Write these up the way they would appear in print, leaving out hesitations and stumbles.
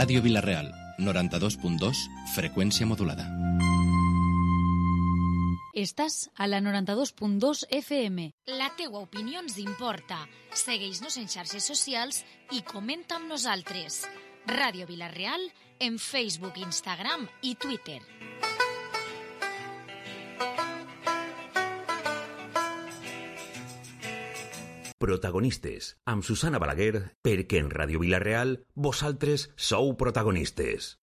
Ràdio Vila-real, 92.2, freqüència modulada. Estàs a la 92.2 FM. La teua opinió ens importa. Segueix-nos en xarxes socials i comenta amb nosaltres. Ràdio Vila-real en Facebook, Instagram i Twitter. Protagonistes, amb Susana Balaguer, perquè en Ràdio Vila-real vosaltres sou protagonistes.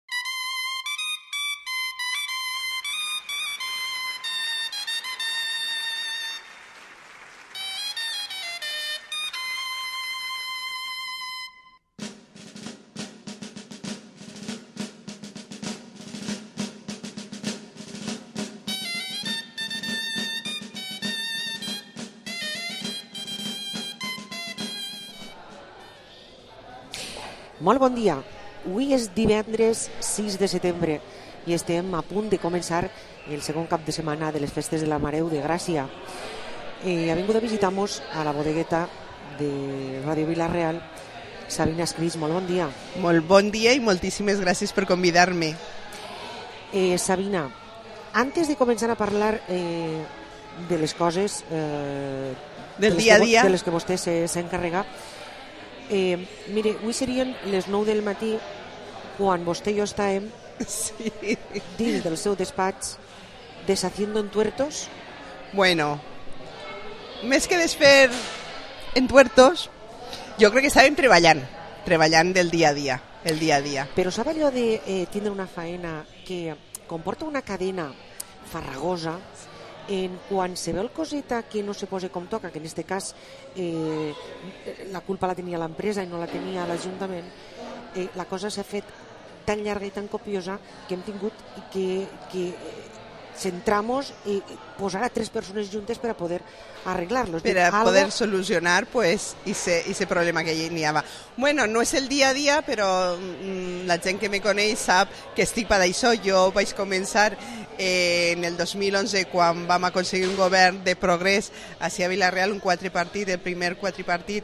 Molt bon dia. Avui és divendres 6 de setembre i estem a punt de començar el segon cap de setmana de les festes de la Mare de Gràcia. Ha vingut a visitar-nos a la bodegueta de Ràdio Vila-real Sabina Escris. Molt bon dia. Molt bon dia i moltíssimes gràcies per convidar-me. Sabina, antes de començar a parlar de les coses del dia a dia de les que vostè s'encarrega, mire, avui serien les 9 del matí quan vostè i jo estàvem dins del seu despatx deshaciendo entuertos. Bueno, més que desfer entuertos, jo crec que estàvem treballant del dia a dia, el dia a dia. Però sap allò de tindre una faena que comporta una cadena farragosa en quan se veu coseta que no se posa com toca, que en aquest cas la culpa la tenia l'empresa i no la tenia l'Ajuntament, la cosa s'ha fet tan llarga i tan copiosa que hem tingut que centramos y posar a 3 persones juntes per a poder arreglar-los. Per a poder solucionar pues ese problema que hi havia. Bueno, no és el dia a dia, però la gent que me coneix sap que estic per això. Jo vaig començar en el 2011 quan vam aconseguir un govern de progrés hacia Vila-real, un quadripartit, el primer quadripartit,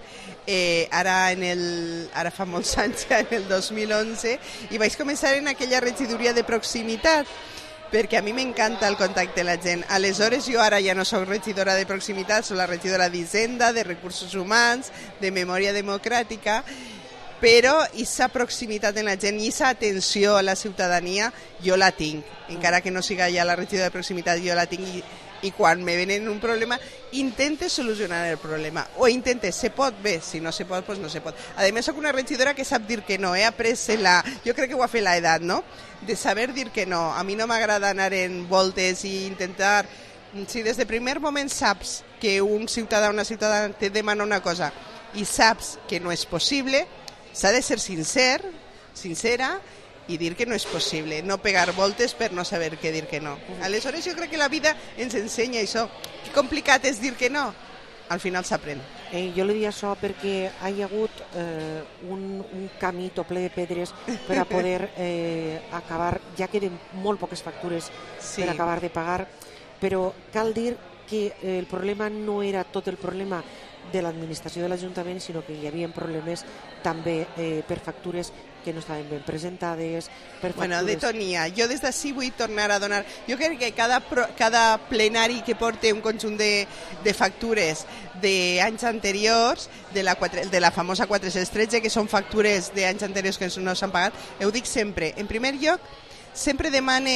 ara fa molts anys, en el 2011, i vaig començar en aquella regidoria de proximitat, perquè a mi m'encanta el contacte amb la gent. Aleshores, jo ara ja no soc regidora de proximitat, soc la regidora d'Hisenda, de Recursos Humans, de Memòria Democràtica, però aquesta proximitat en la gent i aquesta atenció a la ciutadania jo la tinc. Encara que no siga ja la regidora de proximitat, jo la tinc i quan me venen un problema intente solucionar el problema. O intente, se pot, bé, si no se pot, pues no se pot. A més, soc una regidora que sap dir que no, he après jo crec que ho ha fet l'edat, no? De saber dir que no. A mi no m'agrada anar en voltes i intentar... Si des del primer moment saps que un ciutadà o una ciutadana te demana una cosa i saps que no és possible, s'ha de ser sincera i dir que no és possible, no pegar voltes per no saber què dir que no. Aleshores jo crec que la vida ens ensenya això. Que complicat és dir que no? Al final s'aprèn. Jo li dic això perquè hi ha hagut un camí tot ple de pedres per a poder acabar, ja queden molt poques factures per acabar de pagar, però cal dir que el problema no era tot el problema de l'administració de l'Ajuntament, sinó que hi havia problemes també per factures que no estaven ben presentades. Bueno, de tot n'hi ha. Jo des d'ací vull tornar a donar... Jo crec que cada plenari que porta un conjunt de factures d'anys anteriors, de la famosa 413, que són factures d'anys anteriors que no s'han pagat, ho dic sempre. En primer lloc, sempre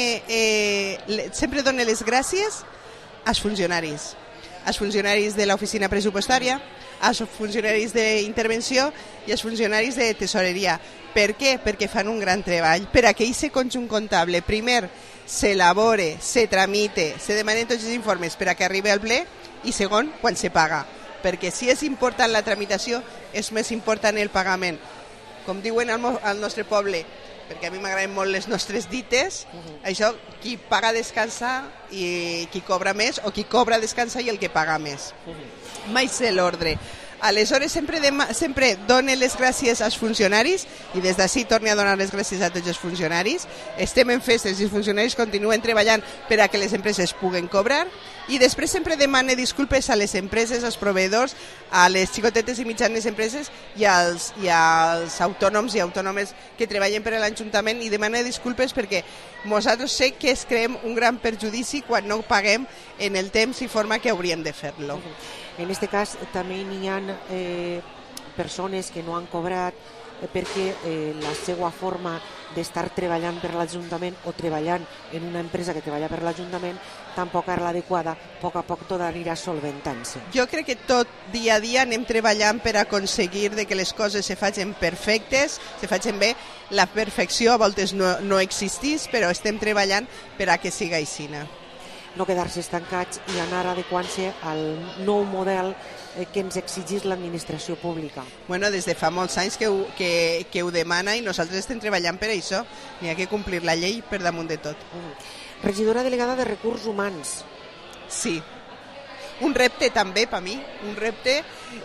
dono les gràcies als funcionaris de l'oficina pressupostària, als funcionaris d'intervenció i als funcionaris de tesoreria. Per què? Perquè fan un gran treball. Per a que aquest conjunt comptable, primer, s'elabore, se tramite, se demanen tots els informes per a que arribi al ple i segon, quan se paga. Perquè si és important la tramitació, és més important el pagament. Com diuen al nostre poble, perquè a mi m'agraden molt les nostres dites, això, qui paga descansa i qui cobra més, o qui cobra descansa i el que paga més. Mai sé l'ordre. Aleshores, sempre done les gràcies als funcionaris i des d'ací torni a donar les gràcies a tots els funcionaris. Estem en festes i els funcionaris continuen treballant per a que les empreses puguen cobrar i després sempre demane disculpes a les empreses, als proveïdors, a les xicotetes i mitjanes empreses i als autònoms i autònomes que treballen per a l'Ajuntament i demane disculpes perquè nosaltres sé que es creem un gran perjudici quan no paguem en el temps i forma que hauríem de fer-lo. En aquest cas també hi ha persones que no han cobrat perquè la seva forma d'estar treballant per l'Ajuntament o treballant en una empresa que treballa per l'Ajuntament tampoc era l'adequada, a poc tot anirà solventant-se. Jo crec que tot dia a dia anem treballant per aconseguir que les coses se facin perfectes, se facin bé. La perfecció a voltes no existeix, però estem treballant per a que siga així. No quedar-se estancats i anar adequant-se al nou model que ens exigís l'administració pública. Bueno, des de fa molts anys que ho demana i nosaltres estem treballant per això. N'hi ha que complir la llei per damunt de tot. Regidora delegada de Recursos Humans. Sí. Un repte també per mi, un repte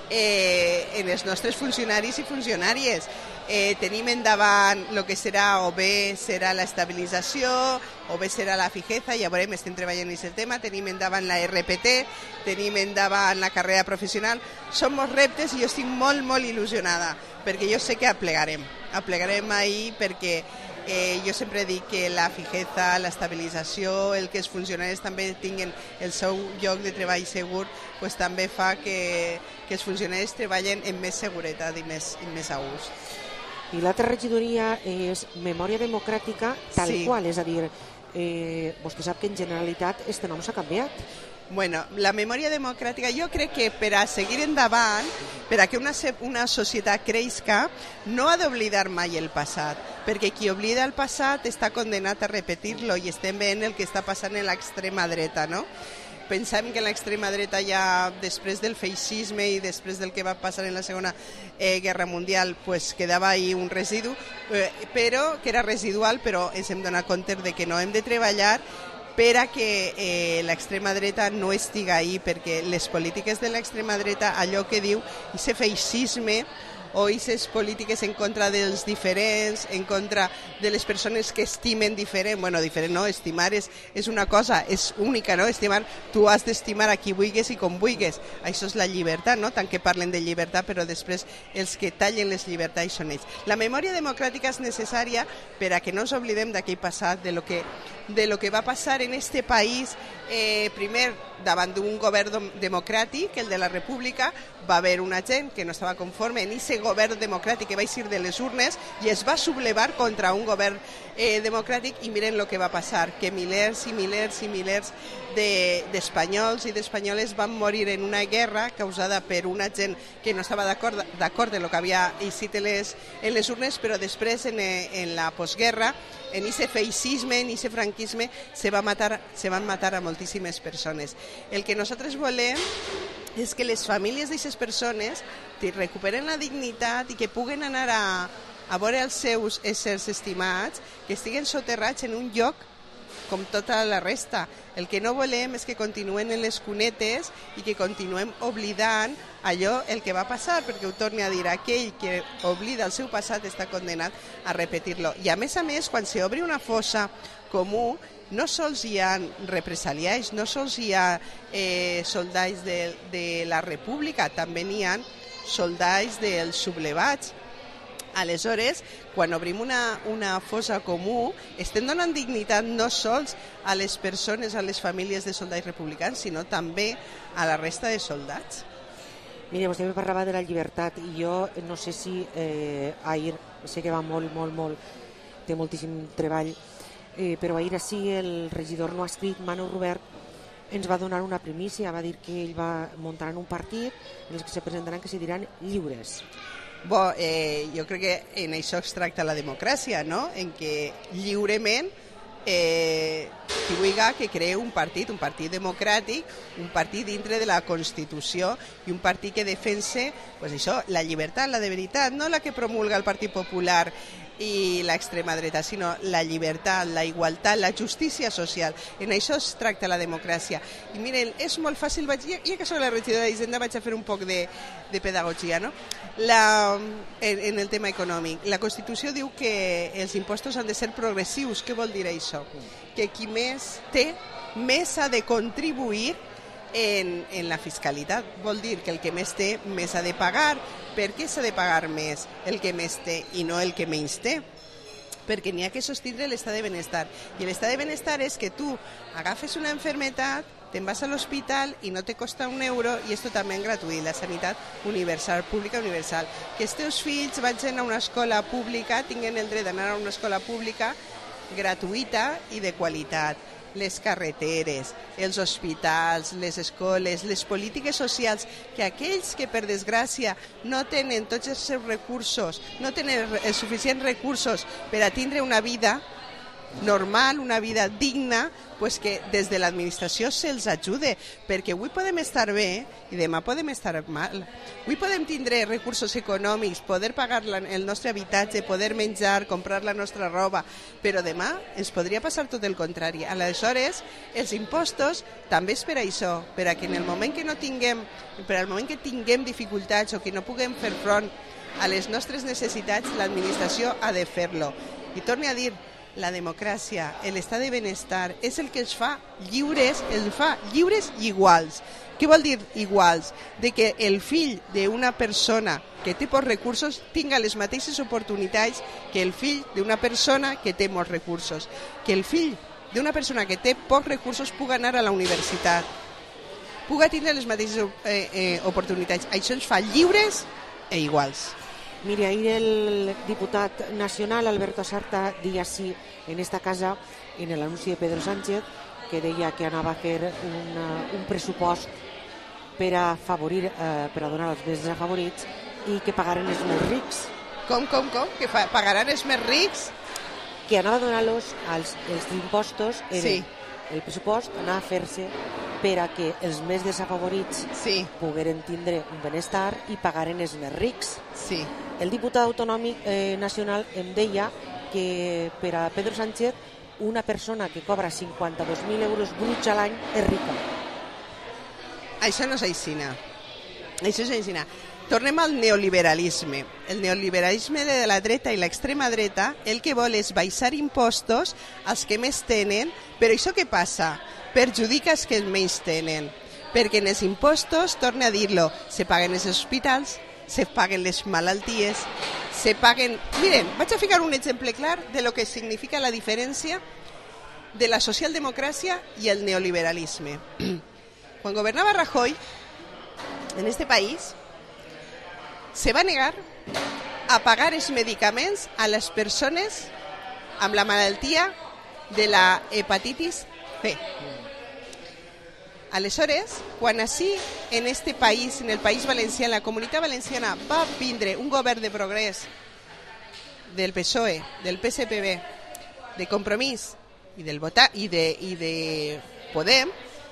en els nostres funcionaris i funcionàries. Tenim endavant el que serà o bé serà l'estabilització o bé serà la fijeza, ja veurem, estem treballant en aquest tema, tenim endavant la RPT, tenim endavant la carrera professional, són molts reptes i jo estic molt il·lusionada perquè jo sé que aplegarem ahir perquè jo sempre dic que la fijeza, l'estabilització, el que els funcionaris també tinguin el seu lloc de treball segur, pues també fa que els funcionaris treballen amb més seguretat i més a gust. I l'altra regidoria és Memòria Democràtica tal qual, és a dir, vostè sap que en Generalitat este nom s'ha canviat. Bueno, la memòria democràtica, jo crec que per a seguir endavant, per a que una societat creixca, no ha d'oblidar mai el passat, perquè qui oblida el passat està condenat a repetir-lo i estem veient el que està passant en l'extrema dreta, no? Pensem que en l'extrema dreta ja després del feixisme i després del que va passar en la Segona Guerra Mundial pues quedava ahí un residu, però que era residual, però ens hem donat compte de que no hem de treballar per a que l'extrema dreta no estiga ahí, perquè les polítiques de l'extrema dreta, allò que diu, aquest feixisme o aquestes polítiques en contra dels diferents, en contra de les persones que estimen diferent. Bueno, diferent no, estimar és una cosa, és única, no? Estimar, tu has d'estimar a qui vulguis i com vulguis. Això és la llibertat, no? Tant que parlen de llibertat, però després els que tallen les llibertats són ells. La memòria democràtica és necessària per a que no ens oblidem d'aquell passat, de lo que va passar en este país, primer davant d'un govern democràtic, el de la República, va haver una gent que no estava conforme en aquest govern democràtic que va eixir de les urnes i es va sublevar contra un govern democràtic i miren el que va passar, que milers i milers i milers d'espanyols i d'espanyoles van morir en una guerra causada per una gent que no estava d'acord de lo que havia eixit en les urnes, però després en la postguerra, en aquest feixisme, en aquest franquisme, se van matar a moltíssimes persones. El que nosaltres volem és que les famílies d'aquestes persones recuperen la dignitat i que puguen anar a veure els seus éssers estimats, que estiguen soterrats en un lloc com tota la resta. El que no volem és que continuen en les cunetes i que continuem oblidant allò el que va passar, perquè ho torni a dir, aquell que oblida el seu passat està condenat a repetir-lo. I a més, quan s'obre una fossa comú, no sols hi ha represaliats, no sols hi ha soldats de la República, també n'hi ha soldats dels sublevats. Aleshores, quan obrim una fossa comú, estem donant dignitat no sols a les persones, a les famílies de soldats republicans, sinó també a la resta de soldats. Mira, vostè me parlava de la llibertat i jo no sé si ahir, sé que va molt, té moltíssim treball, però ahir així el regidor no ha escrit, Manu Robert, ens va donar una primícia, va dir que ell va muntar un partit en els que se presentaran que se diran lliures. Jo crec que en això es tracta la democràcia, no? En què lliurement qui vulgui que creï un partit democràtic, un partit dintre de la Constitució i un partit que defense pues això, la llibertat, la de veritat, no la que promulga el Partit Popular i l'extrema dreta, sinó la llibertat, la igualtat, la justícia social. En això es tracta la democràcia. I miren, és molt fàcil, ja que soc la regidora d'Hisenda vaig a fer un poc de pedagogia, no? En el tema econòmic. La Constitució diu que els impostos han de ser progressius. Què vol dir això? Que qui més té, més ha de contribuir en la fiscalitat. Vol dir que el que més té, més ha de pagar. Per què s'ha de pagar més el que més té i no el que menys té? Perquè n'hi ha que sostindre l'estat de benestar. I l'estat de benestar és que tu agafes una enfermetat, te'n vas a l'hospital i no te costa €1 i és totalment gratuït, la sanitat universal, pública universal. Que els teus fills vagin a una escola pública, tinguin el dret d'anar a una escola pública gratuïta i de qualitat. Les carreteres, els hospitals, les escoles, les polítiques socials, que aquells que per desgràcia no tenen tots els seus recursos, no tenen els suficients recursos per a tindre una vida normal, una vida digna, pues que des de l'administració se'ls ajude, perquè avui podem estar bé i demà podem estar mal. Avui podem tindre recursos econòmics, poder pagar el nostre habitatge, poder menjar, comprar la nostra roba, però demà ens podria passar tot el contrari. Aleshores, els impostos també és per això, per a que en el moment que no tinguem, per al moment que tinguem dificultats o que no puguem fer front a les nostres necessitats, l'administració ha de fer-lo. I torno a dir, la democràcia, l'estat de benestar, és el que els fa lliures, i iguals. Què vol dir iguals? De que el fill d'una persona que té pocs recursos tinga les mateixes oportunitats que el fill d'una persona que té molts recursos. Que el fill d'una persona que té pocs recursos pugui anar a la universitat, pugui tindre les mateixes oportunitats. Això ens fa lliures e iguals. Mire, ahir el diputat nacional Alberto Sarta deia sí en esta casa, en l'anunci de Pedro Sánchez, que deia que anava a fer un pressupost per a afavorir, per a donar als més desafavorits i que pagaren els més rics. Com? Que pagaran els més rics? Que anava a donar-los els impostos, sí. El pressupost anava a fer-se per a que els més desafavorits pogueren tindre un benestar i pagaren els més rics. Sí. El diputat autonòmic nacional em deia que per a Pedro Sánchez una persona que cobra 52.000 euros bruts a l'any és rica. Això no és aixina. Això és aixina. Tornem al neoliberalisme. El neoliberalisme de la dreta i l'extrema dreta el que vol és baixar impostos als que més tenen, però això què passa? Perjudica els que menys tenen. Perquè en els impostos, torna a dir-lo, se paguen els hospitals, se paguen les malalties, se paguen... Miren, vaig a ficar un exemple clar de lo que significa la diferència de la socialdemocràcia i el neoliberalisme. Quan governava Rajoy, en este país, se va negar a pagar els medicaments a les persones amb la malaltia de la hepatitis C. Aleshores, quan així en este país, en el País Valencià, en la Comunitat Valenciana, va vindre un govern de progrés del PSOE, del PSPB, de Compromís i de Podem,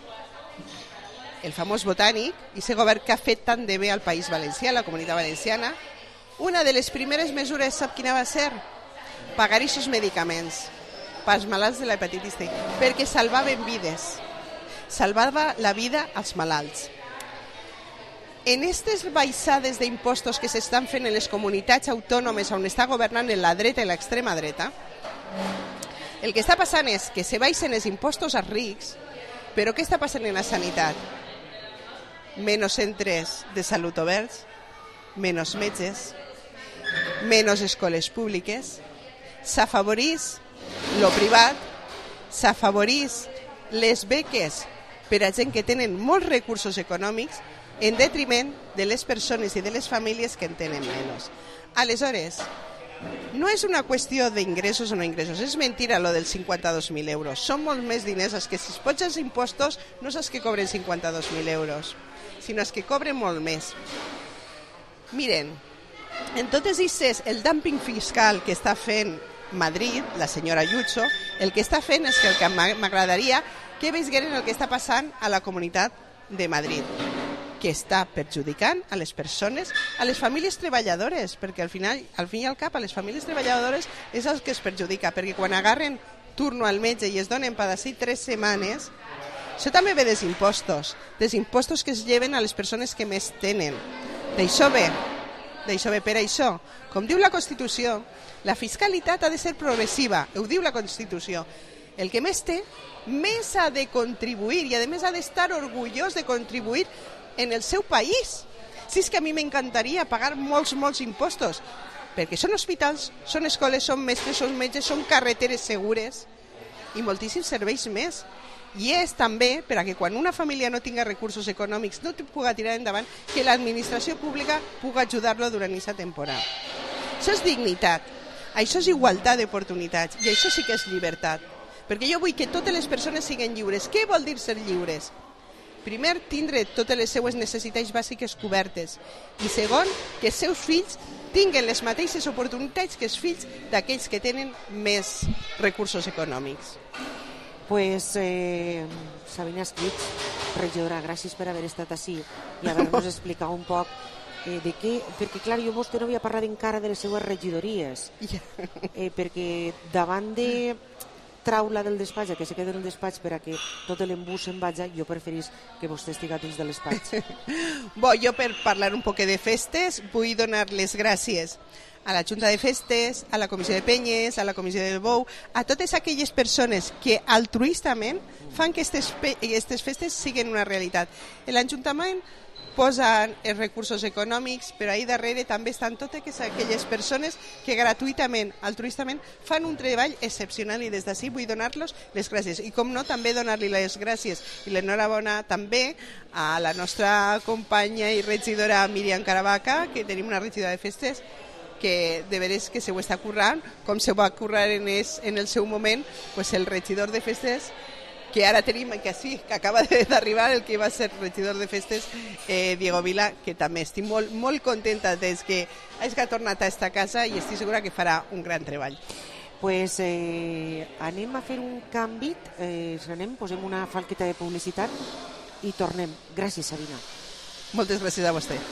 el famós Botànic, i ese govern que ha fet tant de bé al País Valencià, la Comunitat Valenciana, una de les primeres mesures, sap quina va ser? Pagar aquests medicaments pels malalts de l'hepatitis C, perquè salvaven vides. Salvava la vida als malalts. En aquestes baixades d'impostos que s'estan fent en les comunitats autònomes on està governant la dreta i l'extrema dreta, el que està passant és que se baixen els impostos als rics, però què està passant en la sanitat? Menys centres de salut oberts, menys metges, menys escoles públiques, s'afavorís lo privat, s'afavorís les beques per a gent que tenen molts recursos econòmics en detriment de les persones i de les famílies que en tenen menys. Aleshores, no és una qüestió d'ingressos o no ingressos, és mentira lo dels 52.000 euros. Són molt més diners els que si es pots els impostos no és els que cobren 52.000 euros, sinó els que cobren molt més. Miren, en totes aquestes, el dumping fiscal que està fent Madrid, la senyora Ayuso, el que està fent és que el que m'agradaria que veigueren el que està passant a la Comunitat de Madrid. que està perjudicant a les persones, a les famílies treballadores, perquè al fin i al cap a les famílies treballadores és el que es perjudica, perquè quan agarren turno al metge i es donen per d'ací 3 setmanes, això també ve dels impostos que es lleven a les persones que més tenen. D'això ve per això. Com diu la Constitució, la fiscalitat ha de ser progressiva, ho diu la Constitució. El que més té, més ha de contribuir i a més ha d'estar orgullós de contribuir en el seu país. Si és que a mi m'encantaria pagar molts impostos, perquè són hospitals, són escoles, són mestres, són metges, són carreteres segures i moltíssims serveis més. I és també per a que quan una família no tinga recursos econòmics no pugui tirar endavant, que l'administració pública pugui ajudar-lo durant aquesta temporada. Això és dignitat, això és igualtat d'oportunitats i això sí que és llibertat. Perquè jo vull que totes les persones siguin lliures. Què vol dir ser lliures? Primer, tindre totes les seues necessitats bàsiques cobertes. I segon, que els seus fills tinguen les mateixes oportunitats que els fills d'aquells que tenen més recursos econòmics. Pues, Sabina Escrits, regidora, gràcies per haver estat així i haver-nos explicat un poc de què, perquè clar, jo vostè no havia parlat encara de les seues regidories, perquè davant de traula del despatx, que se queda en el despatx per a que tot l'embús se'n vagi, jo preferís que vostè estigui dins de despatx. Jo per parlar un poc de festes vull donar les gràcies a la Junta de Festes, a la Comissió de Penyes, a la Comissió del Bou, a totes aquelles persones que altruistament fan que aquestes festes siguin una realitat. L'Ajuntament posa els recursos econòmics, però ahir darrere també estan totes aquelles persones que gratuïtament, altruistament, fan un treball excepcional i des d'ací vull donar-los les gràcies. I com no, també donar-li les gràcies i l'enhorabona també a la nostra companya i regidora Míriam Caravaca, que tenim una regidora de festes que de veres que se ho està currant, com se va currar en el seu moment pues el regidor de festes que ara tenim, que sí, que acaba d'arribar el que va ser regidor de festes, Diego Vila, que també estic molt contenta des que ha tornat a esta casa i estic segura que farà un gran treball. Pues anem a fer un canvi, posem una falqueta de publicitat i tornem. Gràcies, Sabina. Moltes gràcies a vostè.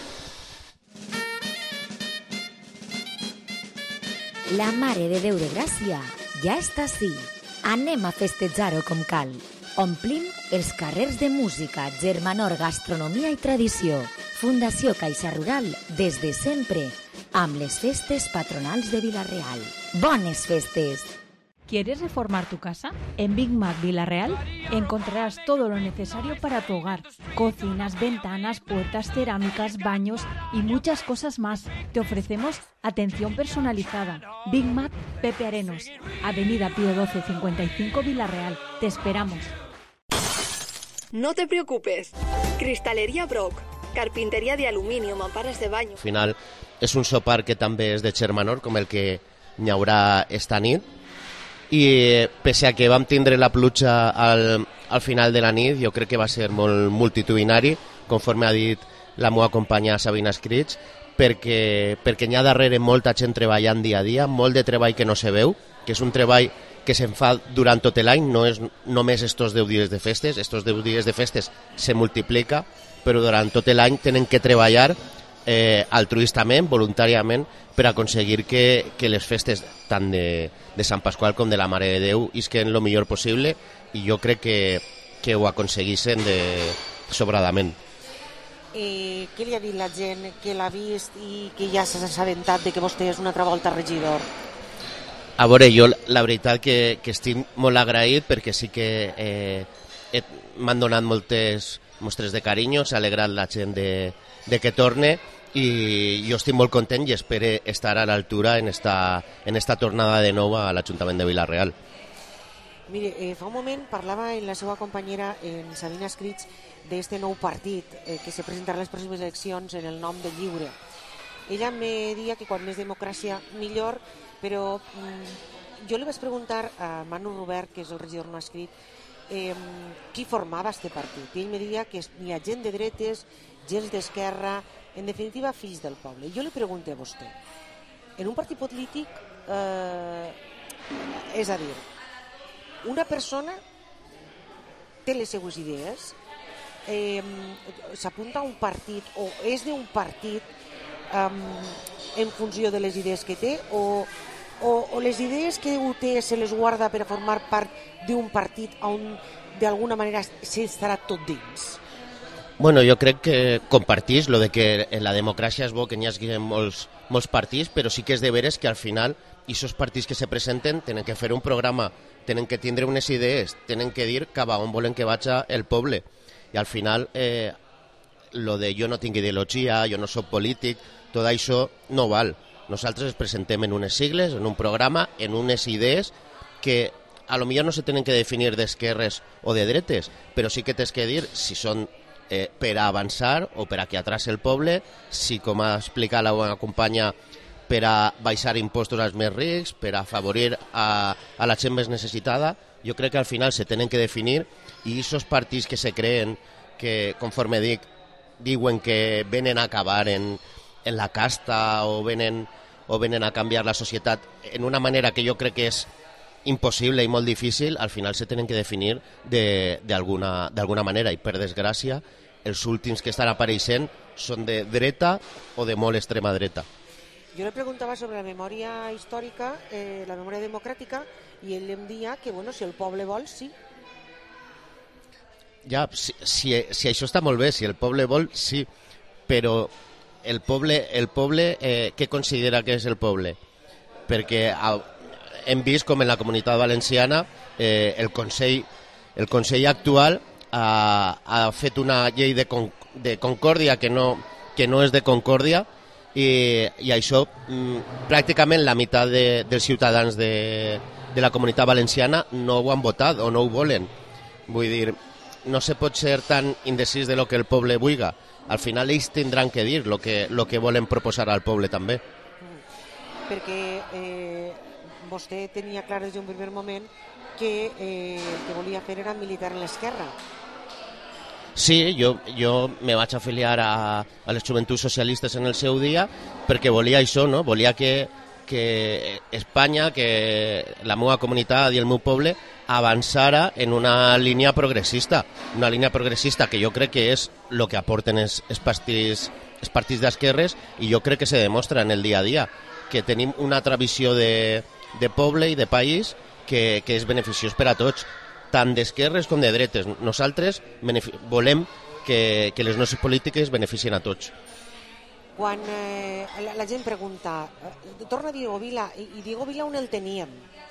La Mare de Déu de Gràcia ja està ací. Anem a festejar-ho com cal. Omplim els carrers de música, germanor, gastronomia i tradició. Fundació Caixa Rural, des de sempre, amb les festes patronals de Vila-real. Bones festes! ¿Quieres reformar tu casa? En Big Mac Vila-real encontrarás todo lo necesario para tu hogar. Cocinas, ventanas, puertas, cerámicas, baños y muchas cosas más. Te ofrecemos atención personalizada. Big Mac Pepe Arenos, Avenida Pío 12 55 Vila-real. Te esperamos. No te preocupes. Cristalería Brock, carpintería de aluminio, mampares de baño. Al final és un sopar que també és de Xermanor, com el que n'hi haurà esta nit. I pese a que vam tindre la pluja al final de la nit, jo crec que va ser molt multitudinari, conforme ha dit la meva companya Sabina Escrits, perquè n'hi ha darrere molta gent treballant dia a dia, molt de treball que no se veu, que és un treball que se'n fa durant tot l'any, no és només estos 10 dies de festes, estos 10 dies de festes se multiplica, però durant tot l'any tenen que treballar altruistament, voluntàriament, per aconseguir que les festes tant de Sant Pasqual com de la Mare de Déu isquen el millor possible i jo crec que ho aconseguissin sobradament. Què li ha dit la gent que l'ha vist i que ja s'ha assabentat de que vostè és una altra volta regidor? A veure, jo la veritat que estic molt agraït perquè sí que m'han donat moltes mostres de carinyo, s'ha alegrat la gent de que torne i jo estic molt content i espero estar a l'altura en esta tornada de nou a l'Ajuntament de Vila-real. Mire, fa un moment parlava en la seva companyera, en Sabina Escrits, d'este nou partit que se presentarà a les pròximes eleccions en el nom de Lliure. Ella me deia que quan més democràcia millor, però jo li vaig preguntar a Manu Robert, que és el regidor no escrit, qui formava este partit. I ell me deia que hi ha gent de dretes, gent d'esquerra, en definitiva fills del poble. Jo li pregunto a vostè, en un partit polític, és a dir, una persona té les seues idees s'apunta a un partit o és d'un partit en funció de les idees que té o les idees que té se les guarda per a formar part d'un partit on d'alguna manera s'estarà tot dins? Bueno, jo crec que compartís lo de que en la democràcia és bo que n'hi hagi molts partits, però sí que és de veres que al final aquests partits que se presenten tenen que fer un programa, tenen que tindre unes idees, tenen que dir cap a on volen que vagi el poble. I al final, lo de jo no tinc ideologia, jo no soc polític, tot això no val. Nosaltres ens presentem en unes sigles, en un programa, en unes idees que a lo millor no se tenen que definir d'esquerres o de dretes, però sí que tens que dir si són per a avançar o per a que atrasi el poble, si, com ha explicat la bona companya, per a baixar impostos als més rics, per a afavorir a la gent més necessitada. Jo crec que al final se tenen que definir i aquests partits que se creen, que conforme dic, diuen que venen a acabar en la casta o venen a canviar la societat en una manera que jo crec que és impossible i molt difícil, al final se tenen que definir d'alguna manera i per desgràcia els últims que estan apareixent són de dreta o de molt extrema dreta. Jo le preguntava sobre la memòria històrica, la memòria democràtica, i ell em deia que, bueno, si el poble vol, sí. Ja, si això està molt bé, si el poble vol, sí, però el poble què considera que és el poble? Perquè hem vist com en la Comunitat Valenciana el Consell actual ha fet una llei de concòrdia que no és de concòrdia i això pràcticament la meitat dels ciutadans de la Comunitat Valenciana no ho han votat o no ho volen. Vull dir, no se pot ser tan indecis de lo que el poble vulga. Al final ells tindran que dir lo que volen proposar al poble també. Perquè vostè tenia clar des d'un primer moment que el que volia fer era militar en l'esquerra. Sí, jo me vaig afiliar a les joventuts socialistes en el seu dia perquè volia això, no? Volia que Espanya, que la meva comunitat i el meu poble avançara en una línia progressista que jo crec que és el que aporten els partits d'esquerres i jo crec que se demostra en el dia a dia, que tenim una altra visió de poble i de país que és beneficiós per a tots, tant d'esquerres com de dretes. Nosaltres volem que les nostres polítiques beneficien a tots. Quan la gent pregunta, torna a Diego Vila, i Diego Vila on el teníem?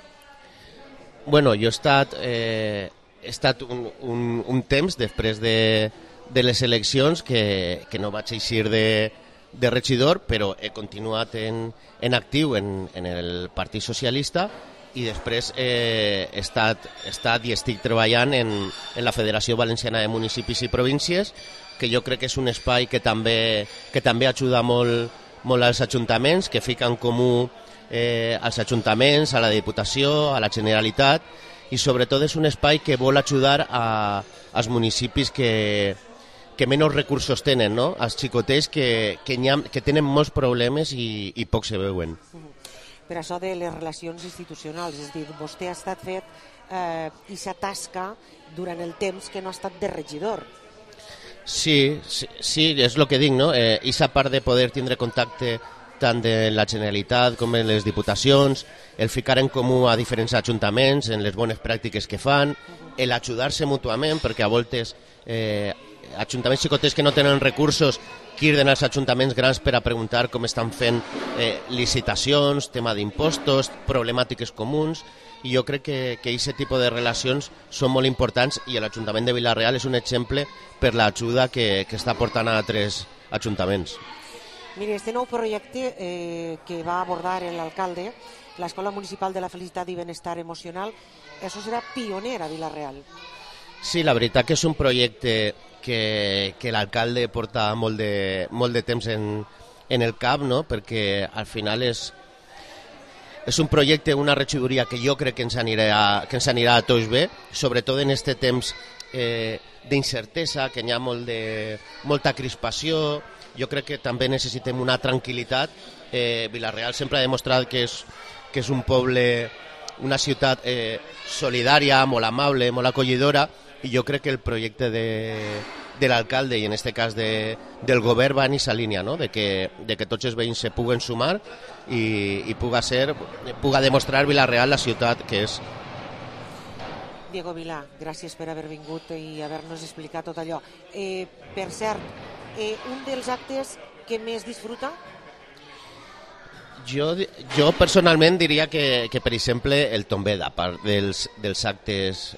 Bueno, jo he estat un temps després de les eleccions que no vaig eixir de regidor, però he continuat en actiu en el Partit Socialista i després he estat i estic treballant en la Federació Valenciana de Municipis i Províncies, que jo crec que és un espai que també ajuda molt als ajuntaments, que fica en comú als ajuntaments, a la Diputació, a la Generalitat, i sobretot és un espai que vol ajudar als municipis que menys recursos tenen, no? Els xicotets que tenen molts problemes i poc se veuen. Per això de les relacions institucionals, és a dir, vostè ha estat fet i s'atasca durant el temps que no ha estat de regidor. Sí, és el que dic, no? I a part de poder tindre contacte tant de la Generalitat com en les diputacions, el ficar en comú a diferents ajuntaments, en les bones pràctiques que fan, l'ajudar-se mútuament, perquè a voltes ajuntaments xicotets que no tenen recursos criden als ajuntaments grans per a preguntar com estan fent licitacions, tema d'impostos, problemàtiques comuns, i jo crec que aquest tipus de relacions són molt importants i l'Ajuntament de Vila-real és un exemple per l'ajuda que està portant a altres ajuntaments. Mire, este nou projecte que va abordar l'alcalde, l'Escola Municipal de la Felicitat i Benestar Emocional, això serà pioner a Vila-real. Sí, la veritat que és un projecte que l'alcalde porta molt de temps en el cap, no? Perquè al final és un projecte, una regidoria que jo crec que ens anirà a tots bé, sobretot en aquest temps d'incertesa, que hi ha molta crispació. Jo crec que també necessitem una tranquil·litat. Vila-real sempre ha demostrat que és un poble, una ciutat solidària, molt amable, molt acollidora, i jo crec que el projecte l'alcalde i en aquest cas del govern va en aquesta línia, no? de que tots els veïns se puguen sumar i puga demostrar Vila-real la ciutat que és. Diego Vilà, gràcies per haver vingut i haver-nos explicat tot allò. Per cert, un dels actes que més disfruta? Jo personalment diria que per exemple, el tombet, a part dels actes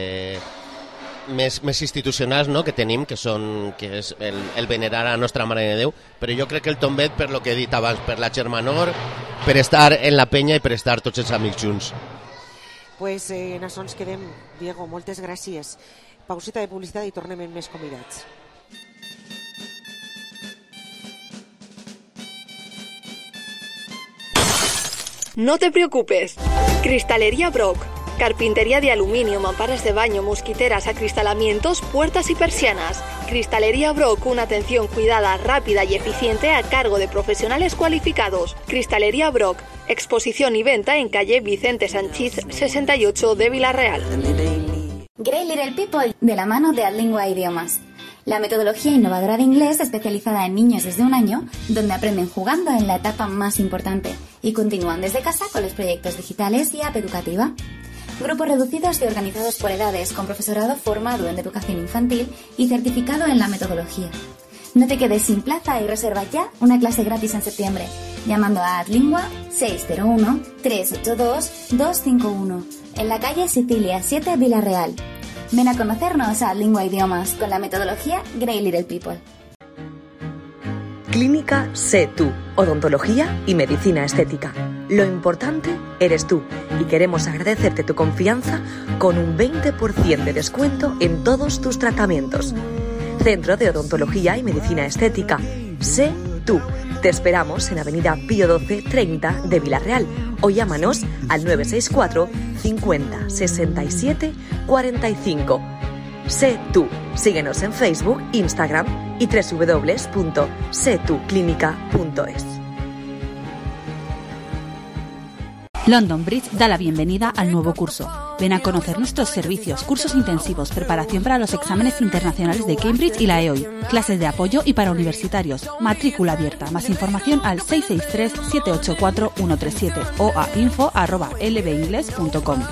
més institucionals, no?, que tenim, que és el venerar a la nostra Mare de Déu, però jo crec que el tombet, per lo que he dit abans, per la germanor, per estar en la penya i per estar tots els amics junts. Pues en això ens quedem, Diego, moltes gràcies. Pausita de publicitat i tornem amb més convidats. No te preocupes. Cristalería Brock. Carpintería de aluminio, mamparas de baño, mosquiteras, acristalamientos, puertas y persianas. Cristalería Brock, una atención cuidada, rápida y eficiente a cargo de profesionales cualificados. Cristalería Brock, exposición y venta en calle Vicente Sanchís 68 de Vila-real. Great Little People, de la mano de Adlingua Idiomas. La metodología innovadora de inglés especializada en niños desde 1 año, donde aprenden jugando en la etapa más importante y continúan desde casa con los proyectos digitales y app educativa. Grupos reducidos y organizados por edades, con profesorado formado en educación infantil y certificado en la metodología. No te quedes sin plaza y reserva ya una clase gratis en septiembre, llamando a Adlingua 601-382-251, en la calle Sicilia 7, Vila-real. Ven a conocernos a Adlingua Idiomas con la metodología Great Little People. Clínica Sé Tú, odontología y medicina estética. Lo importante eres tú y queremos agradecerte tu confianza con un 20% de descuento en todos tus tratamientos. Centro de Odontología y Medicina Estética. Sé Tú. Te esperamos en Avenida Pío 12 30 de Vila-real o llámanos al 964 50 67 45. Sé Tú. Síguenos en Facebook, Instagram y www.setuclinica.es. London Bridge da la bienvenida al nuevo curso. Ven a conocer nuestros servicios, cursos intensivos, preparación para los exámenes internacionales de Cambridge y la EOI, clases de apoyo y para universitarios, matrícula abierta. Más información al 663-784-137 o a info@lbingles.com.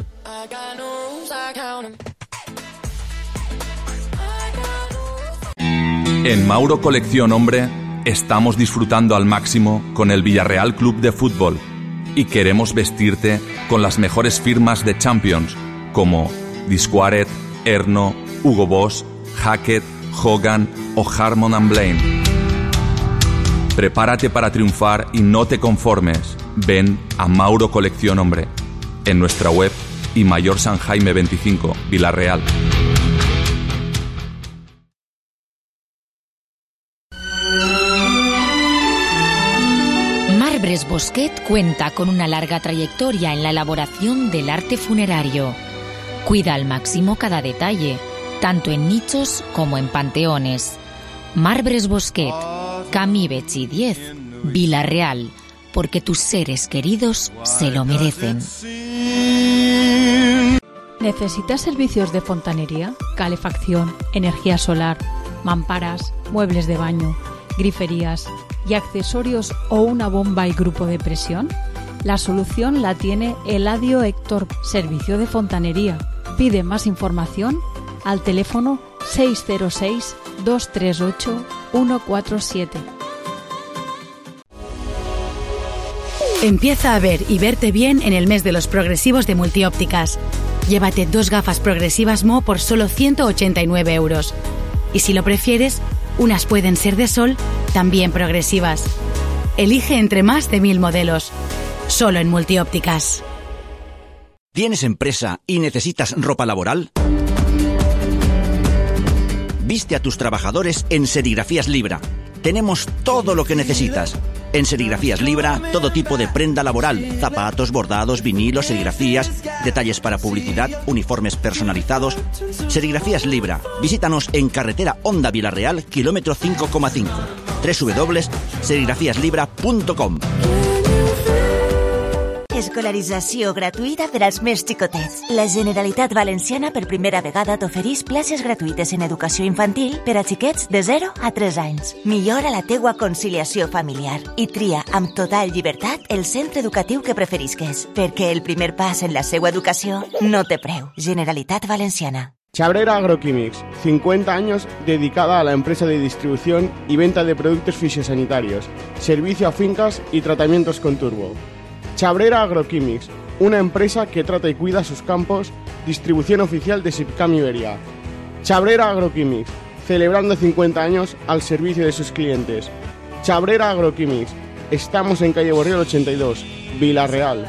En Mauro Colección Hombre estamos disfrutando al máximo con el Villarreal Club de Fútbol y queremos vestirte con las mejores firmas de Champions como Disquaret, Erno, Hugo Boss, Hackett, Hogan o Harmon & Blaine. Prepárate para triunfar y no te conformes. Ven a Mauro Colección Hombre en nuestra web y Mayor San Jaime 25, Vila-real. Marbres Bosquet cuenta con una larga trayectoria en la elaboración del arte funerario. Cuida al máximo cada detalle, tanto en nichos como en panteones. Marbres Bosquet, Camí Betxí 10, Vila-real, porque tus seres queridos se lo merecen. ¿Necesitas servicios de fontanería, calefacción, energía solar, mamparas, muebles de baño, griferías y accesorios o una bomba y grupo de presión? La solución la tiene Eladio Héctor, servicio de fontanería. Pide más información al teléfono 606-238-147. Empieza a ver y verte bien en el mes de los progresivos de Multiópticas. Llévate 2 gafas progresivas Mo por solo 189 euros. Y si lo prefieres, unas pueden ser de sol, también progresivas. Elige entre más de 1000 modelos. Solo en Multiópticas. ¿Tienes empresa y necesitas ropa laboral? Viste a tus trabajadores en Serigrafías Libra. Tenemos todo lo que necesitas. En Serigrafías Libra, todo tipo de prenda laboral, zapatos, bordados, vinilos, serigrafías, detalles para publicidad, uniformes personalizados. Serigrafías Libra. Visítanos en carretera Honda Vila-real, kilómetro 5,5. www.serigrafiaslibra.com. Escolarització gratuïta per als més xicotets. La Generalitat Valenciana per primera vegada t'ofereix places gratuïtes en educació infantil per a xiquets de 0 a 3 anys. Millora la teua conciliació familiar i tria amb total llibertat el centre educatiu que preferisques, perquè el primer pas en la seva educació no té preu. Generalitat Valenciana. Chabrera Agroquímics, 50 años dedicada a la empresa de distribución y venta de productos fisiosanitarios, servicio a fincas y tratamientos con turbo. Chabrera Agroquímics, una empresa que trata y cuida sus campos, distribución oficial de Sipcam Iberia. Chabrera Agroquímics, celebrando 50 años al servicio de sus clientes. Chabrera Agroquímics, estamos en calle Borriol 82, Vila-real.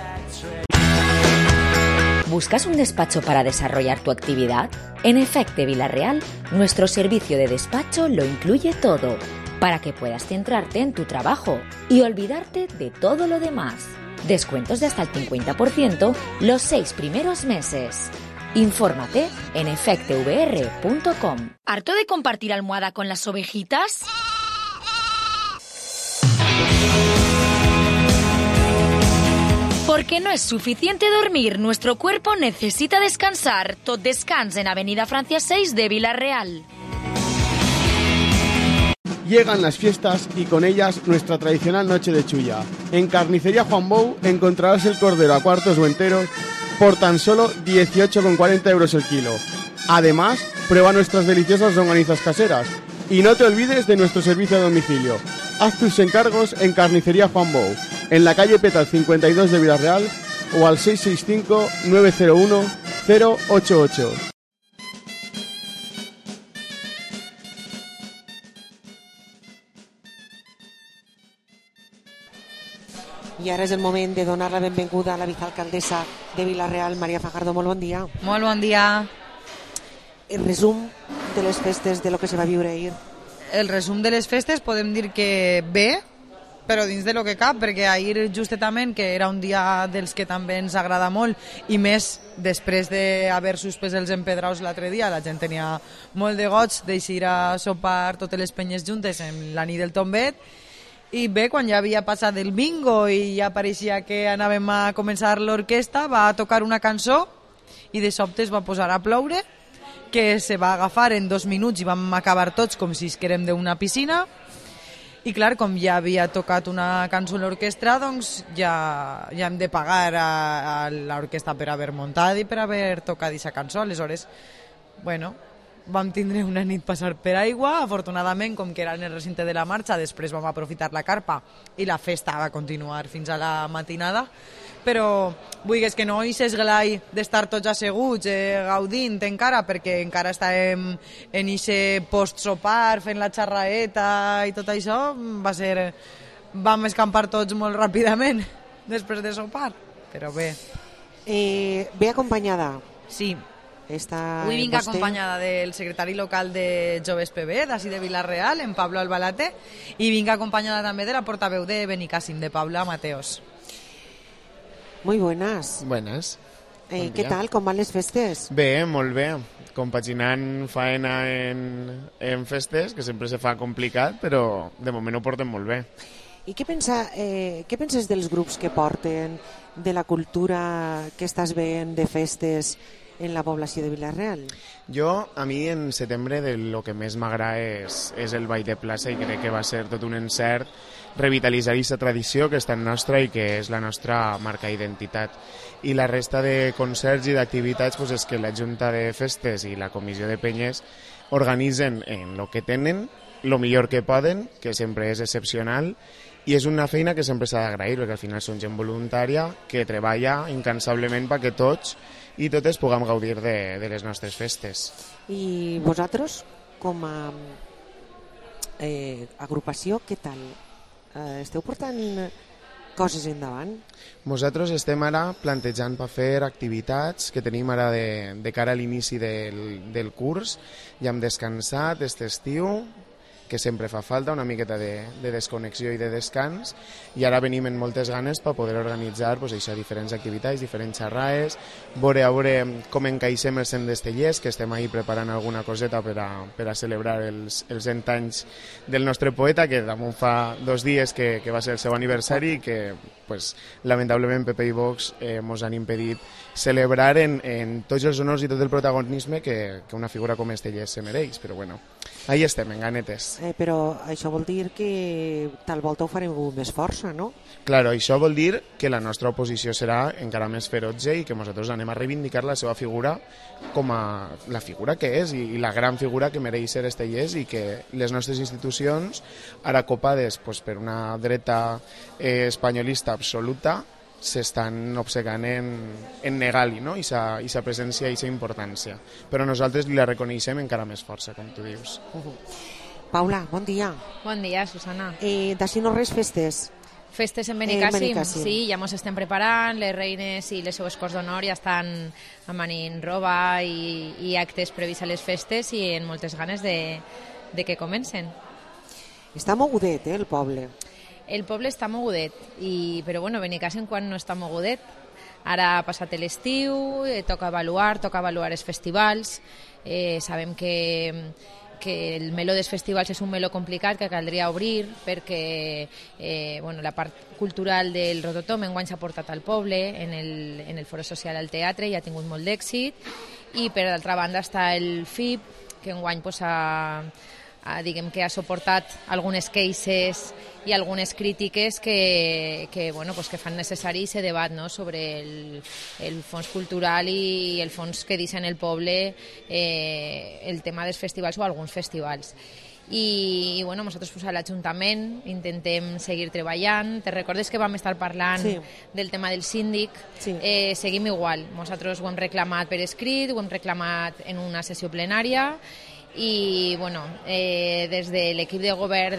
¿Buscas un despacho para desarrollar tu actividad? En Efecte Vila-real, nuestro servicio de despacho lo incluye todo, para que puedas centrarte en tu trabajo y olvidarte de todo lo demás. Descuentos de hasta el 50% los 6 primeros meses. Infórmate en efectevr.com. ¿Harto de compartir almohada con las ovejitas? Porque no es suficiente dormir, nuestro cuerpo necesita descansar. Tot Descans en Avenida Francia 6 de Vila-real. Llegan las fiestas y con ellas nuestra tradicional noche de chulla. En Carnicería Juan Bou encontrarás el cordero a cuartos o enteros por tan solo 18,40 euros el kilo. Además, prueba nuestras deliciosas longanizas caseras. Y no te olvides de nuestro servicio a domicilio. Haz tus encargos en Carnicería Juan Bou, en la calle Petal 52 de Vila-real o al 665-901-088. I ara és el moment de donar la benvinguda a la vicealcaldessa de Vila-real, Maria Fajardo. Molt bon dia. Molt bon dia. El resum de les festes, de lo que se va viure ahir. El resum de les festes podem dir que bé, però dins de lo que cap, perquè ahir justament, que era un dia dels que també ens agrada molt, i més després d'haver suspès els empedraus l'altre dia, la gent tenia molt de goig d'eixir a sopar totes les penyes juntes en la nit del tombet, i bé, quan ja havia passat el bingo i ja pareixia que anàvem a començar l'orquestra, va tocar una cançó i de sobte es va posar a ploure, que se va agafar en 2 minuts i vam acabar tots com si esquerem d'una piscina. I clar, com ja havia tocat una cançó a l'orquestra, doncs ja hem de pagar a l'orquestra per haver muntat i per haver tocat aquesta cançó. Aleshores, bueno, vam tindre una nit passar per aigua. Afortunadament, com que era en el recinte de la marxa, després vam aprofitar la carpa i la festa va continuar fins a la matinada. Però vulguis que no, i s'esglai d'estar tots asseguts, gaudint encara, perquè encara estàvem en ese post-sopar, fent la xarraeta i tot això, vam escampar tots molt ràpidament després de sopar, però bé. Ve acompanyada? Sí. Avui vinc acompanyada del secretari local de Joves PB, d'ací de Vila-real, en Pablo Albalate, i vinc acompanyada també de la portaveu de Benicàssim, de Paula Mateos. Muy buenas. Buenas. ¿Qué tal? ¿Com van les festes? Bé, molt bé. Compaginant faena en festes, que sempre se fa complicat, però de moment ho portem molt bé. I què penses dels grups que porten, de la cultura que estàs veient de festes en la població de Vila-real? A mi en setembre el que més m'agrada és el ball de plaça, i crec que va ser tot un encert revitalitzar aquesta tradició que és tan nostra i que és la nostra marca d'identitat. I la resta de concerts i d'activitats és que la Junta de Festes i la Comissió de Penyes organitzen en el que tenen, el millor que poden, que sempre és excepcional, i és una feina que sempre s'ha d'agrair, perquè al final són gent voluntària que treballa incansablement perquè tots i totes puguem gaudir de les nostres festes. I vosaltres, com a agrupació, què tal? Esteu portant coses endavant? Nosaltres estem ara plantejant per fer activitats que tenim ara de cara a l'inici del curs. Ja hem descansat aquest estiu, que sempre fa falta, una miqueta de desconnexió i de descans, i ara venim amb moltes ganes per poder organitzar diferents activitats, diferents xerrades, veure com encaixem els 100 d'Estellers, que estem ahí preparant alguna coseta per a celebrar els 100 anys del nostre poeta, que damunt fa 2 dies que va ser el seu aniversari, i que pues, lamentablement Pepe i Vox ens han impedit celebrar en tots els honors i tot el protagonisme que una figura com Estellés se mereix, però bueno, ahí estem, en ganetes. Però això vol dir que tal volta ho farem amb més força, no? Claro, això vol dir que la nostra oposició serà encara més ferotge i que nosaltres anem a reivindicar la seva figura com a la figura que és i la gran figura que mereix ser Estellés, i que les nostres institucions, ara copades pues, per una dreta espanyolista absoluta, s'estan obcecant en negar-li, no? I sa presència i sa importància. Però nosaltres li la reconeixem encara més força, com tu dius. Paula, bon dia. Bon dia, Susana. D'ací no res festes? Festes en Benicàssim, sí, ja ens estem preparant, les reines i les seues cors d'honor ja estan amanint roba i actes previs a les festes i en moltes ganes de que comencen. Està mogudet, el poble? El poble està mogudet, però bueno, Benicàssim quan no està mogudet. Ara ha passat l'estiu, toca avaluar els festivals, sabem que el meló dels festivals és un meló complicat que caldria obrir perquè la part cultural del Rototom enguany s'ha portat al poble, en el foro social al teatre i ha tingut molt d'èxit, i per altra banda està el FIP, que enguany diguem que ha suportat algunes queixes i algunes crítiques que fan necessari aquest debat, no?, sobre el fons cultural i el fons que deixa en el poble el tema dels festivals o alguns festivals. I nosaltres a l'Ajuntament intentem seguir treballant. Te recordes que vam estar parlant del tema del síndic? Seguim igual. Nosaltres ho hem reclamat per escrit, ho hem reclamat en una sessió plenària, i des de l'equip de govern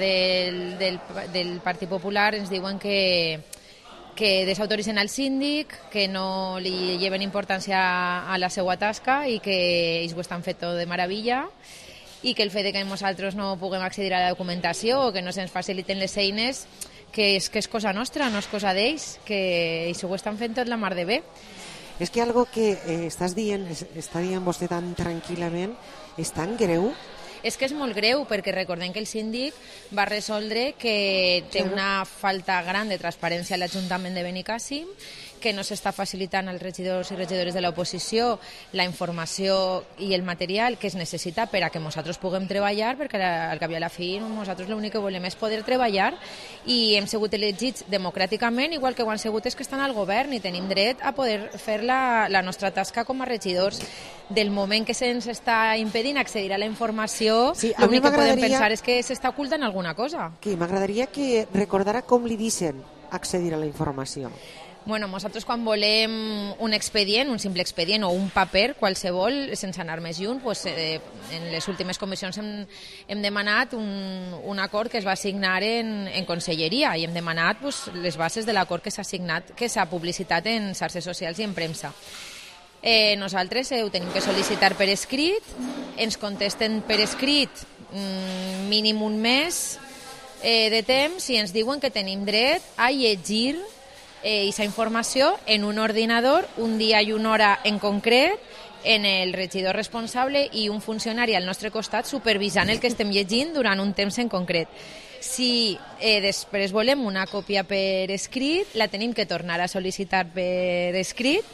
del Partit Popular ens diuen que desautoritzen el síndic, que no li lleven importància a la seva tasca i que ells ho estan fet tot de meravella, i que el fet que nosaltres no puguem accedir a la documentació o que no se'ns faciliten les eines, que és cosa nostra, no és cosa d'ells, que ells ho estan fent tot la mar de bé. És que algo que està dient vostè tan tranquil·lament és tan greu? És que és molt greu, perquè recordem que el síndic va resoldre que té una falta gran de transparència a l'Ajuntament de Benicàssim, que no s'està facilitant als regidors i regidores de l'oposició la informació i el material que es necessita per a que nosaltres puguem treballar, perquè al cap i a la fi nosaltres l'únic que volem és poder treballar, i hem sigut elegits democràticament, igual que ho han sigut és que estan al govern, i tenim dret a poder fer la nostra tasca com a regidors. Del moment que se'ns està impedint accedir a la informació, l'únic que podem pensar és que s'està ocultant alguna cosa. M'agradaria que recordara com li deixen accedir a la informació. Nosaltres quan volem un expedient, un simple expedient o un paper qualsevol, sense anar més lluny, en les últimes comissions hem demanat un acord que es va signar en conselleria, i hem demanat les bases de l'acord que s'ha signat, que s'ha publicitat en xarxes socials i en premsa. Nosaltres ho tenim que sol·licitar per escrit, ens contesten per escrit mínim un mes de temps i ens diuen que tenim dret a llegir aquesta informació en un ordinador, un dia i una hora en concret, en el regidor responsable i un funcionari al nostre costat supervisant el que estem llegint durant un temps en concret. Si després volem una còpia per escrit, la tenim que tornar a sol·licitar per escrit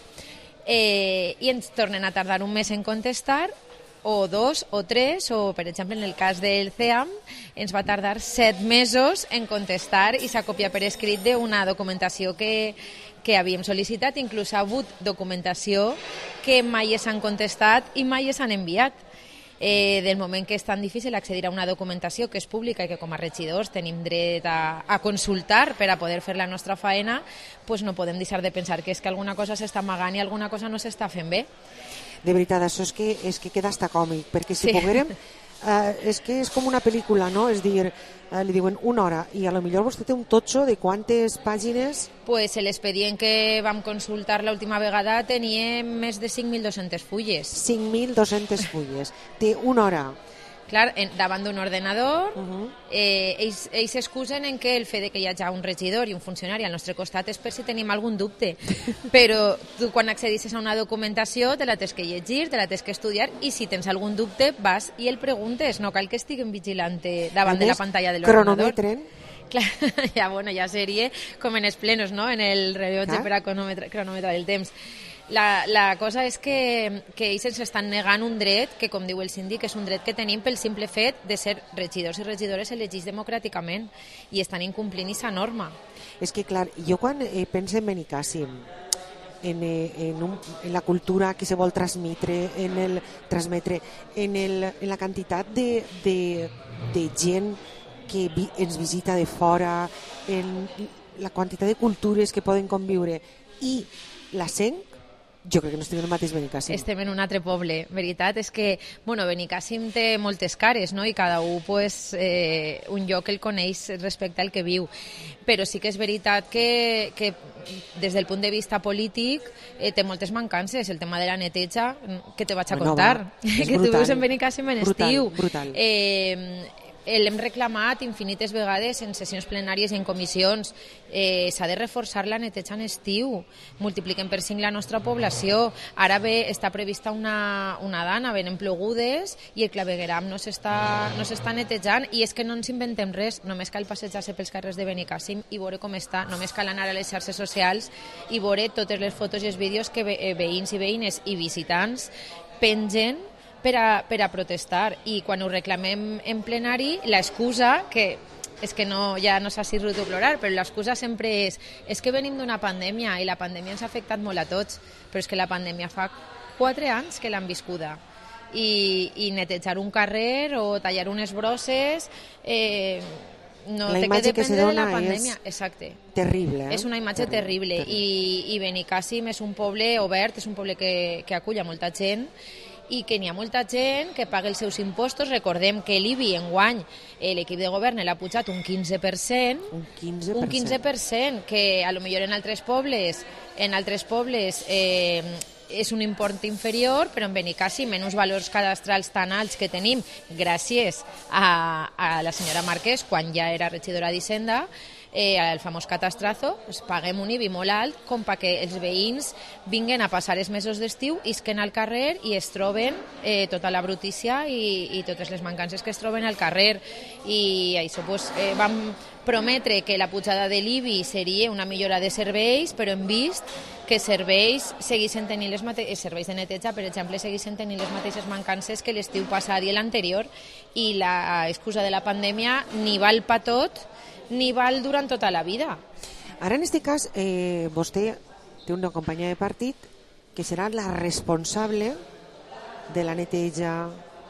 i ens tornen a tardar un mes en contestar, o 2 o 3, o per exemple en el cas del CEAM ens va tardar 7 mesos en contestar i s'ha copiat per escrit d'una documentació que havíem sol·licitat. Inclús ha hagut documentació que mai s'han contestat i mai s'han enviat. Del moment que és tan difícil accedir a una documentació que és pública i que com a regidors tenim dret a consultar per a poder fer la nostra faena, no podem deixar de pensar que és que alguna cosa s'està amagant i alguna cosa no s'està fent bé. De veritat, això és que queda hasta còmic, perquè si poguérem, és que és com una pel·lícula, no? És dir, li diuen una hora i a lo millor vostè té un totxo de quantes pàgines? L'expedient que vam consultar l'última vegada tenia més de 5.200 fulles. 5.200 fulles. Té una hora. Clar, davant d'un ordenador, ells s'excusen en que el fet que hi hagi un regidor i un funcionari al nostre costat és per si tenim algun dubte, però tu quan accedisses a una documentació te la tens que llegir, te la tens que estudiar, i si tens algun dubte vas i el preguntes, no cal que estiguin vigilant davant de la pantalla de l'ordenador. Ja seria com en els plenos, no? En el rellotge per a cronometrar el temps. La cosa és que ells ens estan negant un dret que, com diu el síndic, és un dret que tenim pel simple fet de ser regidors i regidores elegits democràticament, i estan incomplint aquesta norma. És que, clar, jo quan penso en Benicàssim, en la cultura que se vol transmetre, en la quantitat de gent que ens visita de fora, en la quantitat de cultures que poden conviure, i la Senc, jo crec que no estem en el mateix Benicàssim. Estem en un altre poble. Veritat és que, Benicàssim té moltes cares, no? I cada un, un lloc el coneix respecte al que viu. Però sí que és veritat que des del punt de vista polític té moltes mancances. El tema de la neteja, que te vaig a contar. Que tu vius en Benicàssim en estiu. Brutal. L'hem reclamat infinites vegades en sessions plenàries i en comissions. S'ha de reforçar la neteja en estiu. Multipliquem per 5 la nostra població. Ara està prevista una dana, venen plogudes i el clavegueram no s'està netejant, i és que no ens inventem res. Només cal passejar-se pels carrers de Benicàssim i veure com està. Només cal anar a les xarxes socials i veure totes les fotos i els vídeos que veïns i veïnes i visitants pengen per a protestar. I quan ho reclamem en plenari, l'excusa, que és que ja no s'ha sigut de plorar, però l'excusa sempre és que venim d'una pandèmia i la pandèmia ens ha afectat molt a tots, però és que la pandèmia fa 4 anys que l'han viscuda, i netejar un carrer o tallar unes brosses no té que dependre de la pandèmia. Exacte. Terrible. És una imatge terrible. I Benicàssim és un poble obert, és un poble que acull a molta gent, i que n'hi ha molta gent que paga els seus impostos. Recordem que l'IBI enguany l'equip de govern l'ha pujat un 15%. Un 15%, que a lo millor en altres pobles és un import inferior, però en Benicàssim, en uns valors cadastrals tan alts que tenim gràcies a la senyora Marquès, quan ja era regidora d'Hisenda, el famós catastrazo, paguem un IBI molt alt com perquè els veïns vinguen a passar els mesos d'estiu, isquen al carrer i es troben tota la brutícia i totes les mancances que es troben al carrer. I això, vam prometre que la pujada de l'IBI seria una millora de serveis, però hem vist que serveis segueixen tenint serveis de neteja, per exemple, segueixen tenint les mateixes mancances que l'estiu passat i l'anterior, i l'excusa de la pandèmia ni val pa tot ni val durant tota la vida. Ara, en aquest cas, vostè té una companya de partit que serà la responsable de la neteja,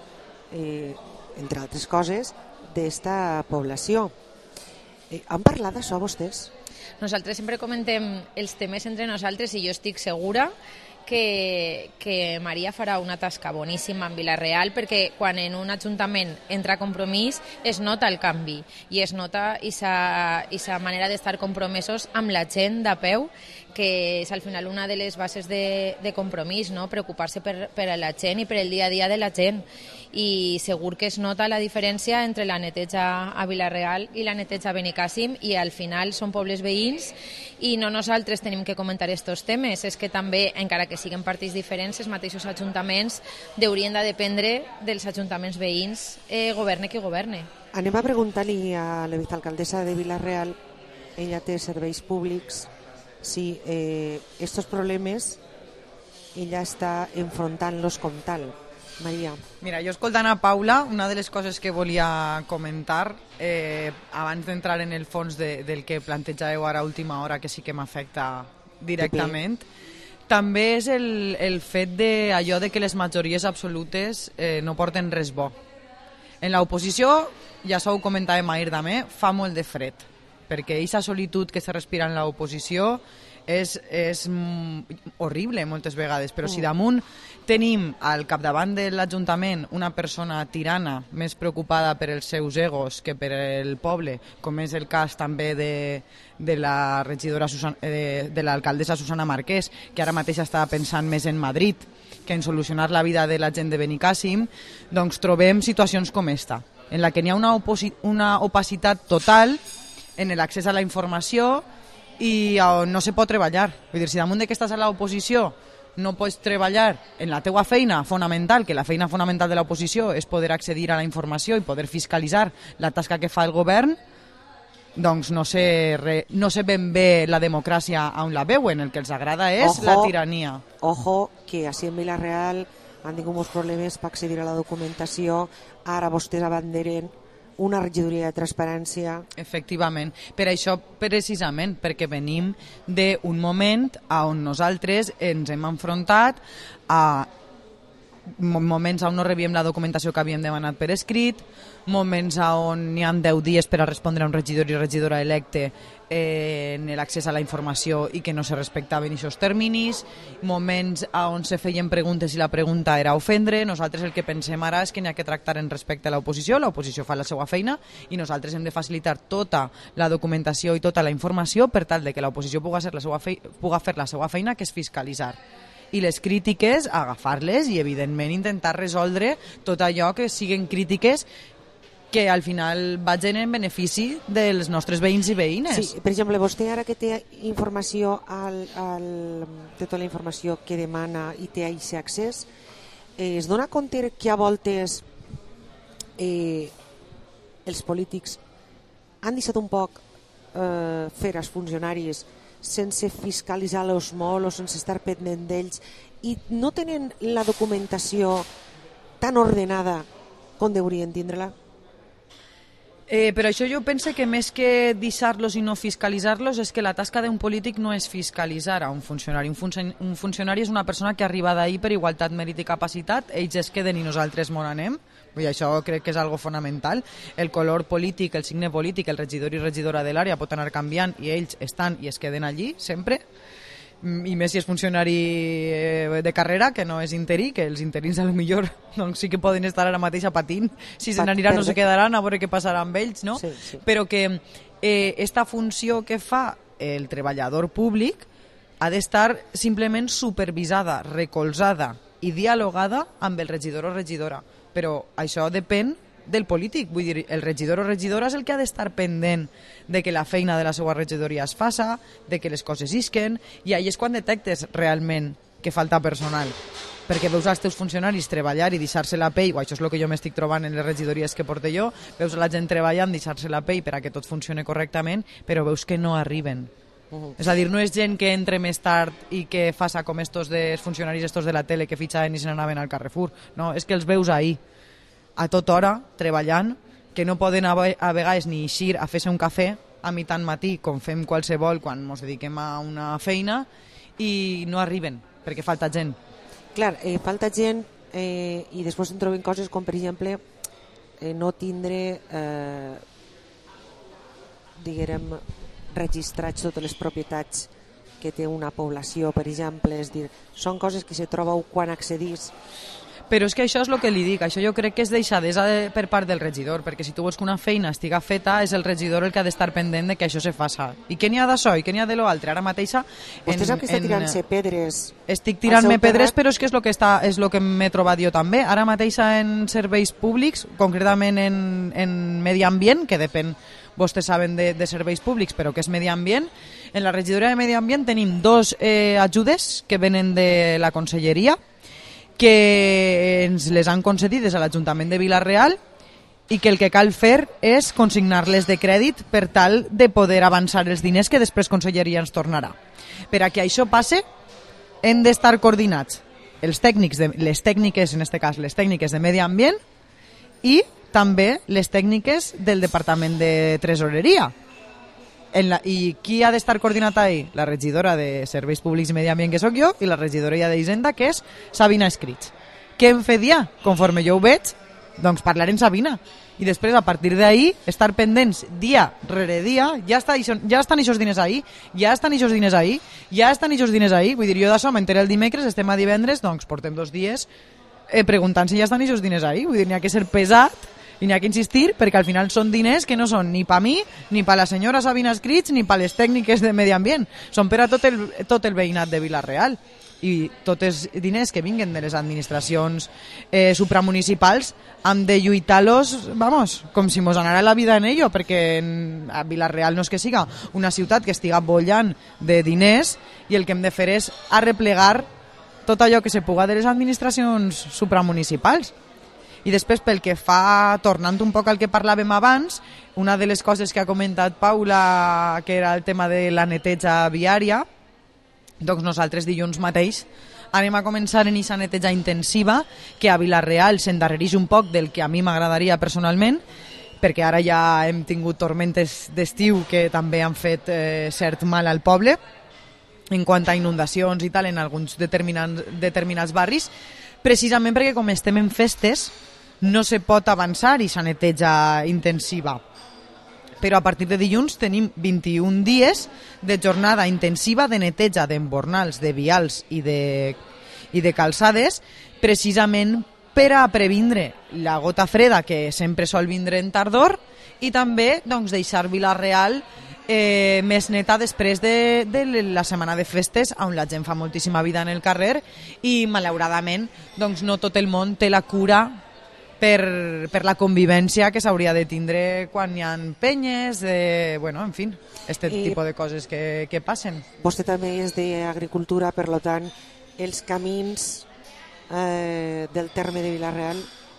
entre altres coses, d'esta població. Han parlat d'això vostès? Nosaltres sempre comentem els temes entre nosaltres, i jo estic segura que Maria farà una tasca boníssima en Vila-real, perquè quan en un ajuntament entra Compromís es nota el canvi i es nota aquesta manera d'estar compromesos amb la gent de peu, que és al final una de les bases de Compromís, no? Preocupar-se per a la gent i per el dia a dia de la gent, i segur que es nota la diferència entre la neteja a Vila-real i la neteja a Benicàssim, i al final són pobles veïns i no nosaltres tenim que comentar aquests temes, és que també, encara que siguin partits diferents, els mateixos ajuntaments haurien de dependre dels ajuntaments veïns, governe qui governe. Anem a preguntar-li a la vicealcaldessa de Vila-real, ella té serveis públics, si estos problemes ella està enfrontant-los com tal. Maria. Mira, jo escoltant a Paula, una de les coses que volia comentar abans d'entrar en el fons del que plantejàveu ara a última hora, que sí que m'afecta directament, també és el fet d'allò de que les majories absolutes no porten res bo. En l'oposició, ja s'ho comentàvem ahir també, fa molt de fred, perquè aquesta solitud que se respira en l'oposició és horrible moltes vegades, però si damunt tenim al capdavant de l'Ajuntament una persona tirana, més preocupada per els seus egos que per el poble, com és el cas també de la regidora de l'alcaldessa Susana Marquès, que ara mateix està pensant més en Madrid que en solucionar la vida de la gent de Benicàssim, doncs trobem situacions com esta, en la que n'hi ha una opacitat total en l'accés a la informació i on no se pot treballar. Vull dir, si damunt que estàs a l'oposició no pots treballar en la teua feina fonamental, que la feina fonamental de l'oposició és poder accedir a la informació i poder fiscalitzar la tasca que fa el govern, doncs no sé ben bé la democràcia on la veuen, el que els agrada és la tirania. Ojo, que així en Vila-real han tingut molts problemes per accedir a la documentació, ara vostès abanderen una regidoria de transparència. Efectivament, per això precisament, perquè venim d'un moment on nosaltres ens hem enfrontat a moments on no rebíem la documentació que havíem demanat per escrit, moments on n'hi ha 10 dies per a respondre a un regidor i regidora electe en l'accés a la informació i que no se respectaven aquests terminis, moments on se feien preguntes i la pregunta era ofendre. Nosaltres el que pensem ara és que n'hi ha que tractar en respecte a l'oposició fa la seva feina i nosaltres hem de facilitar tota la documentació i tota la informació per tal de que l'oposició puga fer la seva feina, que és fiscalitzar. I les crítiques, agafar-les i, evidentment, intentar resoldre tot allò que siguen crítiques que al final vagin en benefici dels nostres veïns i veïnes. Sí, per exemple, vostè ara que té informació, té tota la informació que demana i té aquest accés, es dona compte que a voltes els polítics han deixat un poc fer als funcionaris sense fiscalitzar-los molt o sense estar pendent d'ells i no tenen la documentació tan ordenada com deurien tindre-la? Per això jo penso que més que deixar-los i no fiscalitzar-los és que la tasca d'un polític no és fiscalitzar a un funcionari. Un funcionari és una persona que arriba d'ahir per igualtat, mèrit i capacitat, ells es queden i nosaltres mos n'anem. I això crec que és algo fonamental. El color polític, el signe polític, el regidor i regidora de l'àrea pot anar canviant i ells estan i es queden allí sempre, i més si és funcionari de carrera, que no és interí, que els interins a lo millor doncs sí que poden estar ara mateix a patint, si se n'aniran no se quedaran, a veure què passarà amb ells, no? Sí. Però que esta funció que fa el treballador públic ha d'estar simplement supervisada, recolzada i dialogada amb el regidor o regidora. Però això depèn del polític, vull dir, el regidor o regidora és el que ha d'estar pendent de que la feina de la seva regidoria es faça, de que les coses isquen, i ahí és quan detectes realment que falta personal, perquè veus els teus funcionaris treballar i deixar-se la pell, o això és el que jo m'estic trobant en les regidories que porto jo, veus la gent treballant, deixar-se la pell per a que tot funcione correctament, però veus que no arriben. És a dir, no és gent que entre més tard i que faça com estos dels funcionaris estos de la tele que fitxaven i se n'anaven al Carrefour, no, és que els veus ahí a tota hora treballant, que no poden a vegades ni eixir a fer-se un cafè a mitjan matí com fem qualsevol quan ens dediquem a una feina i no arriben perquè falta gent. Clar, falta gent i després en troben coses com per exemple no tindre diguem registrats totes les propietats que té una població, per exemple, és dir, són coses que se trobeu quan accedís. Però és que això és el que li dic, això jo crec que és deixadesa per part del regidor, perquè si tu vols que una feina estiga feta és el regidor el que ha d'estar pendent de que això se faça. I què n'hi ha d'això i què n'hi ha de l'altre? Ara mateixa... Vostè sap que està tirant-se pedres? Estic tirant-me pedres, però és que és el que m'he trobat jo també. Ara mateixa en serveis públics, concretament en medi ambient, que depèn, vostès saben de serveis públics, però que és medi ambient, en la regidoria de medi ambient tenim 2 ajudes que venen de la conselleria, que ens les han concedides a l'Ajuntament de Vila-real i que el que cal fer és consignar-les de crèdit per tal de poder avançar els diners que després Conselleria ens tornarà. Per a que això passe hem d'estar coordinats les tècniques, en aquest cas les tècniques de medi ambient i també les tècniques del Departament de Tresoreria. I qui ha d'estar coordinat ahí? La regidora de Serveis Públics i Medi Ambient, que sóc jo, i la regidoria d'Hisenda, que és Sabina Escrits. Què hem fet ja? Conforme jo ho veig, doncs parlarem Sabina. I després, a partir d'ahí, estar pendents dia rere dia, ja estan aquests diners ahí, ja estan aquests diners ahí, ja estan aquests diners ahí. Vull dir, jo d'això m'enteré el dimecres, estem a divendres, doncs portem 2 dies preguntant si ja estan aquests diners ahí. Vull dir, n'hi ha que ser pesat i n'hi ha que insistir perquè al final són diners que no són ni per mi, ni per la senyora Sabina Escrits, ni per les tècniques de medi ambient. Són per a tot el veïnat de Vila-real. I tots els diners que vinguen de les administracions supramunicipals hem de lluitar-los, com si mos anara la vida en ello, perquè a Vila-real no és que siga una ciutat que estiga bollant de diners i el que hem de fer és arreplegar tot allò que se puga de les administracions supramunicipals. I després, pel que fa, tornant un poc al que parlàvem abans, una de les coses que ha comentat Paula, que era el tema de la neteja viària, doncs nosaltres dilluns mateix anem a començar en aquesta neteja intensiva, que a Vila-real s'endarrereix un poc del que a mi m'agradaria personalment, perquè ara ja hem tingut tormentes d'estiu que també han fet cert mal al poble, en quant a inundacions i tal, en alguns determinats barris, precisament perquè com estem en festes no se pot avançar aquesta neteja intensiva. Però a partir de dilluns tenim 21 dies de jornada intensiva de neteja d'embornals, de vials i de calçades, precisament per a previndre la gota freda que sempre sol vindre en tardor i també doncs, deixar Vila-real més neta després de la setmana de festes, on la gent fa moltíssima vida en el carrer i malauradament doncs, no tot el món té la cura per la convivència que s'hauria de tindre quan hi ha penyes, bueno, en fi, tipus de coses que passen. Vostè també és d'agricultura, per tant, els camins del terme de Vila-real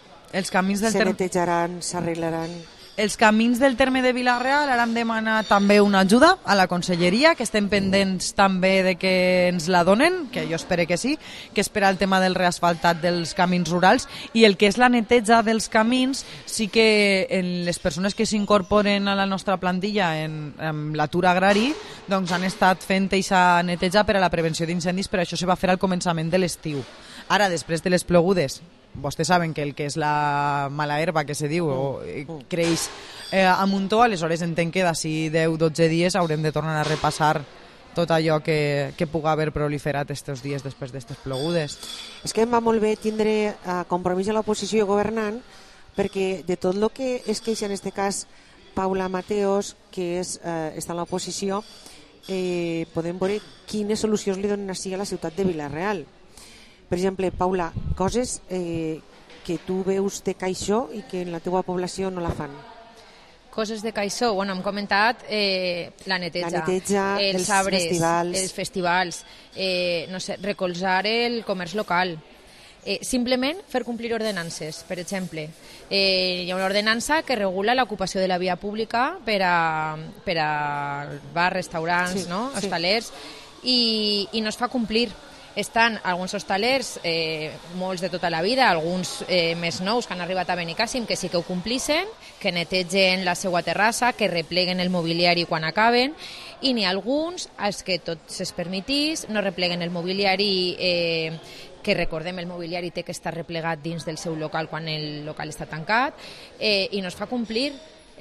se netejaran, s'arreglaran. Els camins del terme de Vila-real, ara hem demanat també una ajuda a la conselleria, que estem pendents també de que ens la donen, que jo espero que sí, que és per al tema del reasfaltat dels camins rurals, i el que és la neteja dels camins, sí que les persones que s'incorporen a la nostra plantilla en l'atur agrari, doncs han estat fent aquesta neteja per a la prevenció d'incendis, però això se va fer al començament de l'estiu. Ara, després de les plogudes, vostès saben que el que és la mala herba, que se diu, creix a muntó, aleshores entenc que d'ací 10-12 dies haurem de tornar a repassar tot allò que pugui haver proliferat estos dies després d'estes plogudes. És que em va molt bé tindre compromís a l'oposició governant, perquè de tot el que es queixa en aquest cas Paula Mateos, que està en l'oposició, podem veure quines solucions li donen així a la ciutat de Vila-real. Per exemple, Paula, coses que tu veus de caixó i que en la teua població no la fan. Coses de caixó, bueno, hem comentat la neteja, els festivals, no sé, recolzar el comerç local. Simplement fer complir ordenances, per exemple. Hi ha una ordenança que regula l'ocupació de la via pública per a bars, restaurants, hostalers, i no es fa complir. Estan alguns hostalers, molts de tota la vida, alguns més nous que han arribat a Benicàssim, que sí que ho complixen, que netegen la seva terrassa, que repleguen el mobiliari quan acaben, i n'hi ha alguns als que tot es permetís, no repleguen el mobiliari, que recordem el mobiliari té que estar replegat dins del seu local quan el local està tancat, i no es fa complir.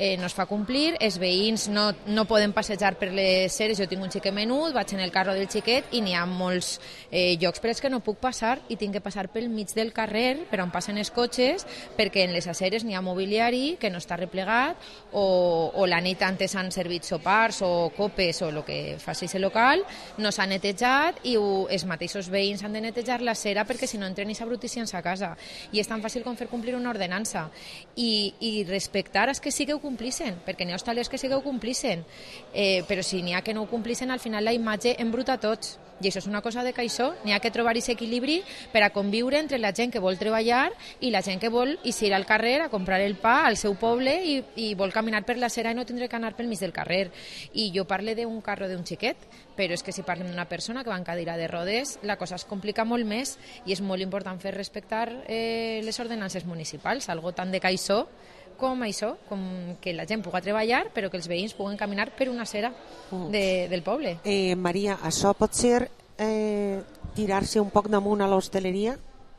Els veïns no poden passejar per les ceres. Jo tinc un xiquet menut, vaig en el carro del xiquet i n'hi ha molts llocs per als que no puc passar i tinc que passar pel mig del carrer per on passen els cotxes, perquè en les aceres n'hi ha mobiliari que no està replegat o la nit antes han servit sopars o copes o el que faci el local, no s'ha netejat i els mateixos veïns han de netejar la cera perquè si no entren i s'abruticians a casa. I és tan fàcil com fer complir una ordenança i respectar els que sí que ho complixen, perquè n'hi ha hostalers que sí que ho complixen, però si n'hi ha que no ho complixen, al final la imatge embruta tots. I això és una cosa de caixó. N'hi ha que trobar aquest equilibri per a conviure entre la gent que vol treballar i la gent que vol ir al carrer a comprar el pa al seu poble i vol caminar per la cera i no tindre que anar pel mig del carrer. I jo parlo d'un carro d'un xiquet, però és que si parlem d'una persona que va en cadira de rodes, la cosa es complica molt més i és molt important fer respectar les ordenances municipals, algo tan de caixó com això, com que la gent pugui treballar però que els veïns puguen caminar per una cera del poble. Maria, això pot ser tirar-se un poc damunt a l'hostaleria?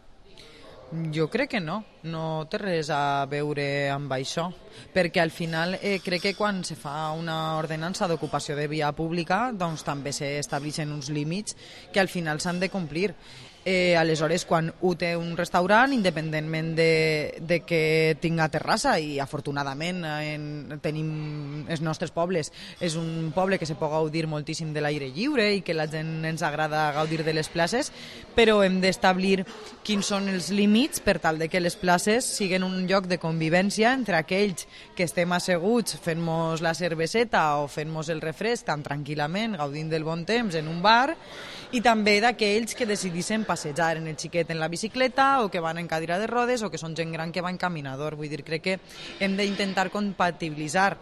Jo crec que no té res a veure amb això, perquè al final crec que quan se fa una ordenança d'ocupació de via pública doncs també s'estableixen uns límits que al final s'han de complir. Aleshores, quan ho té un restaurant, independentment de que tinga terrassa, i afortunadament tenim els nostres pobles, és un poble que se pot gaudir moltíssim de l'aire lliure i que la gent ens agrada gaudir de les places, però hem d'establir quins són els límits per tal de que les places siguin un lloc de convivència entre aquells que estem asseguts fent-nos la cerveseta o fent-nos el refresc tan tranquil·lament, gaudint del bon temps en un bar, i també d'aquells que decidissin passejar en el xiquet en la bicicleta, o que van en cadira de rodes, o que són gent gran que va en caminador. Vull dir, crec que hem d'intentar compatibilitzar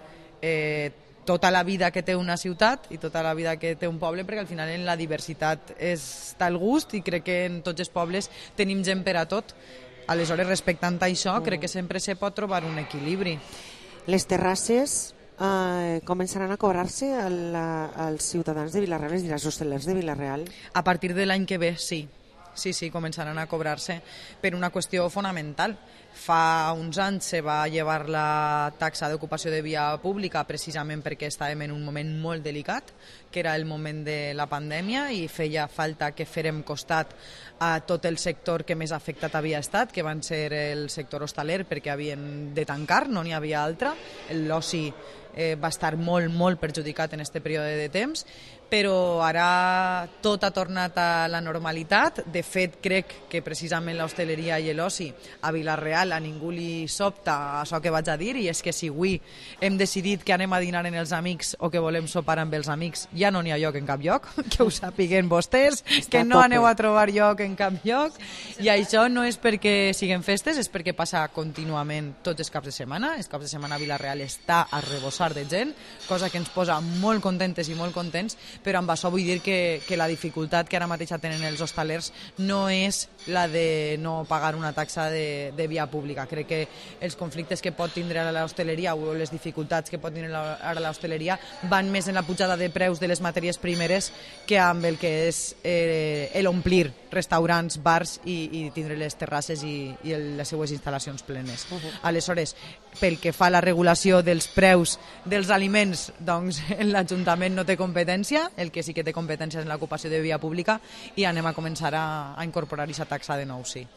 tota la vida que té una ciutat i tota la vida que té un poble, perquè al final en la diversitat està el gust, i crec que en tots els pobles tenim gent per a tot. Aleshores, respectant això, crec que sempre se pot trobar un equilibri. Les terrasses començaran a cobrar-se als ciutadans de Vila-real, és a dir, als hostalers de Vila-real? A partir de l'any que ve, sí. Sí, començaran a cobrar-se per una qüestió fonamental. Fa uns anys se va llevar la taxa d'ocupació de via pública precisament perquè estàvem en un moment molt delicat, que era el moment de la pandèmia, i feia falta que férem costat a tot el sector que més afectat havia estat, que van ser el sector hostaler, perquè havien de tancar, no n'hi havia altra. L'oci va estar molt perjudicat en aquest període de temps, però ara tot ha tornat a la normalitat. De fet, crec que precisament l'hostaleria i l'oci a Vila-real a ningú li sobta això que vaig a dir, i és que si avui hem decidit que anem a dinar amb els amics o que volem sopar amb els amics, ja no n'hi ha lloc en cap lloc, que ho sàpiguen vostès, que no aneu a trobar lloc en cap lloc, i això no és perquè siguen festes, és perquè passa contínuament tots els caps de setmana. Els caps de setmana a Vila-real està a rebossar de gent, cosa que ens posa molt contentes i molt contents, però amb això vull dir que la dificultat que ara mateix tenen els hostalers no és la de no pagar una taxa de via pública. Crec que els conflictes que pot tindre ara l'hostaleria o les dificultats que pot tindre ara l'hostaleria van més en la pujada de preus de les matèries primeres que amb el que és l'omplir restaurants, bars i tindre les terrasses i les seues instal·lacions plenes. Aleshores, pel que fa a la regulació dels preus dels aliments, doncs l'Ajuntament no té competència, el que sí que té competència és l'ocupació de via pública, i anem a començar a incorporar aquesta taxa de nou, sí.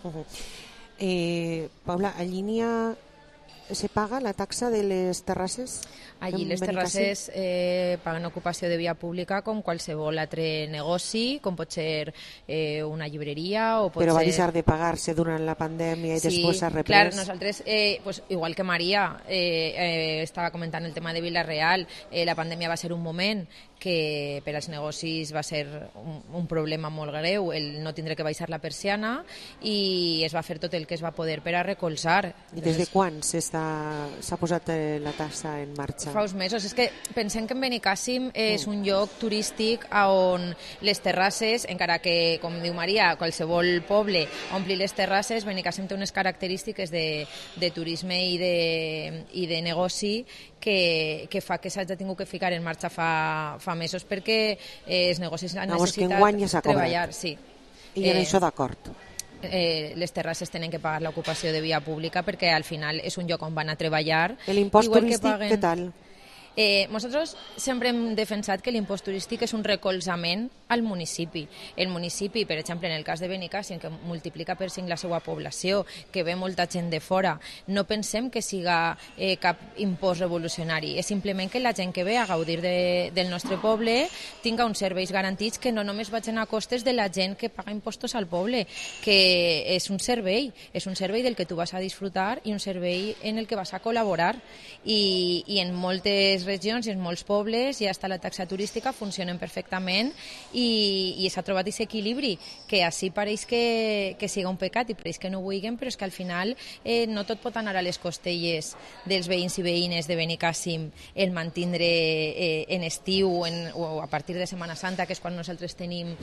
Paula, a Llínia se paga la taxa de les terrasses? Allí les terrasses paguen ocupació de via pública com qualsevol altre negoci, com pot ser una llibreria o pot Però va ser... deixar de pagar-se durant la pandèmia i després s'ha reprès? Clar, nosaltres, pues, igual que Maria, estava comentant el tema de Vila-real, la pandèmia va ser un moment que per als negocis va ser un problema molt greu, el no tindre que baixar la persiana, i es va fer tot el que es va poder per a recolzar. I des de quan s'ha posat la taxa en marxa? Fa uns mesos. És que pensem que en Benicàssim és un lloc turístic on les terrasses, encara que, com diu Maria, qualsevol poble ompli les terrasses, Benicàssim té unes característiques de turisme i de negoci que fa que s'hagi tingut que ficar en marxa fa mesos, perquè els negocis han necessitat treballar. Sí. I en això d'acord? Les terrasses tenen que pagar l'ocupació de via pública perquè al final és un lloc on van a treballar. L'impost turístic, què tal? Nosaltres sempre hem defensat que l'impost turístic és un recolzament al municipi. El municipi, per exemple, en el cas de Benicàssim, que multiplica per 5 la seva població, que ve molta gent de fora, no pensem que siga cap impost revolucionari. És simplement que la gent que ve a gaudir del nostre poble tinga uns serveis garantits que no només vagin a costes de la gent que paga impostos al poble, que és un servei del que tu vas a disfrutar i un servei en el que vas a col·laborar. I en moltes regions i en molts pobles ja està la taxa turística, funcionen perfectament i s'ha trobat aquest equilibri, que així pareix que siga un pecat i pareix que no ho vulguin, però és que al final no tot pot anar a les costelles dels veïns i veïnes de Benicàssim el mantindre en estiu o a partir de Setmana Santa, que és quan nosaltres tenim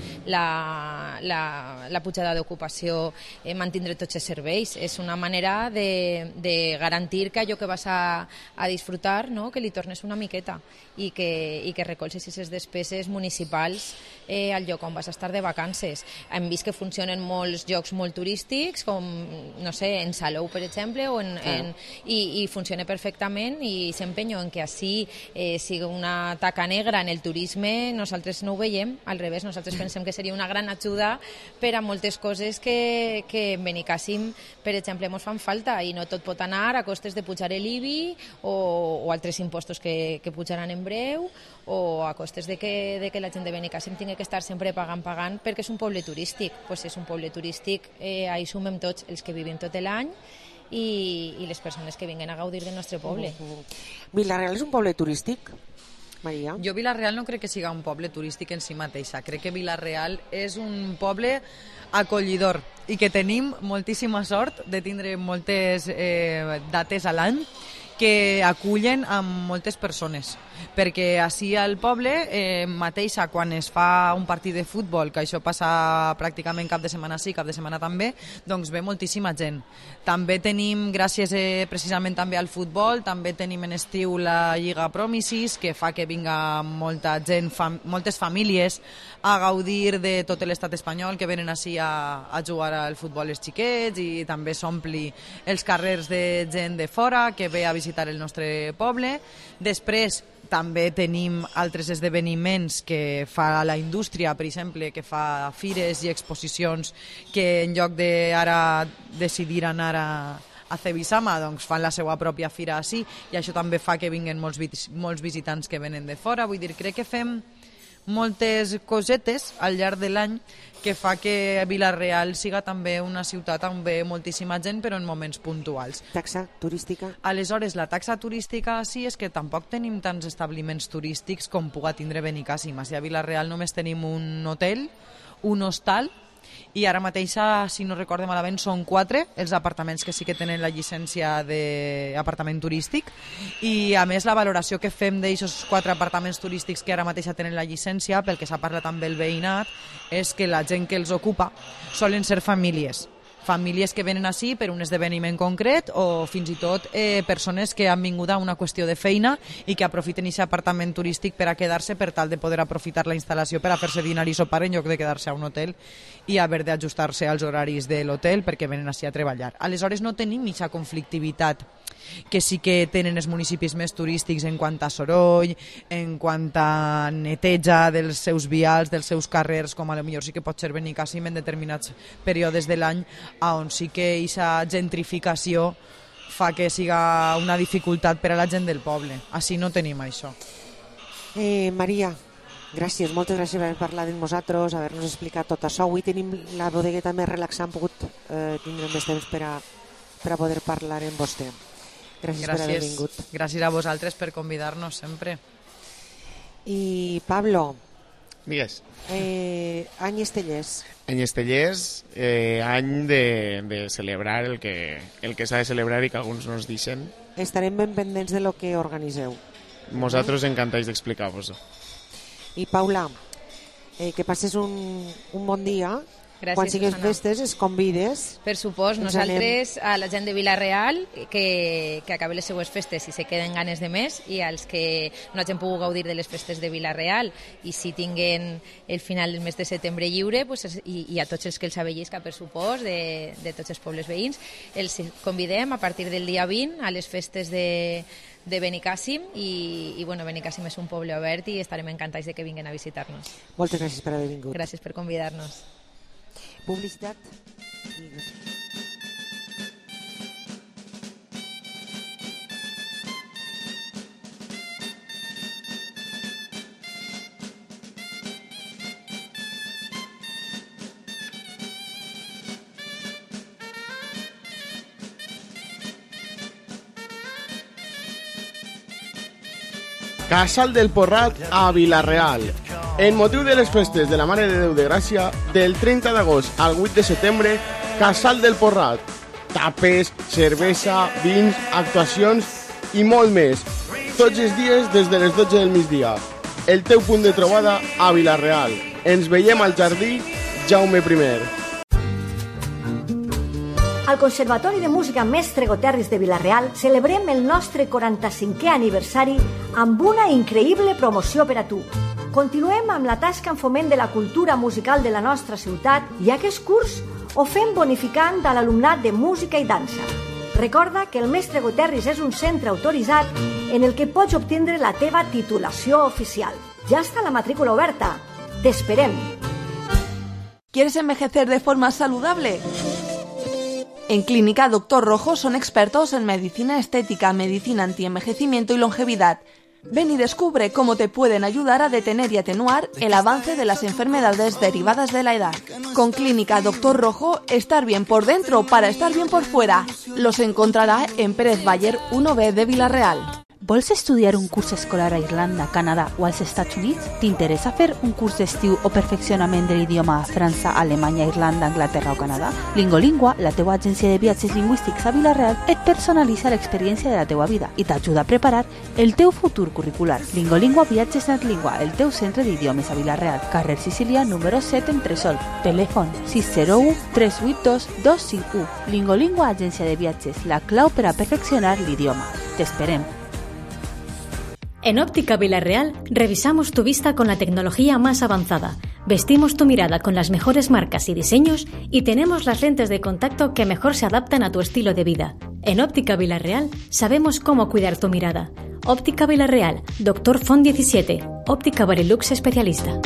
la pujada d'ocupació, mantindre tots els serveis. És una manera de garantir que allò que vas a disfrutar, no? Que li tornes una miqueta i que recolzis aquestes despeses municipals al lloc on vas a estar de vacances. Hem vist que funcionen molts llocs molt turístics, com, no sé, en Salou, per exemple, i funciona perfectament, i s'empenyo en que així sigui una taca negra en el turisme. Nosaltres no ho veiem, al revés, nosaltres pensem que seria una gran ajuda per a moltes coses que en Benicàssim, per exemple, ens fan falta, i no tot pot anar a costes de pujar l'IBI o altres impostos que pujaran en breu, o a costes de que la gent de Benicàssim tingui que estar sempre pagant, perquè és un poble turístic. Pues és un poble turístic, ahí sumem tots els que vivim tot l'any i les persones que vinguen a gaudir del nostre poble. Vila-real és un poble turístic? Maria? Jo Vila-real no crec que siga un poble turístic en si mateixa. Crec que Vila-real és un poble acollidor i que tenim moltíssima sort de tindre moltes dates a l'any que acullen amb moltes persones, perquè així al poble mateixa, quan es fa un partit de futbol, que això passa pràcticament cap de setmana sí, cap de setmana també, doncs ve moltíssima gent. També tenim, gràcies precisament també al futbol, també tenim en estiu la Lliga Promises, que fa que vinga molta gent, moltes famílies a gaudir de tot l'estat espanyol, que venen així a jugar al futbol els xiquets, i també s'ompli els carrers de gent de fora que ve a visitar el nostre poble. Després també tenim altres esdeveniments que fa la indústria, per exemple, que fa fires i exposicions que en lloc de ara decidir anar a Cebisama, doncs fan la seva pròpia fira així, i això també fa que vinguen molts visitants que venen de fora. Vull dir, crec que fem moltes cosetes al llarg de l'any que fa que Vila-real siga també una ciutat on ve moltíssima gent, però en moments puntuals. Taxa turística? Aleshores, la taxa turística sí és que tampoc tenim tants establiments turístics com puga tindre Benicàssim. A Vila-real només tenim un hotel, un hostal, i ara mateixa, si no recorde malament, són 4 els apartaments que sí que tenen la llicència d'apartament turístic, i a més la valoració que fem d'aquests 4 apartaments turístics que ara mateixa tenen la llicència, pel que s'ha parlat amb el veïnat, és que la gent que els ocupa solen ser famílies que venen així per un esdeveniment concret, o fins i tot persones que han vingut a una qüestió de feina i que aprofiten aquest apartament turístic per a quedar-se, per tal de poder aprofitar la instal·lació per a fer-se dinar i sopar en lloc de quedar-se a un hotel i haver d'ajustar-se als horaris de l'hotel perquè venen així a treballar. Aleshores no tenim aquesta conflictivitat que sí que tenen els municipis més turístics en quant a soroll, en quant a neteja dels seus vials, dels seus carrers, com a lo millor sí que pot ser Benicàssim en determinats períodes de l'any, on sí que aquesta gentrificació fa que siga una dificultat per a la gent del poble. Així no tenim això. Maria, gràcies, moltes gràcies per haver parlat amb nosaltres, haver-nos explicat tot això. Avui tenim la bodegueta més relaxada, hem pogut tindre més temps per a poder parlar amb vostè. Gràcies per haver vingut. Gràcies a vosaltres per convidar-nos sempre. I Pablo, digues. Any Estellers. Any Estellers, any de celebrar el que s'ha de celebrar i que alguns no ens deixen. Estarem ben pendents de lo que organitzeu. Nosaltres encantats d'explicar-vos-ho. I Paula, que passes un bon dia. Gràcies, quan sigues Susana. Festes, es convides. Per supost, nosaltres, a la gent de Vila-real, que acabi les seues festes i se queden ganes de més, i als que no hagin pogut gaudir de les festes de Vila-real i si tinguen el final del mes de setembre lliure, pues, i a tots els que els avellisca, per supost, de tots els pobles veïns, els convidem a partir del dia 20 a les festes de Benicàssim, i bueno, Benicàssim és un poble obert i estarem encantats de que vinguin a visitar-nos. Moltes gràcies per haver vingut. Gràcies per convidar-nos. Publicitat. Casal del Porrat a Vila-real. En motiu de les festes de la Mare de Déu de Gràcia, del 30 d'agost al 8 de setembre, Casal del Porrat. Tapes, cervesa, vins, actuacions i molt més. Tots els dies des de les 12 del migdia. El teu punt de trobada a Vila-real. Ens veiem al jardí Jaume I. Al Conservatori de Música Mestre Goterris de Vila-real celebrem el nostre 45è aniversari amb una increïble promoció per a tu. Continuem amb la tasca en foment de la cultura musical de la nostra ciutat i aquest curs ho fem bonificant a l'alumnat de música i dansa. Recorda que el Mestre Goterris és un centre autoritzat en el que pots obtindre la teva titulació oficial. Ja està la matrícula oberta. T'esperem. ¿Quieres envejecer de forma saludable? En Clínica Dr. Rojo son expertos en medicina estética, medicina antienvejecimiento y longevidad. Ven y descubre cómo te pueden ayudar a detener y atenuar el avance de las enfermedades derivadas de la edad. Con Clínica Dr. Rojo, estar bien por dentro para estar bien por fuera. Los encontrará en Pérez Bayer 1B de Vila-real. Vols estudiar un curs escolar a Irlanda, Canadà o als Estats Units? T'interessa fer un curs d'estiu o perfeccionament de l'idioma a França, Alemanya, Irlanda, Anglaterra o Canadà? Lingolingua, la teua agència de viatges lingüístics a Vila-real, et personalitza l'experiència de la teua vida i t'ajuda a preparar el teu futur curricular. Lingolingua Viatges NetLingua, el teu centre d'idiomes a Vila-real, carrer Sicília, número 7 en Tresol. Telèfon 601 382 251. Lingolingua, agència de viatges, la clau per a perfeccionar l'idioma. T'esperem. En Óptica Vila-real revisamos tu vista con la tecnología más avanzada, vestimos tu mirada con las mejores marcas y diseños y tenemos las lentes de contacto que mejor se adaptan a tu estilo de vida. En Óptica Vila-real sabemos cómo cuidar tu mirada. Óptica Vila-real, Dr. Font 17, Óptica Varilux especialista.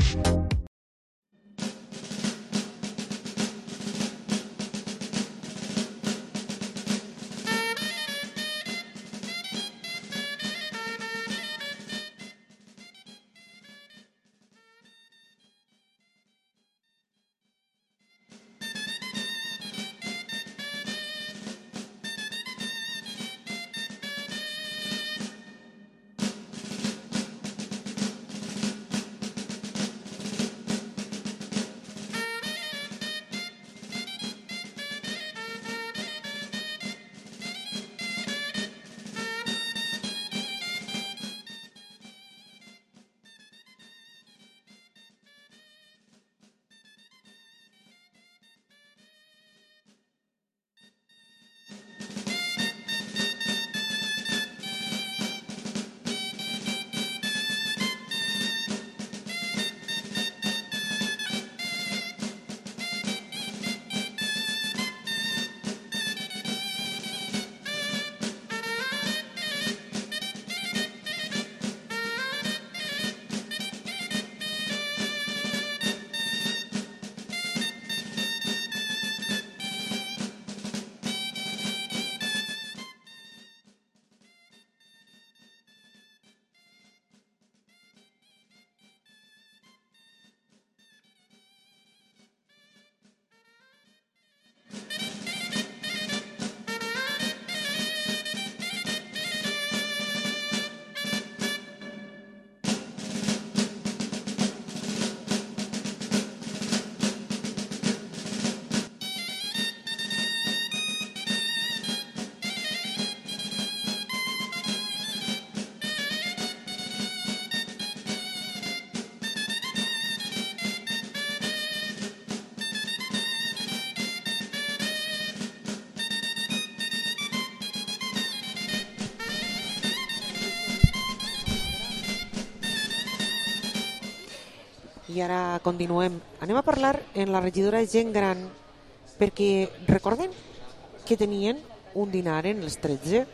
I ara continuem. Anem a parlar en la regidora Gent Gran, perquè recorden que tenien un dinar en els 13.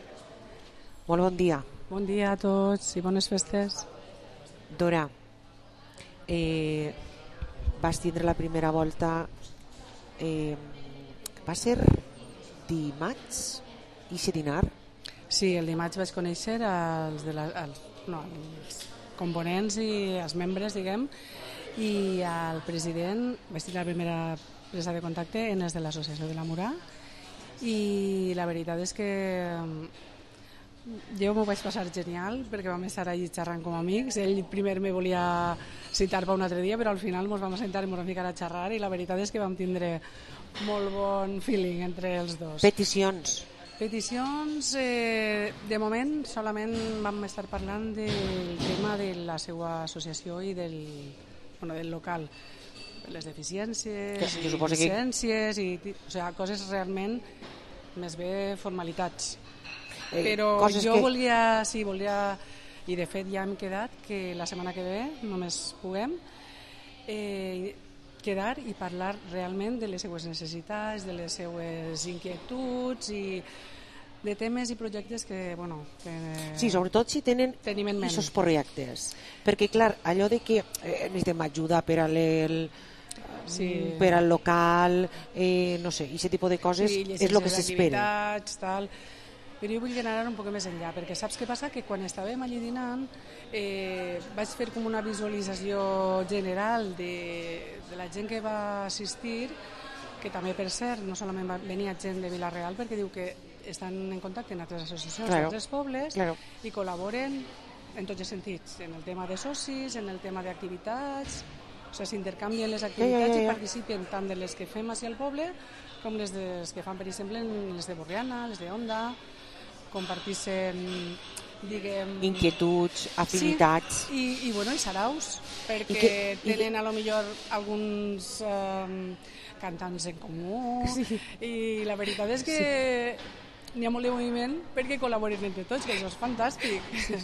Molt bon dia. Bon dia a tots i bones festes. Dora, vas tindre la primera volta, va ser dimarts, i dinar? Sí, el dimarts vaig conèixer els components i els membres, diguem, i el president vaig tenir la primera presa de contacte en els de l'associació de la Murà, i la veritat és que jo m'ho vaig passar genial perquè vam estar allà xerrant com a amics. Ell primer me volia citar per un altre dia, però al final ens vam sentar i ens vam ficar a xerrar, i la veritat és que vam tindre molt bon feeling entre els dos. Peticions? Peticions, de moment solament vam estar parlant del tema de la seva associació i del local, les deficiències, llicències, o sigui, coses realment més bé formalitats. Però jo volia, i de fet ja hem quedat que la setmana que ve només puguem quedar i parlar realment de les seues necessitats, de les seues inquietuds i de temes i projectes que, Sí, sobretot si tenen aquests projectes. Perquè, clar, allò de que necessitem ajuda per al local, no sé, aquest tipus de coses és el que s'espera. Però jo vull anar un poc més enllà, perquè saps què passa? Que quan estàvem allí dinant vaig fer com una visualització general de la gent que va assistir, que també, per cert, no solament venia gent de Vila-real, perquè diu que estan en contacte amb altres associacions Claro. d'altres pobles Claro. i col·laboren en tots els sentits, en el tema de socis, en el tema d'activitats, o sigui, s'intercanvien les activitats ja. i participen tant de les que fem així al poble com les que fan, per exemple, les de Borriana, les de Onda, compartissem, diguem... Inquietuds, afinitats... Sí, i bueno, i saraus, perquè tenen a lo millor alguns cantants en comú, i la veritat és que n'hi ha molt de moviment perquè col·laboren entre tots, que això és fantàstic.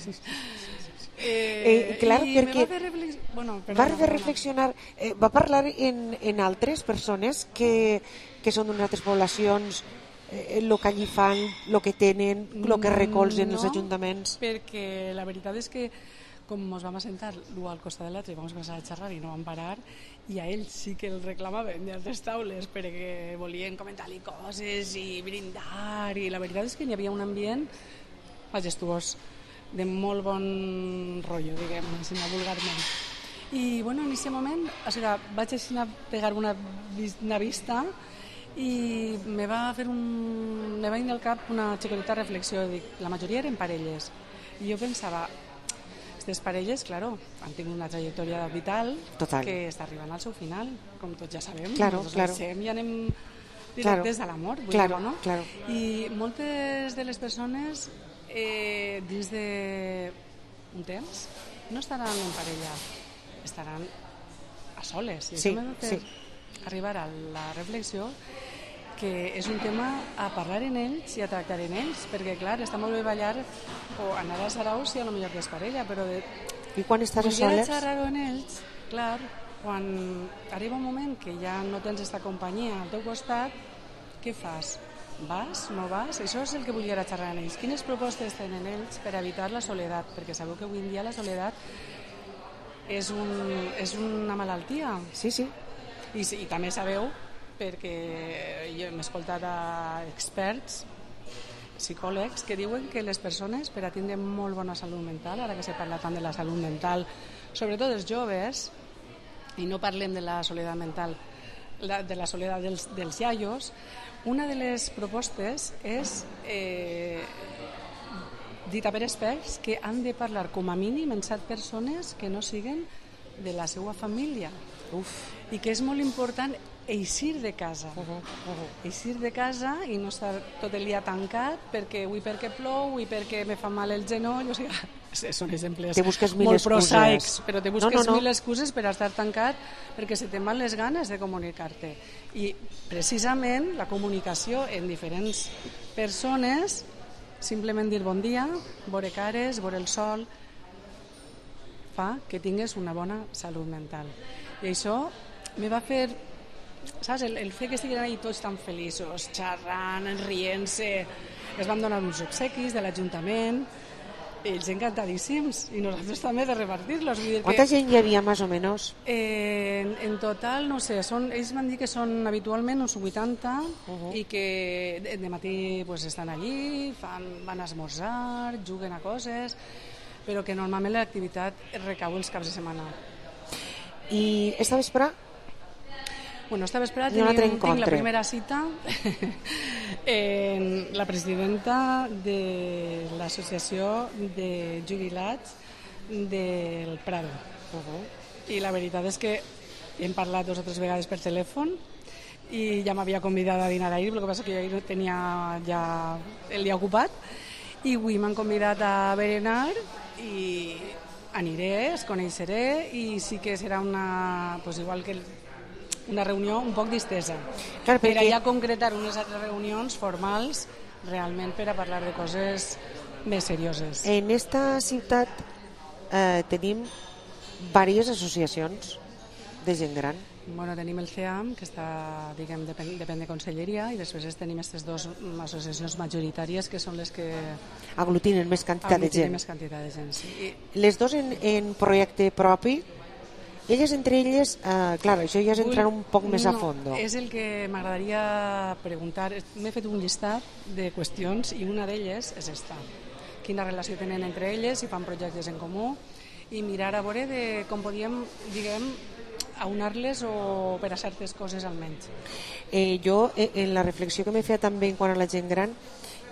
Clar, i perquè va fer reflexionar, va parlar en altres persones que són d'unes altres poblacions, el que allí fan, el que tenen, el que recolzen els ajuntaments. Perquè la veritat és que com ens vam assentar l'un al costat de l'altre i vam començar a xerrar i no vam parar, i a ells sí que el reclamaven d'altres taules perquè volien comentar-li coses i brindar, i la veritat és que hi havia un ambient majestuós, de molt bon rotllo, diguem, si no vulgarment. I bueno, en aquest moment, o sigui, vaig així a pegar una vista i me va venir al cap una xicoteta reflexió. Dic, la majoria eren parelles i jo pensava, aquestes parelles, claro, han tingut una trajectòria vital que està arribant al seu final, com tots ja sabem. Claro. I anem directes a la mort, no? I moltes de les persones dins d'un temps no estaran en parella, estaran a soles. I això m'ha de fer arribar a la reflexió que és un tema a parlar en ells i a tractar en ells, perquè clar, està molt bé ballar o anar a saraus si a lo millor que és parella, però i quan estàs a soles? Xerrar-ho en ells, clar, quan arriba un moment que ja no tens aquesta companyia al teu costat, què fas? Vas? No vas? Això és el que volia xerrar en ells. Quines propostes tenen ells per evitar la soledat? Perquè sabeu que avui en dia la soledat és una malaltia. Sí. I també sabeu, perquè jo m'he escoltat a experts, psicòlegs, que diuen que les persones, per a tindre molt bona salut mental, ara que se parla tant de la salut mental, sobretot els joves, i no parlem de la soledat mental, de la soledat dels iaios, una de les propostes és dita per experts que han de parlar com a mínim en 7 persones que no siguen de la seva família. I que és molt important eixir de casa. Eixir de casa i no estar tot el dia tancat perquè avui perquè plou, avui perquè me fa mal el genoll, o sigui, són exemples molt prosaics, però te busques mil excuses per estar tancat perquè se te'n van les ganes de comunicar-te. I precisament la comunicació en diferents persones, simplement dir bon dia, veure cares, veure el sol, fa que tingues una bona salut mental. I això me va fer, saps, el fet que estiguin ahí tots tan feliços, xerrant, rient-se, es van donar uns obsequis de l'Ajuntament, ells encantadíssims, i nosaltres també de repartir-los. Quanta gent hi havia, més o menys? En total, no sé, ells m'han dit que són habitualment uns 80 i que de matí estan allí, van a esmorzar, juguen a coses, però que normalment l'activitat recau els caps de setmana. I esta vespre? Esta vespre tinc la primera cita en la presidenta de l'Associació de Jubilats del Prado. I la veritat és que hem parlat 2 o 3 vegades per telèfon i ja m'havia convidat a dinar ahir, el que passa que jo ahir tenia ja el dia ocupat, i avui m'han convidat a berenar i aniré, es coneixeré, i sí que serà una, igual que una reunió un poc distesa, per allà concretar unes altres reunions formals realment per a parlar de coses més serioses. En esta ciutat tenim diverses associacions de gent gran. Tenim el CEAM, que està, depèn de Conselleria, i després tenim aquestes 2 associacions majoritàries que són les que aglutinen més quantitat de gent. Sí. Les 2 en projecte propi, elles entre elles, clar, això ja és entrar un poc més a fondo. És el que m'agradaria preguntar. M'he fet un llistat de qüestions i una d'elles és esta. Quina relació tenen entre elles, si fan projectes en comú, i mirar a veure com podíem, aunar-les o per a certes coses almenys. Jo, en la reflexió que m'he fet també en quant a la gent gran,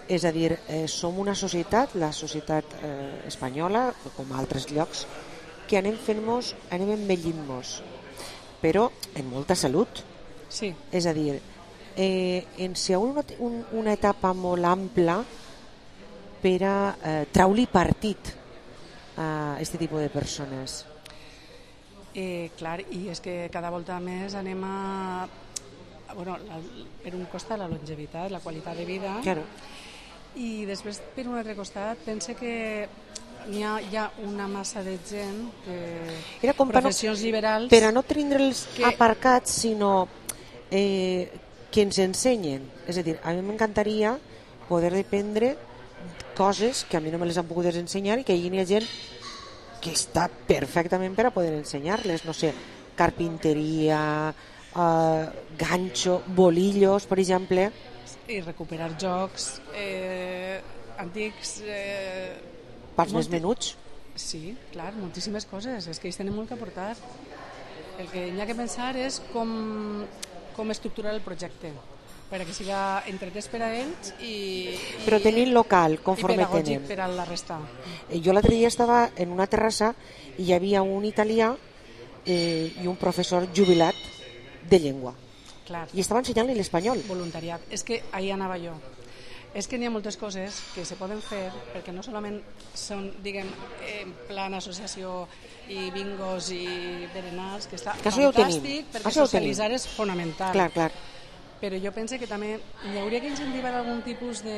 És a dir, som una societat, la societat espanyola, com altres llocs, que anem envellint-nos, però en molta salut. Sí. És a dir, ens hi ha una etapa molt ampla per a treure-li partit a aquest tipus de persones. Clar, i és que cada volta més anem a... Bueno, per un costat la longevitat, la qualitat de vida, claro. I després per un altre costat pense que hi ha una massa de gent, professions liberals... Per a no tindre'ls aparcats, sinó que ens ensenyen. És a dir, a mi m'encantaria poder aprendre coses que a mi no me les han pogut ensenyar i que hi ha gent que està perfectament per a poder ensenyar-les, no sé, carpinteria, ganxo, bolillos, per exemple. I recuperar jocs antics... Pels més menuts? Sí, clar, moltíssimes coses. És que ells tenen molt que aportar. El que hi ha que pensar és com estructurar el projecte perquè siga entretès per a ells però tenint local, conforme i pedagògic tenen. Per a la resta. Jo l'altre dia estava en una terrassa i hi havia un italià i un professor jubilat de llengua. Clar. I estava ensenyant-li l'espanyol. Voluntariat. És que ahí anava jo. És que n'hi ha moltes coses que se poden fer perquè no solament són, diguem, en plan associació i bingos i berenars, que està fantàstic, perquè socialitzar és fonamental. Clar, clar. Però jo penso que també hi hauria que incentivar algun tipus de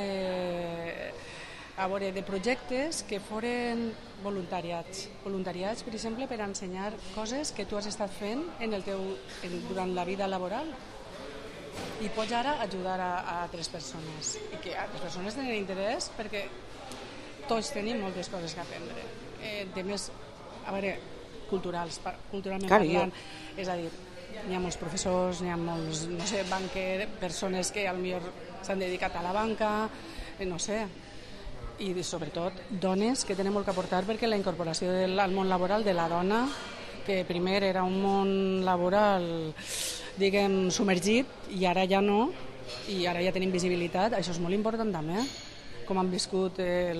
projectes que foren voluntariats, per exemple, per ensenyar coses que tu has estat fent durant la vida laboral i pots ara ajudar a altres persones i que altres persones tenen interès perquè tots tenim moltes coses que aprendre, temes culturalment parlant, és a dir, n'hi ha molts professors, n'hi ha molts, no sé, persones que potser s'han dedicat a la banca, no sé, i sobretot dones que tenen molt que aportar perquè la incorporació al món laboral de la dona, que primer era un món laboral, diguem, submergit, i ara ja no, i ara ja tenim visibilitat, això és molt important també, com han viscut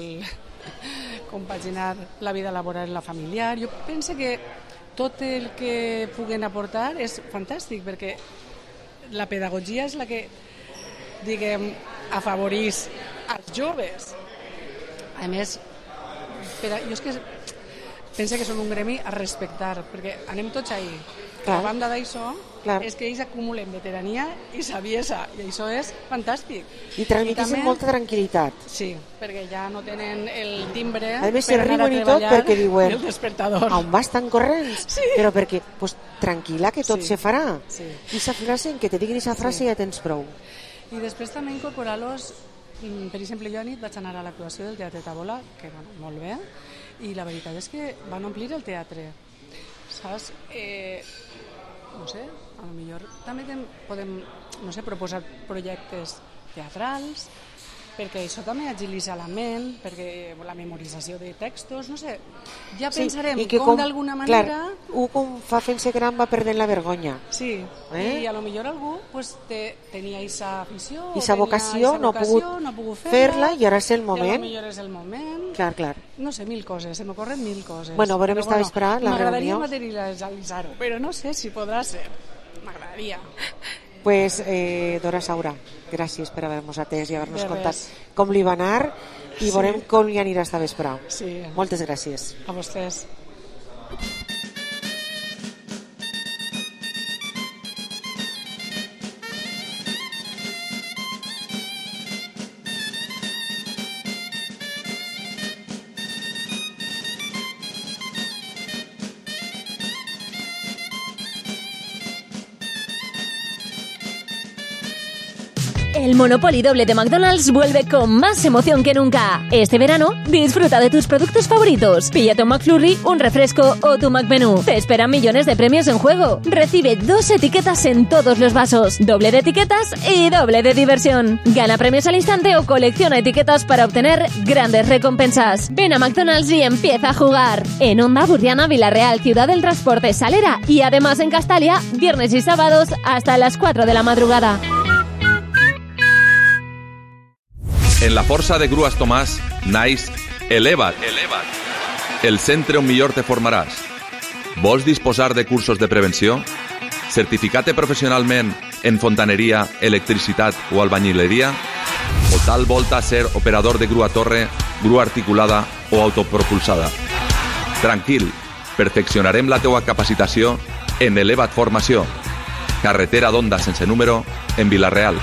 compaginar la vida laboral i la familiar. Jo penso que tot el que puguen aportar és fantàstic, perquè la pedagogia és la que, diguem, afavorís als joves. A més, jo és que penso que són un gremi a respectar, perquè anem tots ahí. A banda d'això, és que ells acumulen veterania i saviesa, i això és fantàstic. I transmeteixen molta tranquil·litat. Sí, perquè ja no tenen el timbre a més, per anar a treballar perquè diuen, el despertador. On vas tan corrents? Sí. Però perquè, pues, tranquil·la, que tot se farà. Sí. I esa frase, en que te diguin esa frase ja tens prou. I després també incorporar-los, per exemple, jo a nit vaig anar a l'actuació del Teatre Tabola, que bueno, molt bé, i la veritat és que van omplir el teatre, saps? No sé, a lo millor també podem, no sé, proposar projectes teatrals, perquè això també agilitza la ment, perquè la memorització de textos, no sé, ja pensarem com d'alguna manera... Clar, un com fa fent-se gran va perdent la vergonya. Sí, i a lo millor algú tenia aquesta afició, aquesta vocació, no ha pogut fer-la i ara és el moment. I a lo millor és el moment. Clar. No sé, mil coses, se m'ocorren mil coses. Bueno, veurem esta vesprada la reunió. M'agradaria materialitzar-ho, però no sé si podrà ser. M'agradaria. Pues, Dora Saura, gràcies per haver-nos atès i haver-nos contat com li va anar i veurem com li anirà esta vesprada. Sí. Moltes gràcies. A vostès. El Monopoly Doble de McDonald's vuelve con más emoción que nunca. Este verano, disfruta de tus productos favoritos. Pilla tu McFlurry, un refresco o tu McMenú. Te esperan millones de premios en juego. Recibe 2 etiquetas en todos los vasos. Doble de etiquetas y doble de diversión. Gana premios al instante o colecciona etiquetas para obtener grandes recompensas. Ven a McDonald's y empieza a jugar. En Onda, Burdiana, Villarreal, Ciudad del Transporte, Salera y además en Castalia, viernes y sábados hasta las 4 de la madrugada. En la força de Grues Tomàs naix Eleva't, el centre on millor te formaràs. Vols disposar de cursos de prevenció? Certificat professionalment en fontaneria, electricitat o albañileria? O tal volta ser operador de grua torre, grua articulada o autopropulsada? Tranquil, perfeccionarem la teua capacitació en Eleva't Formació. Carretera d'Onda sense número en Vila-real.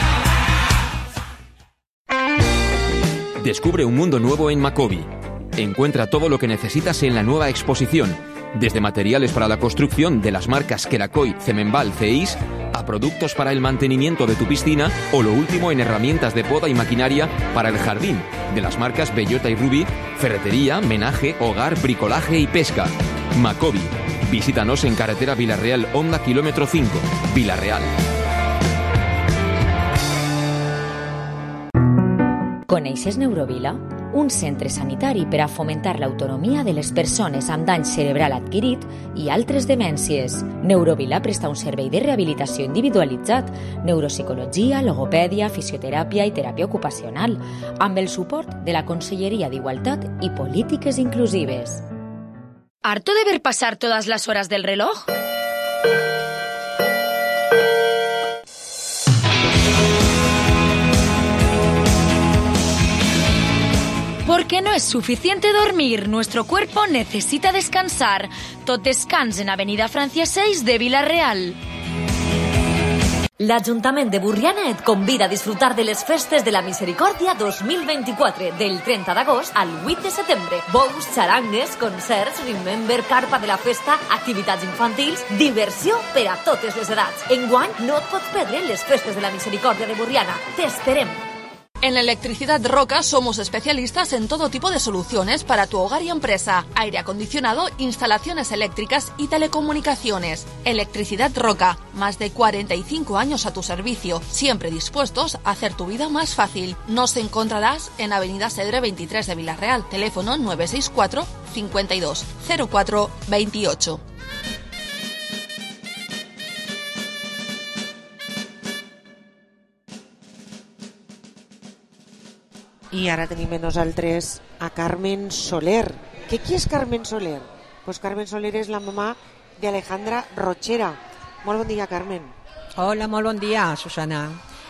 Descubre un mundo nuevo en Macobi. Encuentra todo lo que necesitas en la nueva exposición, desde materiales para la construcción de las marcas Kerakoy, Cemenbal, CEIS, a productos para el mantenimiento de tu piscina o lo último en herramientas de poda y maquinaria para el jardín, de las marcas Bellota y Ruby, ferretería, menaje, hogar, bricolaje y pesca. Macobi. Visítanos en carretera Vila-real, Onda, kilómetro 5, Vila-real. Coneixes Neurovila? Un centre sanitari per a fomentar l'autonomia de les persones amb dany cerebral adquirit i altres demències. Neurovila presta un servei de rehabilitació individualitzat, neuropsicologia, logopèdia, fisioteràpia i teràpia ocupacional, amb el suport de la Conselleria d'Igualtat i Polítiques Inclusives. ¿Harto de ver pasar todas las horas del reloj? Porque no es suficiente dormir, nuestro cuerpo necesita descansar. Tot descans en Avenida Francia 6 de Vila-real. L'Ajuntament de Borriana et convida a disfrutar de les Festes de la Misericòrdia 2024, del 30 d'agost al 8 de setembre. Bous, xarangues, concerts, remember, carpa de la festa, activitats infantils, diversió per a totes les edats. Enguany no et pots perdre les Festes de la Misericòrdia de Borriana. T'esperem! En Electricidad Roca somos especialistas en todo tipo de soluciones para tu hogar y empresa, aire acondicionado, instalaciones eléctricas y telecomunicaciones. Electricidad Roca, más de 45 años a tu servicio, siempre dispuestos a hacer tu vida más fácil. Nos encontrarás en Avenida Cedre 23 de Vila-real, teléfono 964 52 04 28. I ara tenim amb nosaltres a Carmen Soler. Qui és Carmen Soler? Pues Carmen Soler és la mamà d'Alejandra Rochera. Molt bon dia, Carmen. Hola, molt bon dia, Susana.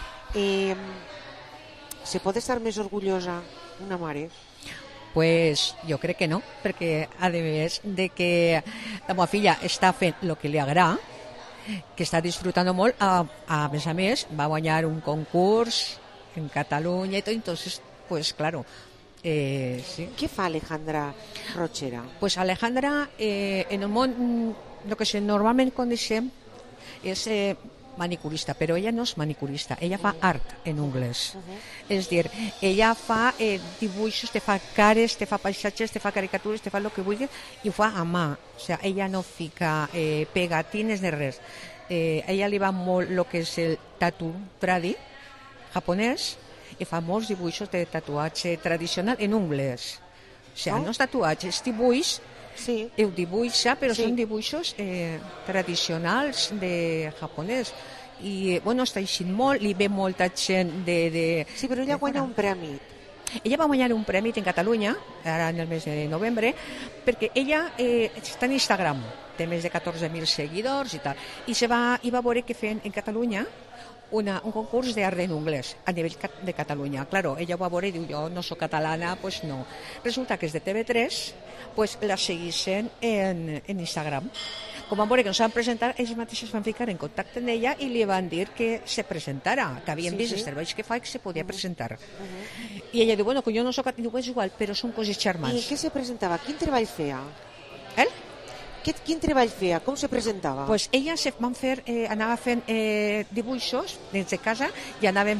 Se pot estar més orgullosa una mare? Pues jo crec que no, perquè a més de que la meva filla està fent el que li agrada, que està disfrutant molt, a més, va guanyar un concurs en Catalunya i tot, entonces pues claro, sí. Què fa Alejandra Rochera? Pues Alejandra, en el món, el que normalment coneixem és manicurista, però ella no és manicurista, ella fa art en ungles. És dir, ella fa dibuixos, te fa cares, te fa paisatges, te fa caricatures, te fa el que vulgui i ho fa a mà. O sigui, ella no fica pegatines ni res. Ella li va molt el que és el tatu tradi japonès, i fa molts dibuixos de tatuatge tradicional en ungles. O sigui, no és tatuatge, és dibuix, ho dibuixa, però són dibuixos tradicionals de japonès. I, bueno, està eixint molt, li ve molta gent de... Sí, però ella guanya un premi. Ella va guanyar un premi en Catalunya, ara en el mes de novembre, perquè ella està en Instagram, té més de 14.000 seguidors i tal, i va veure que feien en Catalunya un concurs d'art en anglès a nivell de Catalunya. Claro, ella ho va veure i diu, jo no soc catalana, pues no. Resulta que és de TV3, pues la segueixen en Instagram. Com van veure que no s'han presentat, ells mateixos van ficar en contacte amb ella i li van dir que se presentara, que havien vist els treballs que fa i que se podia presentar. I ella diu, bueno, que jo no soc catalana, és igual, però són coses charmants. I què se presentava? Quin treball feia? Quin treball feia? Com se presentava? Pues ella anava fent dibuixos des de casa i anaven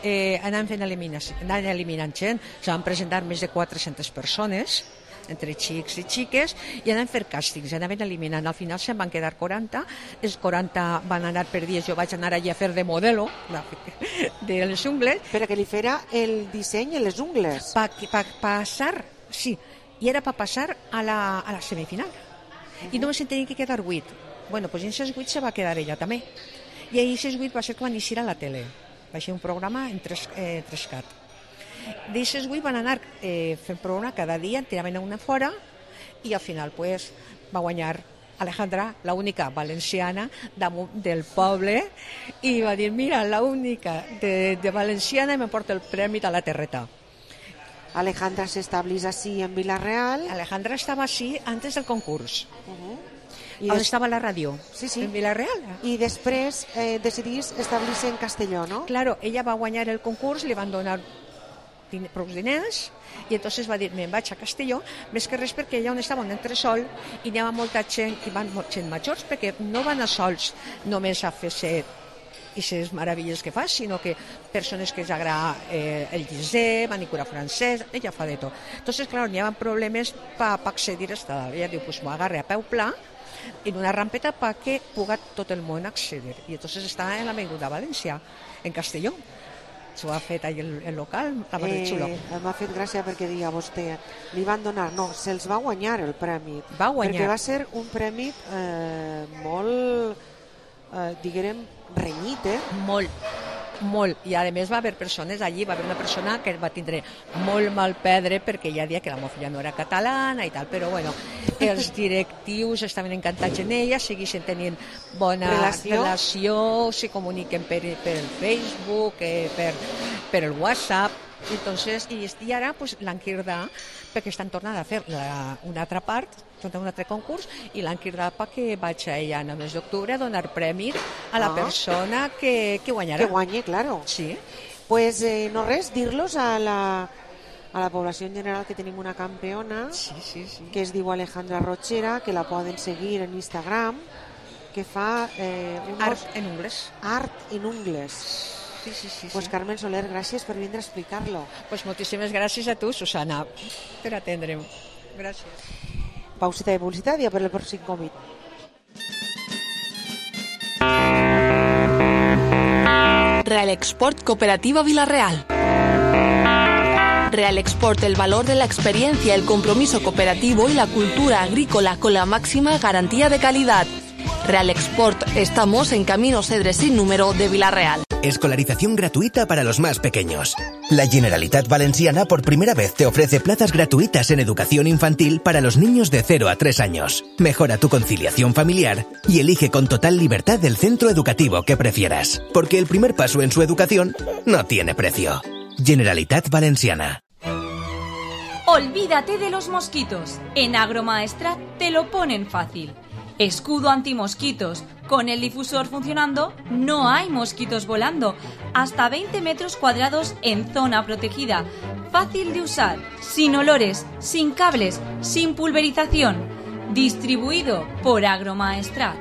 eliminant gent. Se van presentar més de 400 persones, entre xics i xiques, i anaven fer càstings, anaven eliminant. Al final se'n van quedar 40, els 40 van anar per dies, jo vaig anar allà a fer de modelo de les ungles. Per a que li fera el disseny en les ungles? Passar, sí, i era per passar a la semifinal. I només en tenien que quedar 8. Bueno, doncs en aquests 8 se va quedar ella també. I aquests 8 va ser quan inicia a la tele. Va ser un programa en 3CAT. D'aquestes 8 van anar fent prova cada dia, en tiraven una fora, i al final pues, va guanyar Alejandra, l'única valenciana del poble, i va dir, mira, l'única de valenciana, i me porta el premi de la terreta. Alejandra s'establís així en Vila-real. Alejandra estava així antes del concurs. On estava la ràdio, en Vila-real. I després decidís establir-se en Castelló, no? Claro, ella va guanyar el concurs, li van donar prou diners, i entonces va dir, me'n vaig a Castelló, més que res perquè allà on estava un entresol i hi havia molta gent, i van gent majors, perquè no van a sols només a fer-se aquestes meravelles que fa, sinó que persones que els agrada el llisè, manicura francès, ella fa de tot. Entonces, claro, hi havia problemes per accedir hasta dalt. Ella diu, pues m'ho agarre a peu pla en una rampeta perquè puga tot el món accedir. I entonces està en l'Avinguda València, en Castelló. S'ho ha fet ahí el local, la Barri Xulo. M'ha fet gràcia perquè deia vostè, li van donar, no, se'ls va guanyar el premi. Va guanyar. Perquè va ser un premi molt, diguem, renyit, Molt. I a més va haver persones allí, va haver una persona que va tindre molt mal pedre perquè ja dia que la mofilla no era catalana i tal, però bueno, els directius estaven encantats en ella, segueixen tenint bona relació, se comuniquen per el Facebook, per el WhatsApp. Entonces, i ara pues, l'han cridat perquè estan tornant a fer una altra part, un altre concurs, i l'han cridat perquè vaig a ella en el mes d'octubre a donar premi a la persona que guanyarà. Que guanye, claro. Sí. Pues no res, dir-los a la població en general que tenim una campeona que es diu Alejandra Rochera, que la poden seguir en Instagram, que fa art en ungles. Art en ungles. Sí. Pues Carmen Soler, gràcies per vindre a explicar-lo. Pues moltíssimes gràcies a tu, Susana, per atendre'm. Gràcies. Pausita de publicitat i a per el pròxim convit. Real Export Cooperativa Vila-real. Real Export, el valor de la experiencia, el compromiso cooperativo y la cultura agrícola con la máxima garantía de calidad. Real Export, estamos en Camino Cedres sin número de Vila-real. Escolarización gratuita para los más pequeños. La Generalitat Valenciana por primera vez te ofrece plazas gratuitas en educación infantil para los niños de 0 a 3 años. Mejora tu conciliación familiar y elige con total libertad el centro educativo que prefieras, porque el primer paso en su educación no tiene precio. Generalitat Valenciana. Olvídate de los mosquitos. En Agromaestrat te lo ponen fácil. Escudo antimosquitos. Con el difusor funcionando, no hay mosquitos volando. Hasta 20 metros cuadrados en zona protegida. Fácil de usar, sin olores, sin cables, sin pulverización. Distribuido por Agromaestrat.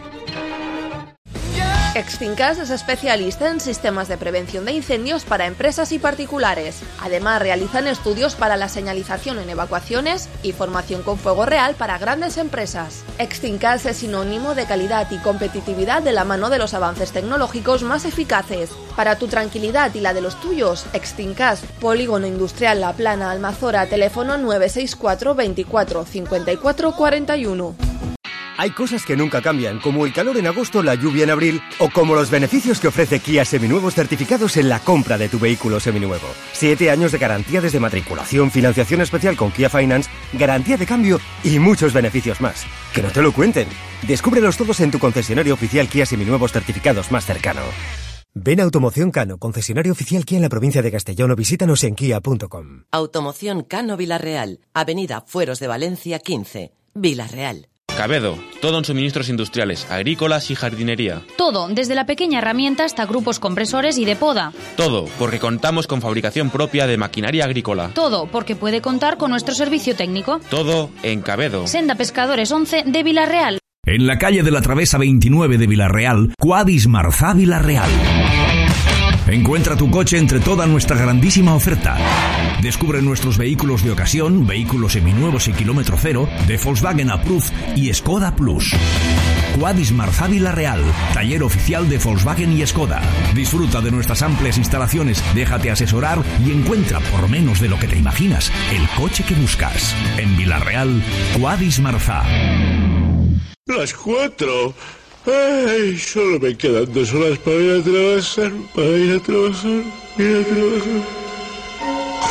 Extincas es especialista en sistemas de prevención de incendios para empresas y particulares. Además, realizan estudios para la señalización en evacuaciones y formación con fuego real para grandes empresas. Extincas es sinónimo de calidad y competitividad de la mano de los avances tecnológicos más eficaces. Para tu tranquilidad y la de los tuyos, Extincas, Polígono Industrial La Plana, Almazora, teléfono 964 24 54 41. Hay cosas que nunca cambian, como el calor en agosto, la lluvia en abril, o como los beneficios que ofrece Kia Seminuevos certificados en la compra de tu vehículo seminuevo. 7 años de garantía desde matriculación, financiación especial con Kia Finance, garantía de cambio y muchos beneficios más. Que no te lo cuenten. Descúbrelos todos en tu concesionario oficial Kia Seminuevos certificados más cercano. Ven a Automoción Cano, concesionario oficial Kia en la provincia de Castellón, o visítanos en kia.com. Automoción Cano Vila-real, Avenida Fueros de Valencia 15, Vila-real. Cabedo, todo en suministros industriales, agrícolas y jardinería. Todo, desde la pequeña herramienta hasta grupos compresores y de poda. Todo, porque contamos con fabricación propia de maquinaria agrícola. Todo, porque puede contar con nuestro servicio técnico. Todo en Cabedo. Senda Pescadores 11 de Vila-real. En la calle de la Travesa 29 de Vila-real, Quadis Marzá Vila-real. Encuentra tu coche entre toda nuestra grandísima oferta. Descubre nuestros vehículos de ocasión, vehículos seminuevos y kilómetro cero, de Volkswagen Approved y Skoda Plus. Quadis Marzá Vila-real, taller oficial de Volkswagen y Skoda. Disfruta de nuestras amplias instalaciones, déjate asesorar y encuentra, por menos de lo que te imaginas, el coche que buscas. En Vila-real, Quadis Marzá. Las 4. Ay, solo me quedan 2 horas para ir a trabajar, Ir a trabajar.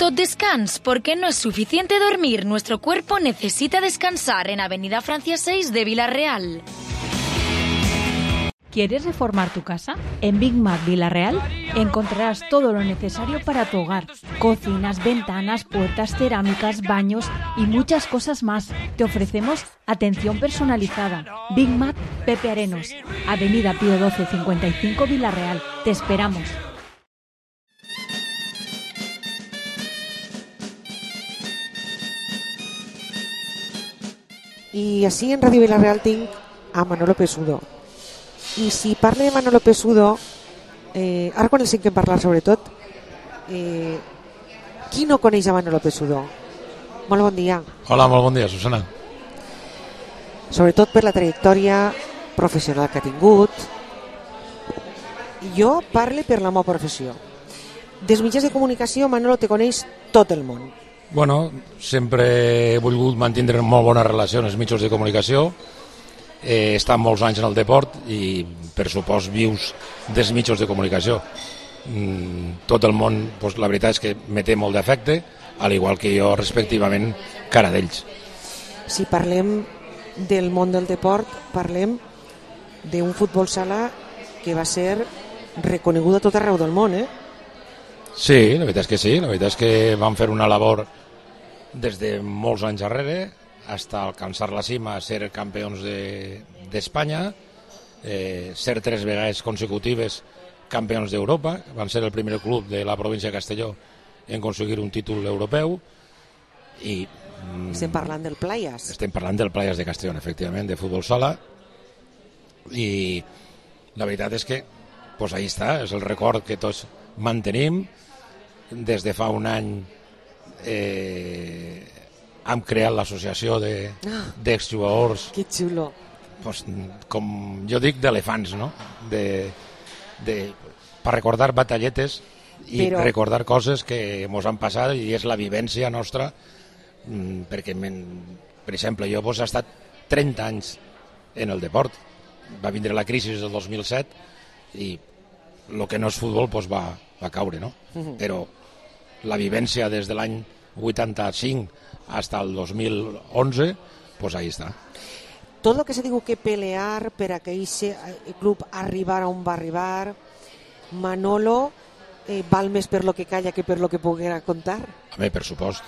necesito descanso porque no es suficiente dormir. Nuestro cuerpo necesita descansar en Avenida Francia 6 de Villarreal. ¿Quieres reformar tu casa? En Big Mac Villarreal encontrarás todo lo necesario para tu hogar. Cocinas, ventanas, puertas, cerámicas, baños y muchas cosas más. Te ofrecemos atención personalizada. Big Mac Pepe Arenos, Avenida Pío 12 55 Villarreal. Te esperamos. I així en Ràdio Villarreal tinc a Manolo Pesudo. I si parle de Manolo Pesudo, ara quan el sentim parlar sobretot, qui no coneix a Manolo Pesudo? Molt bon dia. Hola, molt bon dia, Susana. Sobretot per la trajectòria professional que ha tingut. Jo parle per la meva professió. Des mitjans de comunicació, Manolo, te coneix tot el món. Bueno, sempre he volgut mantenir molt bona relació amb els mitjans de comunicació. He estat molts anys en el deport i, per supost, vius dels mitjans de comunicació. Tot el món, doncs, la veritat és que me té molt d'afecte, al igual que jo, respectivament, cara d'ells. Si parlem del món del deport, parlem d'un futbol sala que va ser reconegut a tot arreu del món, Sí, la veritat és que sí. La veritat és que vam fer una labor des de molts anys darrere hasta alcançar la cima, ser campions d'Espanya, ser 3 vegades consecutives campions d'Europa. Van ser el primer club de la província de Castelló en aconseguir un títol europeu. I estem parlant del Playas. Estem parlant del Playas de Castelló, efectivament, de futbol sala. I la veritat és que pues ahí està, és el record que tots mantenim. Des de fa un any hem creat l'associació d'exjugadors. Que xulo. Pues, com jo dic, d'elefants, no? Per recordar batalletes i recordar coses que ens han passat, i és la vivència nostra, perquè, per exemple, jo he estat 30 anys en el deport. Va vindre la crisi del 2007 i el que no és futbol va caure, no? Però la vivència des de l'any 85 fins al 2011, pues ahí està. Tot el que se diu que pelear per a que aquest club arribar on va arribar, Manolo, val més per lo que calla que per lo que poguera contar? A mi, per supost.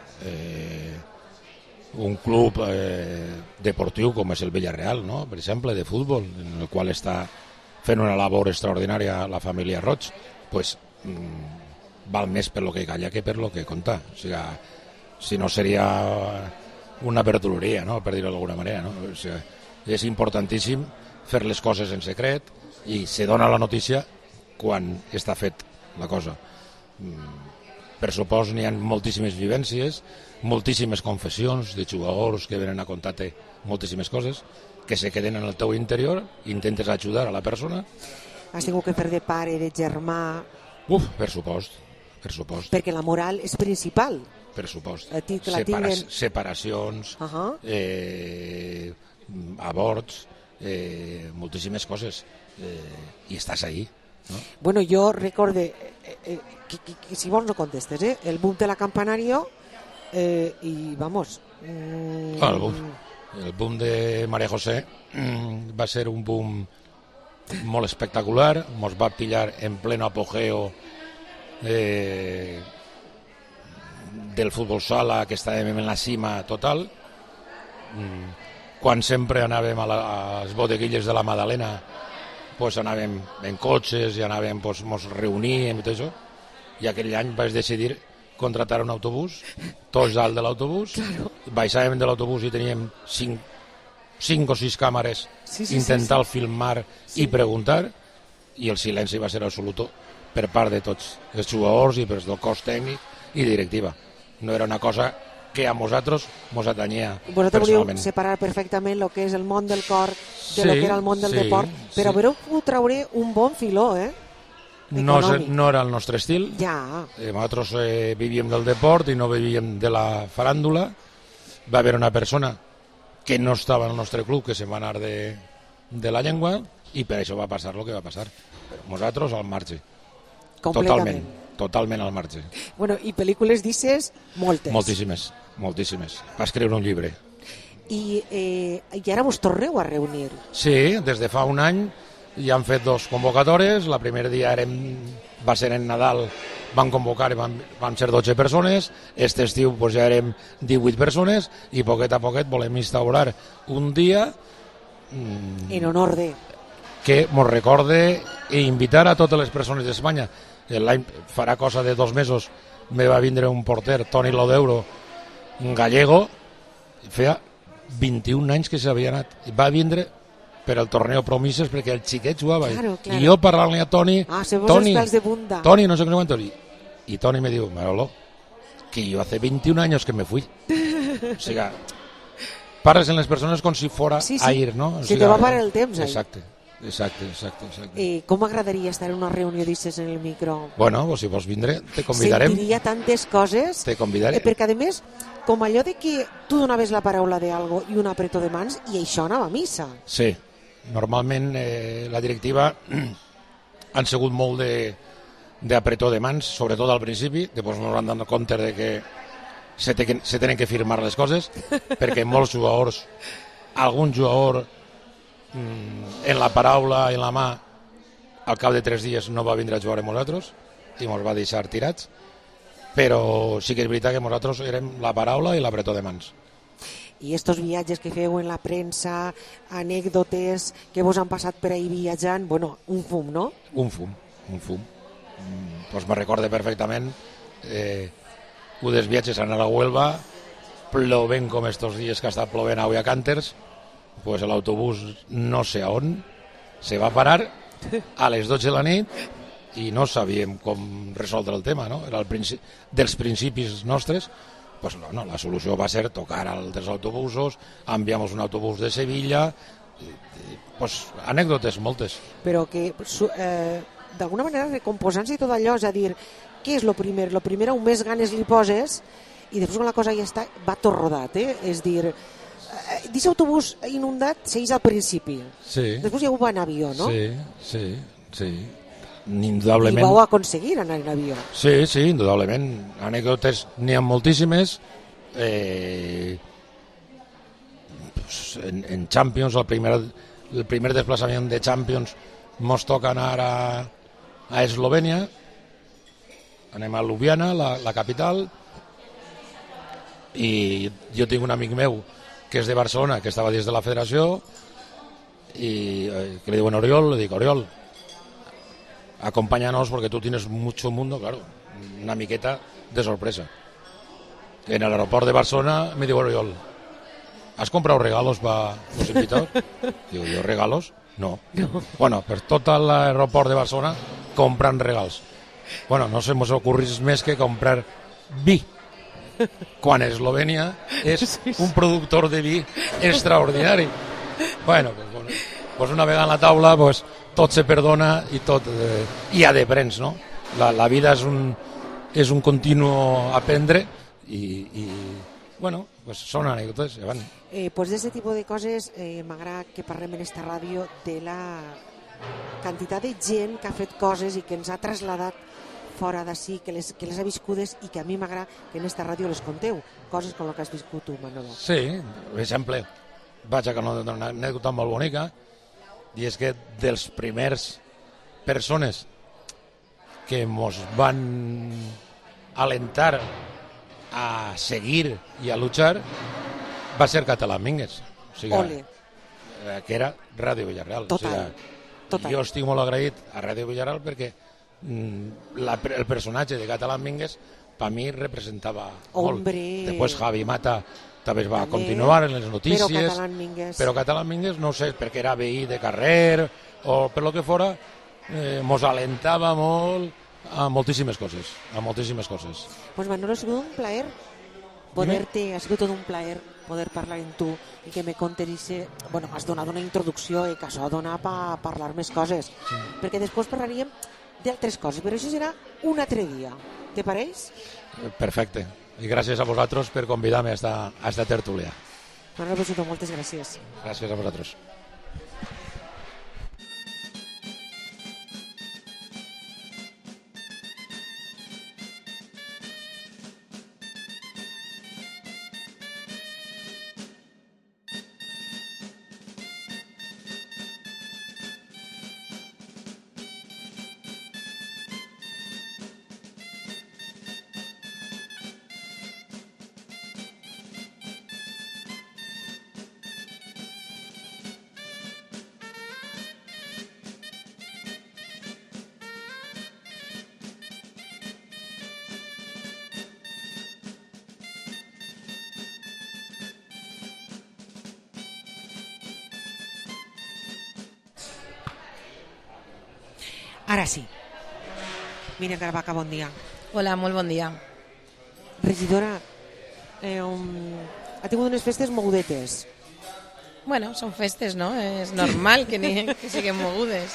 Un club deportiu com és el Villarreal, no? Per exemple, de futbol, en el qual està fent una labor extraordinària la família Roig, pues val més per lo que calla que per lo que conta. O sigui, si no seria una verduleria, no? Per dir-ho d'alguna manera, no? O sigui, és importantíssim fer les coses en secret i se dona la notícia quan està fet la cosa. Per supost, n'hi ha moltíssimes vivències, moltíssimes confessions de jugadors que venen a contar-te moltíssimes coses que se queden en el teu interior, intentes ajudar a la persona. Has tingut que fer de pare, de germà... Per supost. Perquè la moral és principal. Per supost. Separacions, avorts, moltíssimes coses. I estàs ahí. No? Bueno, jo recorde, que si vols no contestes, el boom de la Campanario i vamos... El boom de María José va ser un boom molt espectacular, ens va pillar en pleno apogeo del futbol sala, que estàvem en la cima total. Quan sempre anàvem a les bodeguilles de la Madalena, pues anàvem en cotxes i anàvem, pues, ens reuníem i tot això, i aquell any vaig decidir contratar un autobús, tots dalt de l'autobús, baixàvem de l'autobús i teníem 5 o 6 càmeres, intentar filmar i preguntar, i el silenci va ser absolut per part de tots els jugadors i per del cos tècnic i directiva. No era una cosa que a nosaltres ens atanyia personalment. Volíeu separar perfectament el que és el món del cor de lo que era el món del deport, però haureu pogut treure un bon filó, No era el nostre estil. Ja. Nosaltres vivíem del deport i no vivíem de la faràndula. Va haver una persona que no estava en el nostre club que se'n va anar de la llengua i per això va passar el que va passar. Nosaltres al marge. totalment al marge. Bueno, i pel·lícules d'isses, moltes. Moltíssimes. Va escriure un llibre. I ara vos torneu a reunir. Sí, des de fa un any ja han fet 2 convocatòries. La primer dia va ser en Nadal, van convocar i van ser 12 persones. Este estiu pues, ja érem 18 persones i poquet a poquet volem instaurar un dia en honor de que mos recorde i invitar a totes les persones d'Espanya. L'any farà cosa de 2 mesos me va vindre un porter, Toni Lodeuro, un gallego, feia 21 anys que s'havia anat, i va vindre per al torneo Promises perquè el xiquet jugava. Claro. I jo parlant-li a Toni, Toni, no sé què quantos, i Toni me diu, Manolo, que yo hace 21 años que me fui. O sigui, parles en les persones com si fora a ir, no? Se te va parar el temps, Exacte. Com m'agradaria estar en una reunió d'isses en el micro? Bueno, pues si vols vindre, te convidarem. Sentiria tantes coses. Te convidarem. Perquè, a més, com allò de que tu donaves la paraula d'algo i un apretó de mans i això anava a missa. Sí, normalment la directiva han sigut molt d'apretó de mans, sobretot al principi, després ens han donat compte de que se tenen que firmar les coses, perquè molts jugadors, algun jugador en la paraula i en la mà al cap de 3 dies no va vindre a jugar amb nosaltres i ens va deixar tirats, però sí que és veritat que nosaltres érem la paraula i l'apretó de mans. I estos viatges que feu en la premsa, anècdotes que vos han passat per ahir viatjant, bueno, un fum, no? Un fum. Pues me recorde perfectament un dels viatges a anar a Huelva, plovent com estos dies que ha estat plovent avui a Cànters, pues l'autobús no sé on se va parar a les 12 de la nit i no sabíem com resoldre el tema, no? Era dels principis nostres. Pues no, la solució va ser tocar altres autobusos, enviamos un autobús de Sevilla, pues anècdotes moltes. Però que d'alguna manera recomposant-se i tot allò, és a dir, què és lo primer? Lo primer on més ganes li poses i després quan la cosa ja està, va tot rodat, és dir, d'aquest autobús inundat segueix al principi. Sí. Després ja ho va en avió, no? Sí. Indudablement. I vau aconseguir anar en avió. Sí, indudablement. Anècdotes n'hi ha moltíssimes. En Champions, el primer desplaçament de Champions mos toca anar a Eslovènia. Anem a Ljubljana, la capital, i jo tinc un amic meu que és de Barcelona, que estava dins de la federació, i que li diuen Oriol, le dic, Oriol, acompáñanos porque tú tienes mucho mundo, claro, una miqueta de sorpresa. En el aeropuerto de Barcelona me digo, Oriol, ¿has comprado regalos para los invitados? Digo, ¿yo regalos? No. Bueno, pues todo el aeropuerto de Barcelona compran regals. Bueno, no se nos ocurrís més que comprar vi. Quan Eslovènia és un productor de vi extraordinari. Bueno, pues una vegada en la taula, pues tot se perdona i tot hi ha de prens, no? La vida és un continu aprendre i bueno, pues són anècdotes. Pues d'aquest tipus de coses m'agrada que parlem en esta ràdio de la quantitat de gent que ha fet coses i que ens ha traslladat fora d'ací, que les ha viscudes i que a mi m'agrada que en esta ràdio les conteu, coses com el que has viscut tu, Manolo. Sí, per exemple, vaig a contar una anècdota molt bonica, i és que dels primers persones que mos van alentar a seguir i a luchar va ser Català Mingues, o sigui, que era Ràdio Villarreal. Total. Jo estic molt agraït a Ràdio Villarreal perquè el personatge de Català Mingues per mi representava molt. Després Javi Mata també va continuar en les notícies, però Català Mingues no sé, perquè era veí de carrer o per lo que fora, mos alentava molt a moltíssimes coses. Pues Manolo, ha sigut un plaer ha sigut tot un plaer poder parlar amb tu i que me contes, bueno, has donat una introducció i que això dona per parlar més coses, perquè després parlaríem d'altres coses, però això serà un altre dia. Te pareix? Perfecte. I gràcies a vosaltres per convidar-me a esta tertúlia. Manolo Peixoto, moltes gràcies. Gràcies a vosaltres. Ara sí. Míriam Caravaca, bon dia. Hola, molt bon dia. Regidora, ha tingut unes festes mogudetes. Bueno, són festes, no? És normal que siguem mogudes.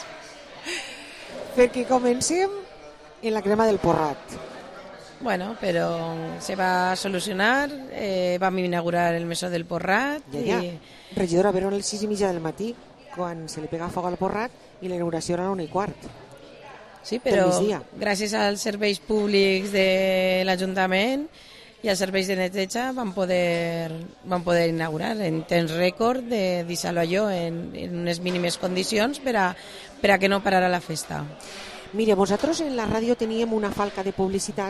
Perquè comencem en la crema del porrat. Bueno, però se va solucionar, vam inaugurar el mesó del porrat. Ja. Regidora, a veure, a les 6:30 del matí, quan se li pega foc al porrat, i la inauguració era a 1:15. Sí, però gràcies als serveis públics de l'Ajuntament i als serveis de neteja vam poder inaugurar en temps rècord de deixar-lo allò en unes mínimes condicions per a que no parara la festa. Mira, vosaltres en la ràdio teníem una falca de publicitat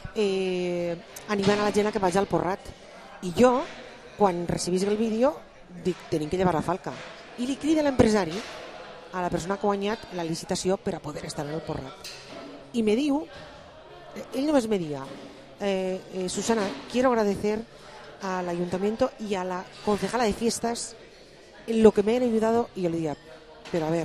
animant a la gent a que vagi al porrat. I jo, quan recibís el vídeo, dic, tenim que llevar la falca. I li crida l'empresari a la persona que ha guanyat la licitació per a poder estar en el porrat. Y me diu, ell només me dia, Susana, quiero agradecer al ayuntamiento y a la concejala de fiestas en lo que me han ayudado. Y yo le diría, pero a ver,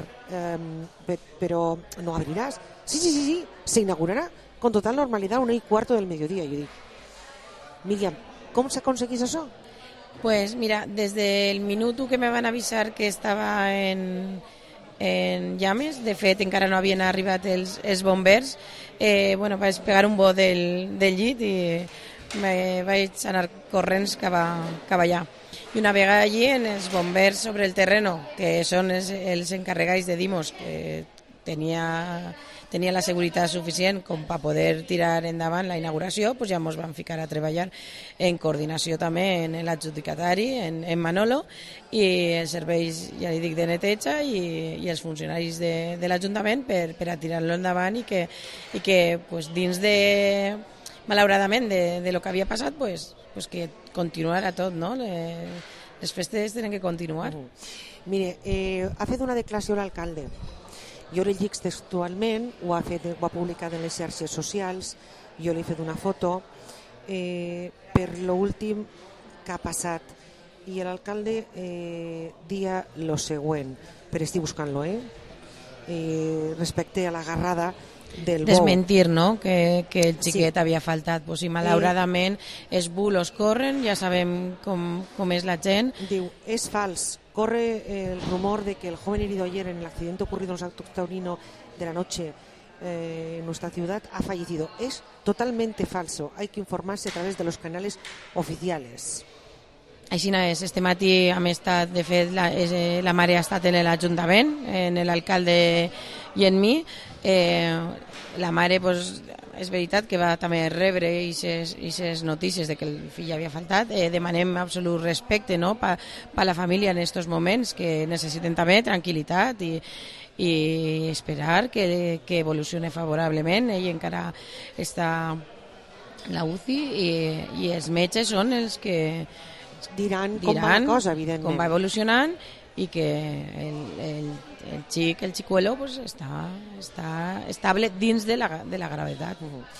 pero ¿no abrirás? Sí, se inaugurará con total normalidad a 1:15 del mediodía. Y yo digo, Míriam, ¿cómo s'aconseguís això? Pues mira, des del minut que me van avisar que estava en llames, de fet encara no havien arribat els bombers, vaig pegar un bo del llit i me vaig anar corrents cap allà. I una vegada allí, en els bombers sobre el terreno, que són els encarregats de Dimos, que tenia la seguretat suficient com per poder tirar endavant la inauguració, pues ja ens vam ficar a treballar en coordinació també en l'adjudicatari, en Manolo, i els serveis, ja li dic, de neteja i els funcionaris de l'Ajuntament per a tirar-lo endavant i que pues, dins de, malauradament, de lo que havia passat, pues que continuarà tot, no? Les festes tenen que continuar. Mire, ha fet una declaració l'alcalde. Jo l'he llegit textualment, ho ha publicat en les xarxes socials, jo li he fet una foto per l'últim que ha passat, i l'alcalde dia lo següent, però estic buscant-lo, respecte a la garrada del bou. Desmentir, no?, que el xiquet havia faltat. Pues si malauradament els bulos corren, ja sabem com és la gent. Diu, és fals. Corre el rumor de que el joven herido ayer en el accidente ocurrido en el Santo Taurino de la noche en nuestra ciudad ha fallecido. Es totalmente falso. Hay que informarse a través de los canales oficiales. Així no és. Este matí hem estat, de fet, la mare ha estat en l'Ajuntament, en l'alcalde i en mi. La mare, pues, és veritat que va també rebre aquestes notícies de que el fill havia faltat. Demanem absolut respecte, no?, per la família en aquests moments, que necessiten també tranquil·litat i esperar que evolucione favorablement. Ell encara està a la UCI i els metges són els que diran com va la cosa, evidentment. Com va evolucionant i que el xicuelo pues, està estable dins de la gravetat.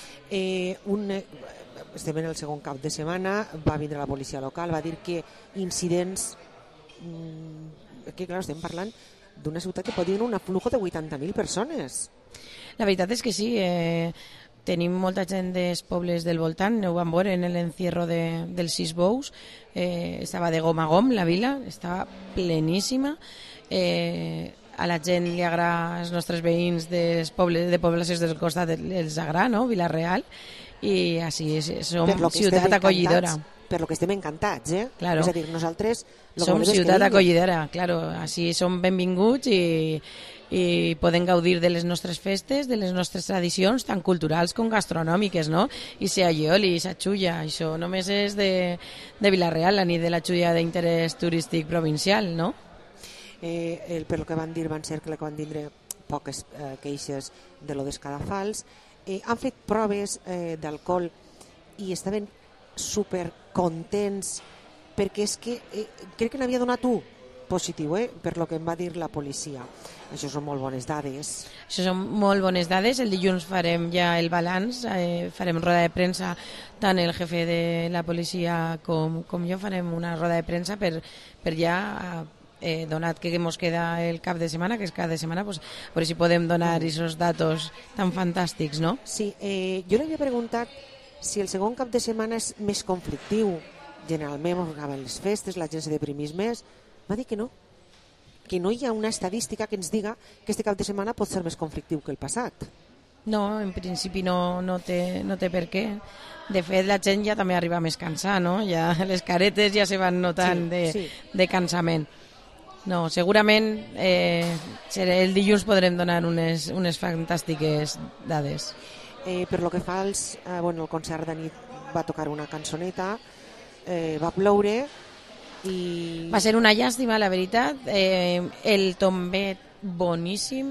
Estem en el segon cap de setmana, va vindre la policia local, va dir que incidents, que clar, estem parlant d'una ciutat que pot tenir un aflujo de 80.000 persones. La veritat és que sí, tenim molta gent dels pobles del voltant, ho vam veure en l'encierro dels 6 bous, estava de gom a gom la vila, estava pleníssima, a la gent li agrada, als nostres veïns de poblacions del costat els agrada, no?, Vila-real, i així som ciutat acollidora. Per lo que estem encantats, Claro. És a dir, nosaltres som ciutat acollidora, claro, així som benvinguts i podem gaudir de les nostres festes, de les nostres tradicions, tant culturals com gastronòmiques, no? I se allioli, i se xulla, això només és de Vila-real, ni de la xulla d'interès turístic provincial, no? Per lo que van dir, van ser que van tindre poques queixes de lo d'escadafals. Han fet proves d'alcohol i estaven super contents perquè és que crec que n'havia donat positiu, per lo que em va dir la policia. Això són molt bones dades. Això són molt bones dades. El dilluns farem ja el balanç, farem roda de premsa, tant el jefe de la policia com jo farem una roda de premsa per ja donat que ens queda el cap de setmana, que és cada setmana, pues, a veure si podem donar aquests datos tan fantàstics, no? Sí, jo li havia preguntat si el segon cap de setmana és més conflictiu. Generalment, acaben les festes, la gent se deprimís més. Va dir que no hi ha una estadística que ens diga que este cap de setmana pot ser més conflictiu que el passat. No, en principi no té per què. De fet, la gent ja també arriba més cansada, no? Ja, les caretes ja se van notant de cansament. No, segurament el dilluns podrem donar unes fantàstiques dades. Per lo que fa el concert de nit va tocar una cançoneta, va ploure i... Va ser una llàstima, la veritat. El tombet boníssim.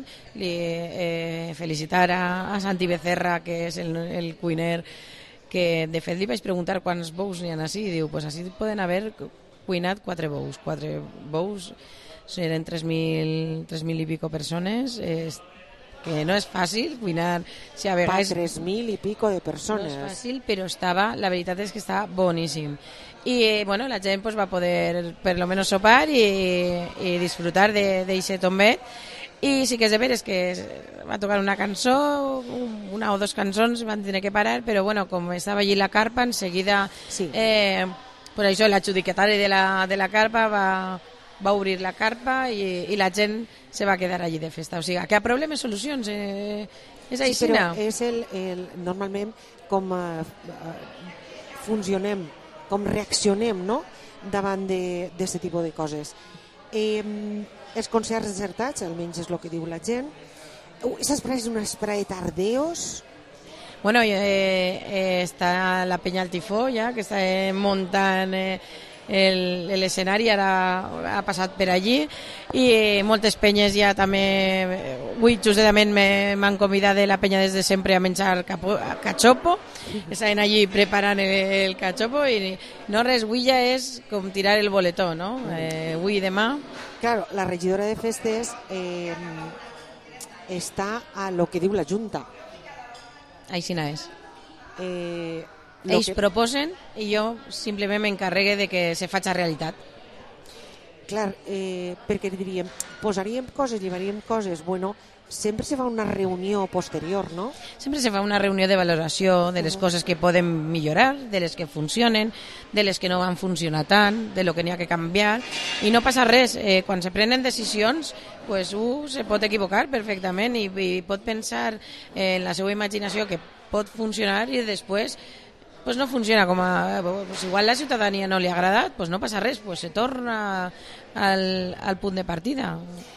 Felicitar a Santi Becerra, que és el cuiner, que de fet li vaig preguntar quants bous n'hi ha així, i diu, pues així poden haver cuinat 4 bous. 4 bous eren 3.000 i pico persones, que no és fàcil cuinar, si a vegades... 3.000 i pico de persones. No és fàcil, però la veritat és que està boníssim. I bueno, la gent pues, va poder per lo menos sopar i disfrutar d'aquest tombet. I sí que és de veres que va tocar una cançó, una o 2 cançons van tenir que parar, però bueno, com estava allí la carpa, en seguida per això l'adjudicatari de la carpa va obrir la carpa i la gent se va quedar allí de festa. O sigui, que a problemes, solucions, és així. Sí, però és normalment com funcionem, com reaccionem, no?, davant d'aquest tipus de coses. Els concerts desertats, almenys és el que diu la gent. S'esprà un espai tardeos? Bueno, està la Penya al Tifó, ja, que està muntant l'escenari, ara ha passat per allí, i moltes penyes ja també. Avui justament m'han convidat de la penya des de sempre a menjar cachopo, estaven allí preparant el cachopo, i no res, avui ja és com tirar el boletó, no? Avui i demà. Claro, la regidora de festes està a lo que diu la Junta. Així és. Ells proposen i jo simplement m'encarregue de que se faci realitat. Clar, perquè diríem, posaríem coses, llevaríem coses, bueno, sempre se fa una reunió posterior, no? Sempre se fa una reunió de valoració de les coses que poden millorar, de les que funcionen, de les que no van funcionar tant, de lo que n'hi ha que canviar, i no passa res. Quan se prenen decisions, pues, se pot equivocar perfectament i pot pensar en la seva imaginació que pot funcionar i després pues no funciona com a... Pues igual la ciutadania no li ha agradat, pues no passa res, pues se torna al punt de partida.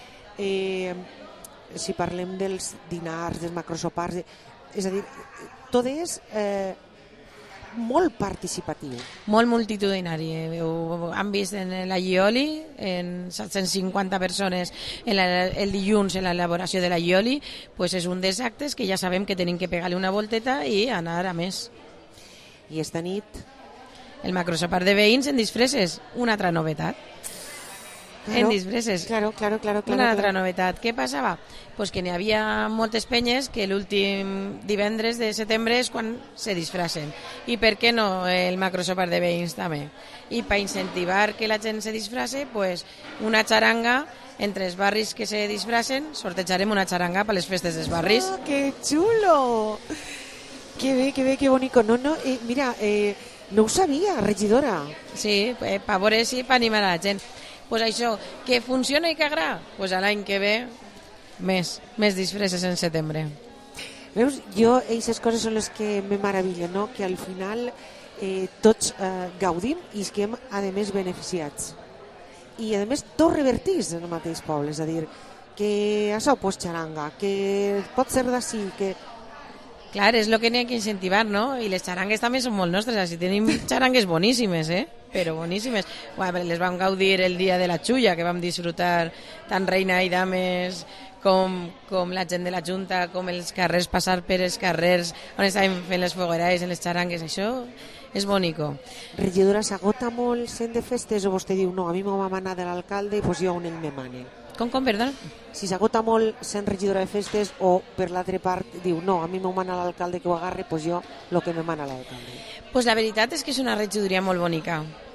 Si parlem dels dinars, dels macrosopars, és a dir, tot és molt participatiu. Molt multitudinari. Han vist en la Llioli, en 750 persones el dilluns en l'elaboració de la Llioli, pues és un dels actes que ja sabem que tenim que pegar-li una volteta i anar a més. I esta nit? El macrosopar de veïns en disfresses, una altra novetat. Claro, en disfresses. Claro. Una altra novetat. Què passava? Pues que n'hi havia moltes penyes que l'últim divendres de setembre és quan se disfracen. I per què no el macrosopar de veïns també? I per incentivar que la gent se disfrace, pues una xaranga entre els barris que se disfracen, sortejarem una xaranga per les festes dels barris. ¡Oh, qué chulo! ¡Qué bé, qué bonito! No, mira, no ho sabia, regidora. Sí, per veure si per animar a la gent. Pues això, que funciona i que agrada, pues l'any que ve més disfresses en setembre. Veus, jo, aquestes coses són les que me meravillen, no? Que al final tots gaudim i estem, a més, beneficiats. I, a més, tot revertís en el mateix poble, és a dir, que això, pues, xaranga, que pot ser d'ací, que... Clar, és el que n'hi ha que incentivar, no? I les xarangues també són molt nostres, així tenim xarangues boníssimes, però boníssimes. Bueno, les vam gaudir el dia de la Xulla, que vam disfrutar tant reina i dames com la gent de la Junta, com els carrers, passar per els carrers on estàvem fent les foguerais en les xarangues, això és bonico. Regidora, s'agota molt sent de festes o vostè diu, no, a mi m'ho va manar de l'alcalde i pues jo on ell me mane? Com, perdó? Si s'agota molt sent regidora de festes o per l'altra part diu, no, a mi m'ho mana l'alcalde que ho agarre, pues jo el que me mana l'alcalde. Pues la veritat és que és una regidoria molt bonica.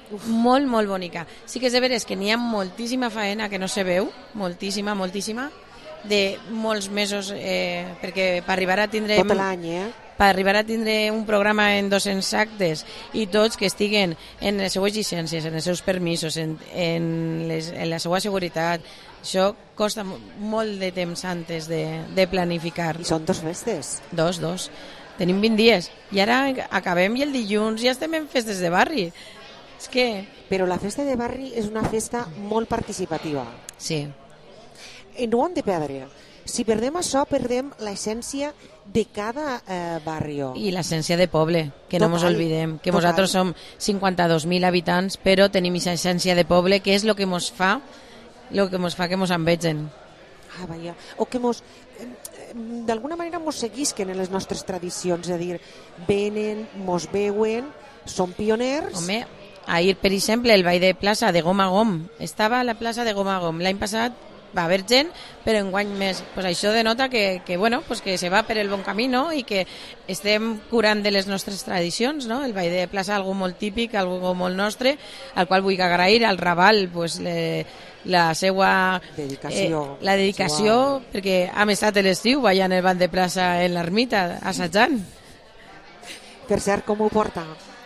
molt, molt bonica. Sí que és de veres que n'hi ha moltíssima faena que no se veu, moltíssima, de molts mesos, perquè per arribar a tindre... Tot l'any, Per arribar a tindre un programa en 200 actes i tots que estiguen en les seues llicències, en els seus permisos, en la seva seguretat, això costa molt de temps antes de planificar. I són 2 festes? Dos. Tenim 20 dies. I ara acabem i el dilluns ja estem en festes de barri. És que... Però la festa de barri és una festa molt participativa. Sí. I no ho hem de perdre. Si perdem això, perdem l'essència de cada barri. I l'essència de poble, que no ens oblidem, que nosaltres som 52.000 habitants, però tenim aquesta essència de poble, que és el que ens fa que ens envegen. Ah, vaja. O que d'alguna manera ens seguisquen en les nostres tradicions, és a dir, venen, ens veuen, són pioners... Home, ahir, per exemple, el ball de plaça de Gom a Gom, estava a la plaça de Gom a Gom. L'any passat va haver gent, però enguany més. Pues això denota que se va per el bon camí, no? I que estem curant de les nostres tradicions, no? El ball de plaça, algo molt típic, algo molt nostre, al qual vull agrair al Raval pues, la seva dedicació, la dedicació perquè hem estat a l'estiu ballant el ball de plaça en l'ermita, assajant. Per cert, com ho porta?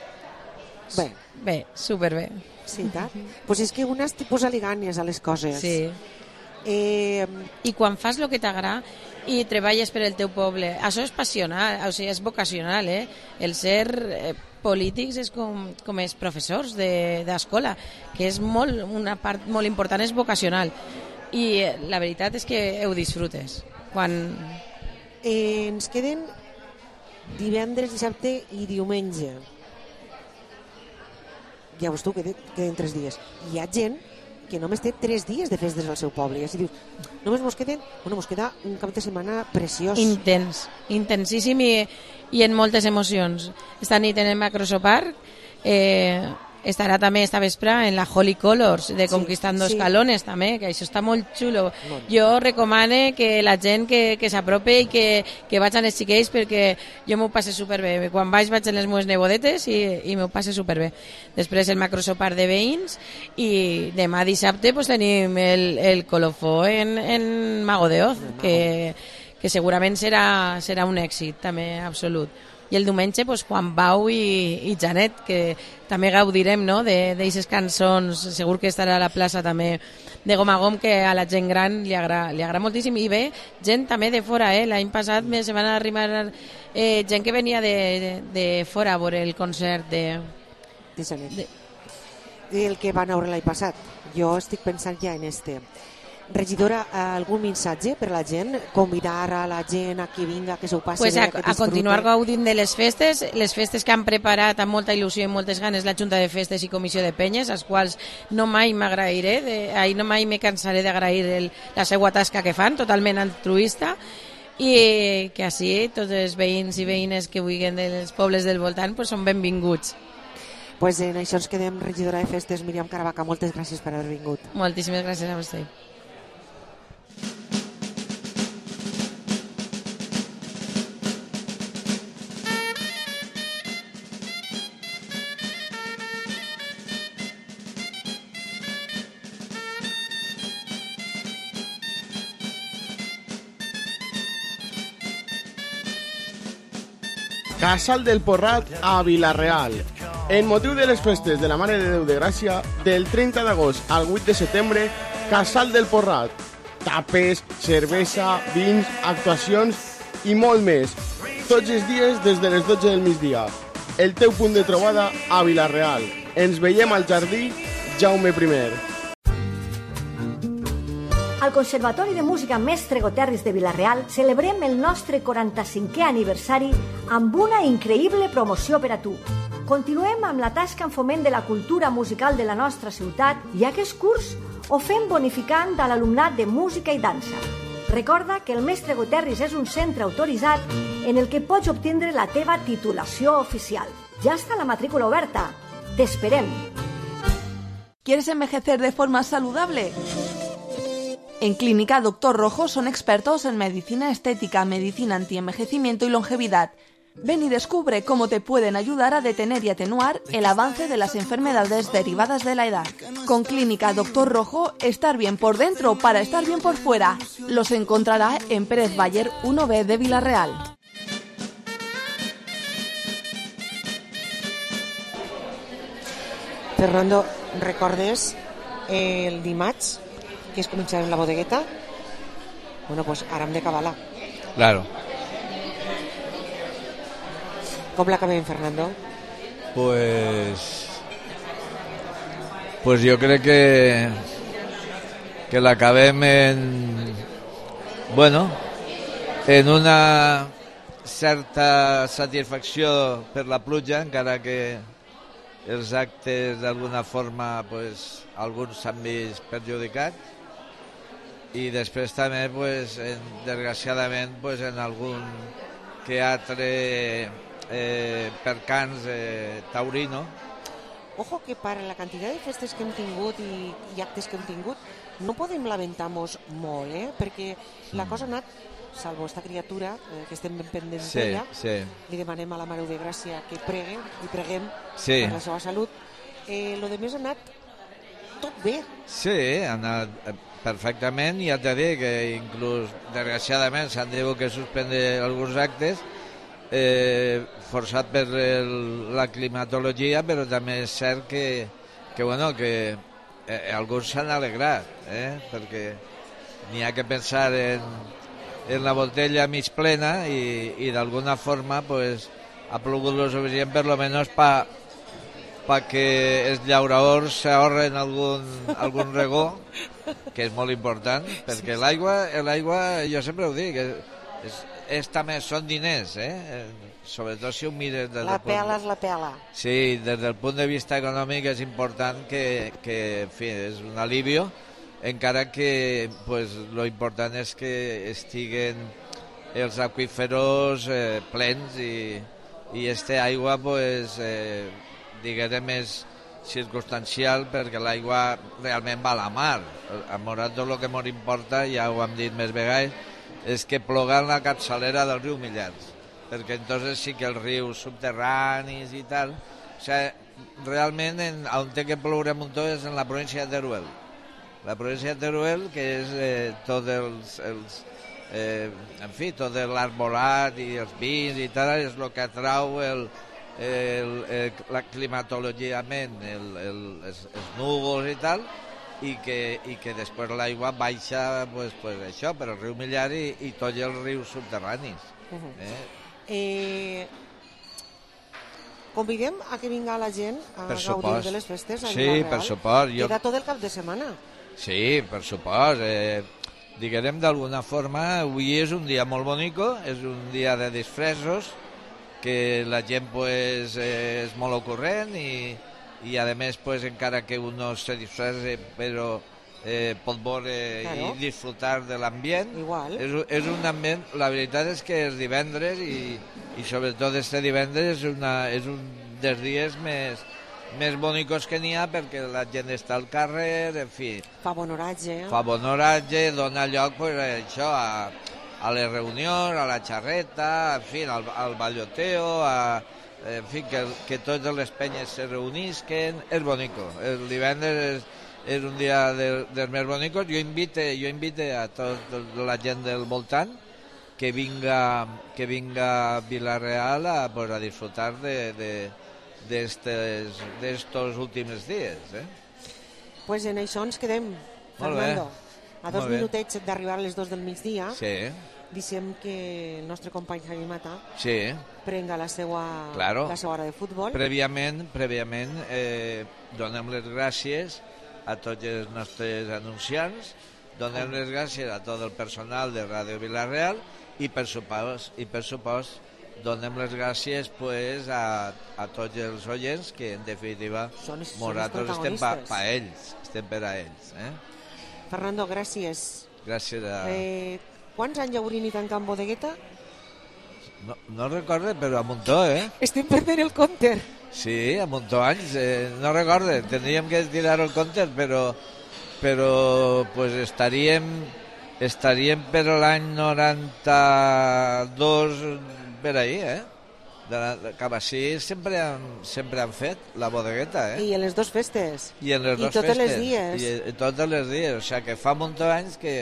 Bé, superbé. Sí, tant? Pues és que unes posa-li ganes a les coses. Sí. I quan fas el que t'agrada i treballes per el teu poble, això és passional, o sigui, és vocacional, el ser polítics és com els professors d'escola, que és una part molt important, és vocacional, i la veritat és que ho disfrutes. Ens queden divendres, dissabte i diumenge. Ja veus tu, queden 3 dies. Hi ha gent que només té 3 dies de festes al seu poble. I així dius, només mos queda un cap de setmana preciós. Intensíssim i en moltes emocions. Esta nit en el Macrosopark estarà també esta vespre en la Holy Colors de Conquistando Escalones també, que això està molt xulo. Jo recomano que la gent que s'aprope i que vagin els xiquets, perquè jo m'ho passe superbé. Quan vaig amb les meves nebodetes i m'ho passe superbé. Després el macrosopar de veïns i demà dissabte pues, tenim el colofó en Mago de Oz, que segurament serà un èxit també absolut. I el diumenge pues, Juan Bau i Janet, que també gaudirem no? d'aquestes cançons, segur que estarà a la plaça també de Gom a Gom, que a la gent gran li agrada moltíssim, i bé, gent també de fora, l'any passat se van arribar gent que venia de fora a veure el concert de Janet. El que van veure l'any passat, jo estic pensant ja en Regidora, algun missatge per a la gent? Convidar a la gent a que vinga, que s'ho passi bé, que disfrute? A continuar gaudint de les festes que han preparat amb molta il·lusió i moltes ganes la Junta de Festes i Comissió de Penyes, als quals no mai m'agrairé, no mai me cansaré d'agrair la seva tasca que fan, totalment altruista, i que així tots els veïns i veïnes que vulguin dels pobles del voltant pues, són benvinguts. Pues en això ens quedem, regidora de Festes, Míriam Caravaca, moltes gràcies per haver vingut. Moltíssimes gràcies a vostè. Casal del Porrat a Vila-real. En motiu de les festes de la Mare de Déu de Gràcia, del 30 d'agost al 8 de setembre, Casal del Porrat. Tapes, cervesa, vins, actuacions i molt més. Tots els dies des de les 12 del migdia. El teu punt de trobada a Vila-real. Ens veiem al jardí Jaume I. Al Conservatori de Música Mestre Goterris de Vila-real celebrem el nostre 45è aniversari amb una increïble promoció per a tu. Continuem amb la tasca en foment de la cultura musical de la nostra ciutat i aquest curs ho fem bonificant a l'alumnat de música i dansa. Recorda que el Mestre Goterris és un centre autoritzat en el que pots obtindre la teva titulació oficial. Ja està la matrícula oberta. T'esperem. ¿Quieres envejecer de forma saludable? En Clínica Doctor Rojo son expertos en medicina estética, medicina antienvejecimiento y longevidad. Ven y descubre cómo te pueden ayudar a detener y atenuar el avance de las enfermedades derivadas de la edad. Con Clínica Doctor Rojo, estar bien por dentro para estar bien por fuera. Los encontrará en Pérez Bayer 1B de Vila-real. Fernando, recordes el dimarts que es començarem la bodegueta? Bueno, pues ara hem d'acabar-la. Claro. Com l'acabem, Fernando? Pues yo creo que l'acabem en una certa satisfacció per la pluja, encara que els actes d'alguna forma alguns s'han vist perjudicats, i després també desgraciadament en algun que altre percans taurino. Ojo que per la quantitat de festes que hem tingut i actes que hem tingut no podem lamentar-nos molt, perquè la cosa ha anat, salvo esta criatura que estem ben pendents d'ella, li demanem a la Mare de Gràcia que preguem i preguem per la seva salut. Lo de més ha anat tot bé. Sí, ha anat perfectament, i ja t'he dit que inclús desgraciadament s'han tingut que suspendre alguns actes forçat per la climatologia, però també és cert que alguns s'han alegrat, perquè n'hi ha que pensar en la botella mig plena i d'alguna forma ha plogut lo suficient per lo menos para que els llauradors s'ahorren algun regó, que és molt important, perquè l'aigua, jo sempre ho dic, també són diners, sobretot si ho mires des la pela és la pela. Sí, des del punt de vista econòmic és important que en fi, és un alivio, encara que lo important és que estiguen els aqüíferos plens i esta aigua diguem és circumstancial, perquè l'aigua realment va a la mar. A nosaltres el que ens importa, ja ho hem dit més vegades, és que ploga en la capçalera del riu Millars, perquè entonces sí que els rius subterranis i tal, o sigui, realment on té que ploure muntó és en la província de Teruel. La província de Teruel, que és tot tot l'arbolat i els vins i tal, és el que atrau la climatològicament, els núvols i tal, i que després l'aigua baixa això, per el riu Millar i tots els rius subterranis. Convidem a que vinga la gent a gaudir de les festes a Vila-real. Sí, per supost. Queda tot el cap de setmana. Sí, per supost. Diguem d'alguna forma, avui és un dia molt bonico, és un dia de disfressos, que la gent és molt ocurrent i a més encara que un no se disfresse però pot veure i disfrutar de l'ambient. És un ambient, la veritat és que els divendres i sobretot este divendres és un dels dies més bonicos que n'hi ha, perquè la gent està al carrer, en fi. Fa bon oratge. Fa bon oratge, dona lloc això a les reunions, a la xarreta, en fi, al balloteo, en fi, que totes les penyes se reunisquen. És bonico. El divendres és un dia dels més bonicos. Jo invite a tota la gent del voltant que vinga a Vila-real a disfrutar d'estos últims dies. Pues en això ens quedem, Fernando. A 2 minutets d'arribar a les 2 del migdia, deixem que el nostre company Javi Mata prenga la seva hora de futbol. Prèviament donem les gràcies a tots els nostres anunciants, donem les gràcies a tot el personal de Ràdio Vila-real i per supost donem les gràcies a tots els oients, que en definitiva nosaltres estem per ells, estem per a ells. Fernando, gràcies. Gràcies a... Quants anys hauríem i tancant bodegueta? No recorde, però a muntó, Estem perdent el compte. Sí, a muntó anys, no recorde. Tindríem que tirar el compte, però estaríem per l'any 92 per ahí, Cap així sempre han fet la bodegueta, I en les dos festes. I en les dos totes festes. les dies. I totes les dies. O sigui que fa un munt d'anys que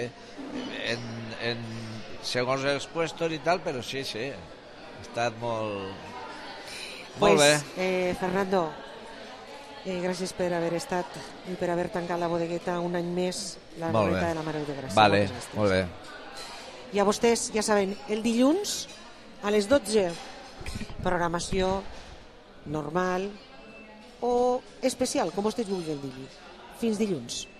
segons els puestos i tal, però sí, ha estat molt bé. Fernando, gràcies per haver estat i per haver tancat la bodegueta un any més, la bodegueta de la Mare de Gràcia. Vale, molt bé. I a vostès, ja saben, el dilluns a les 12, programació normal o especial, com vostès vulguin dir. Fins dilluns.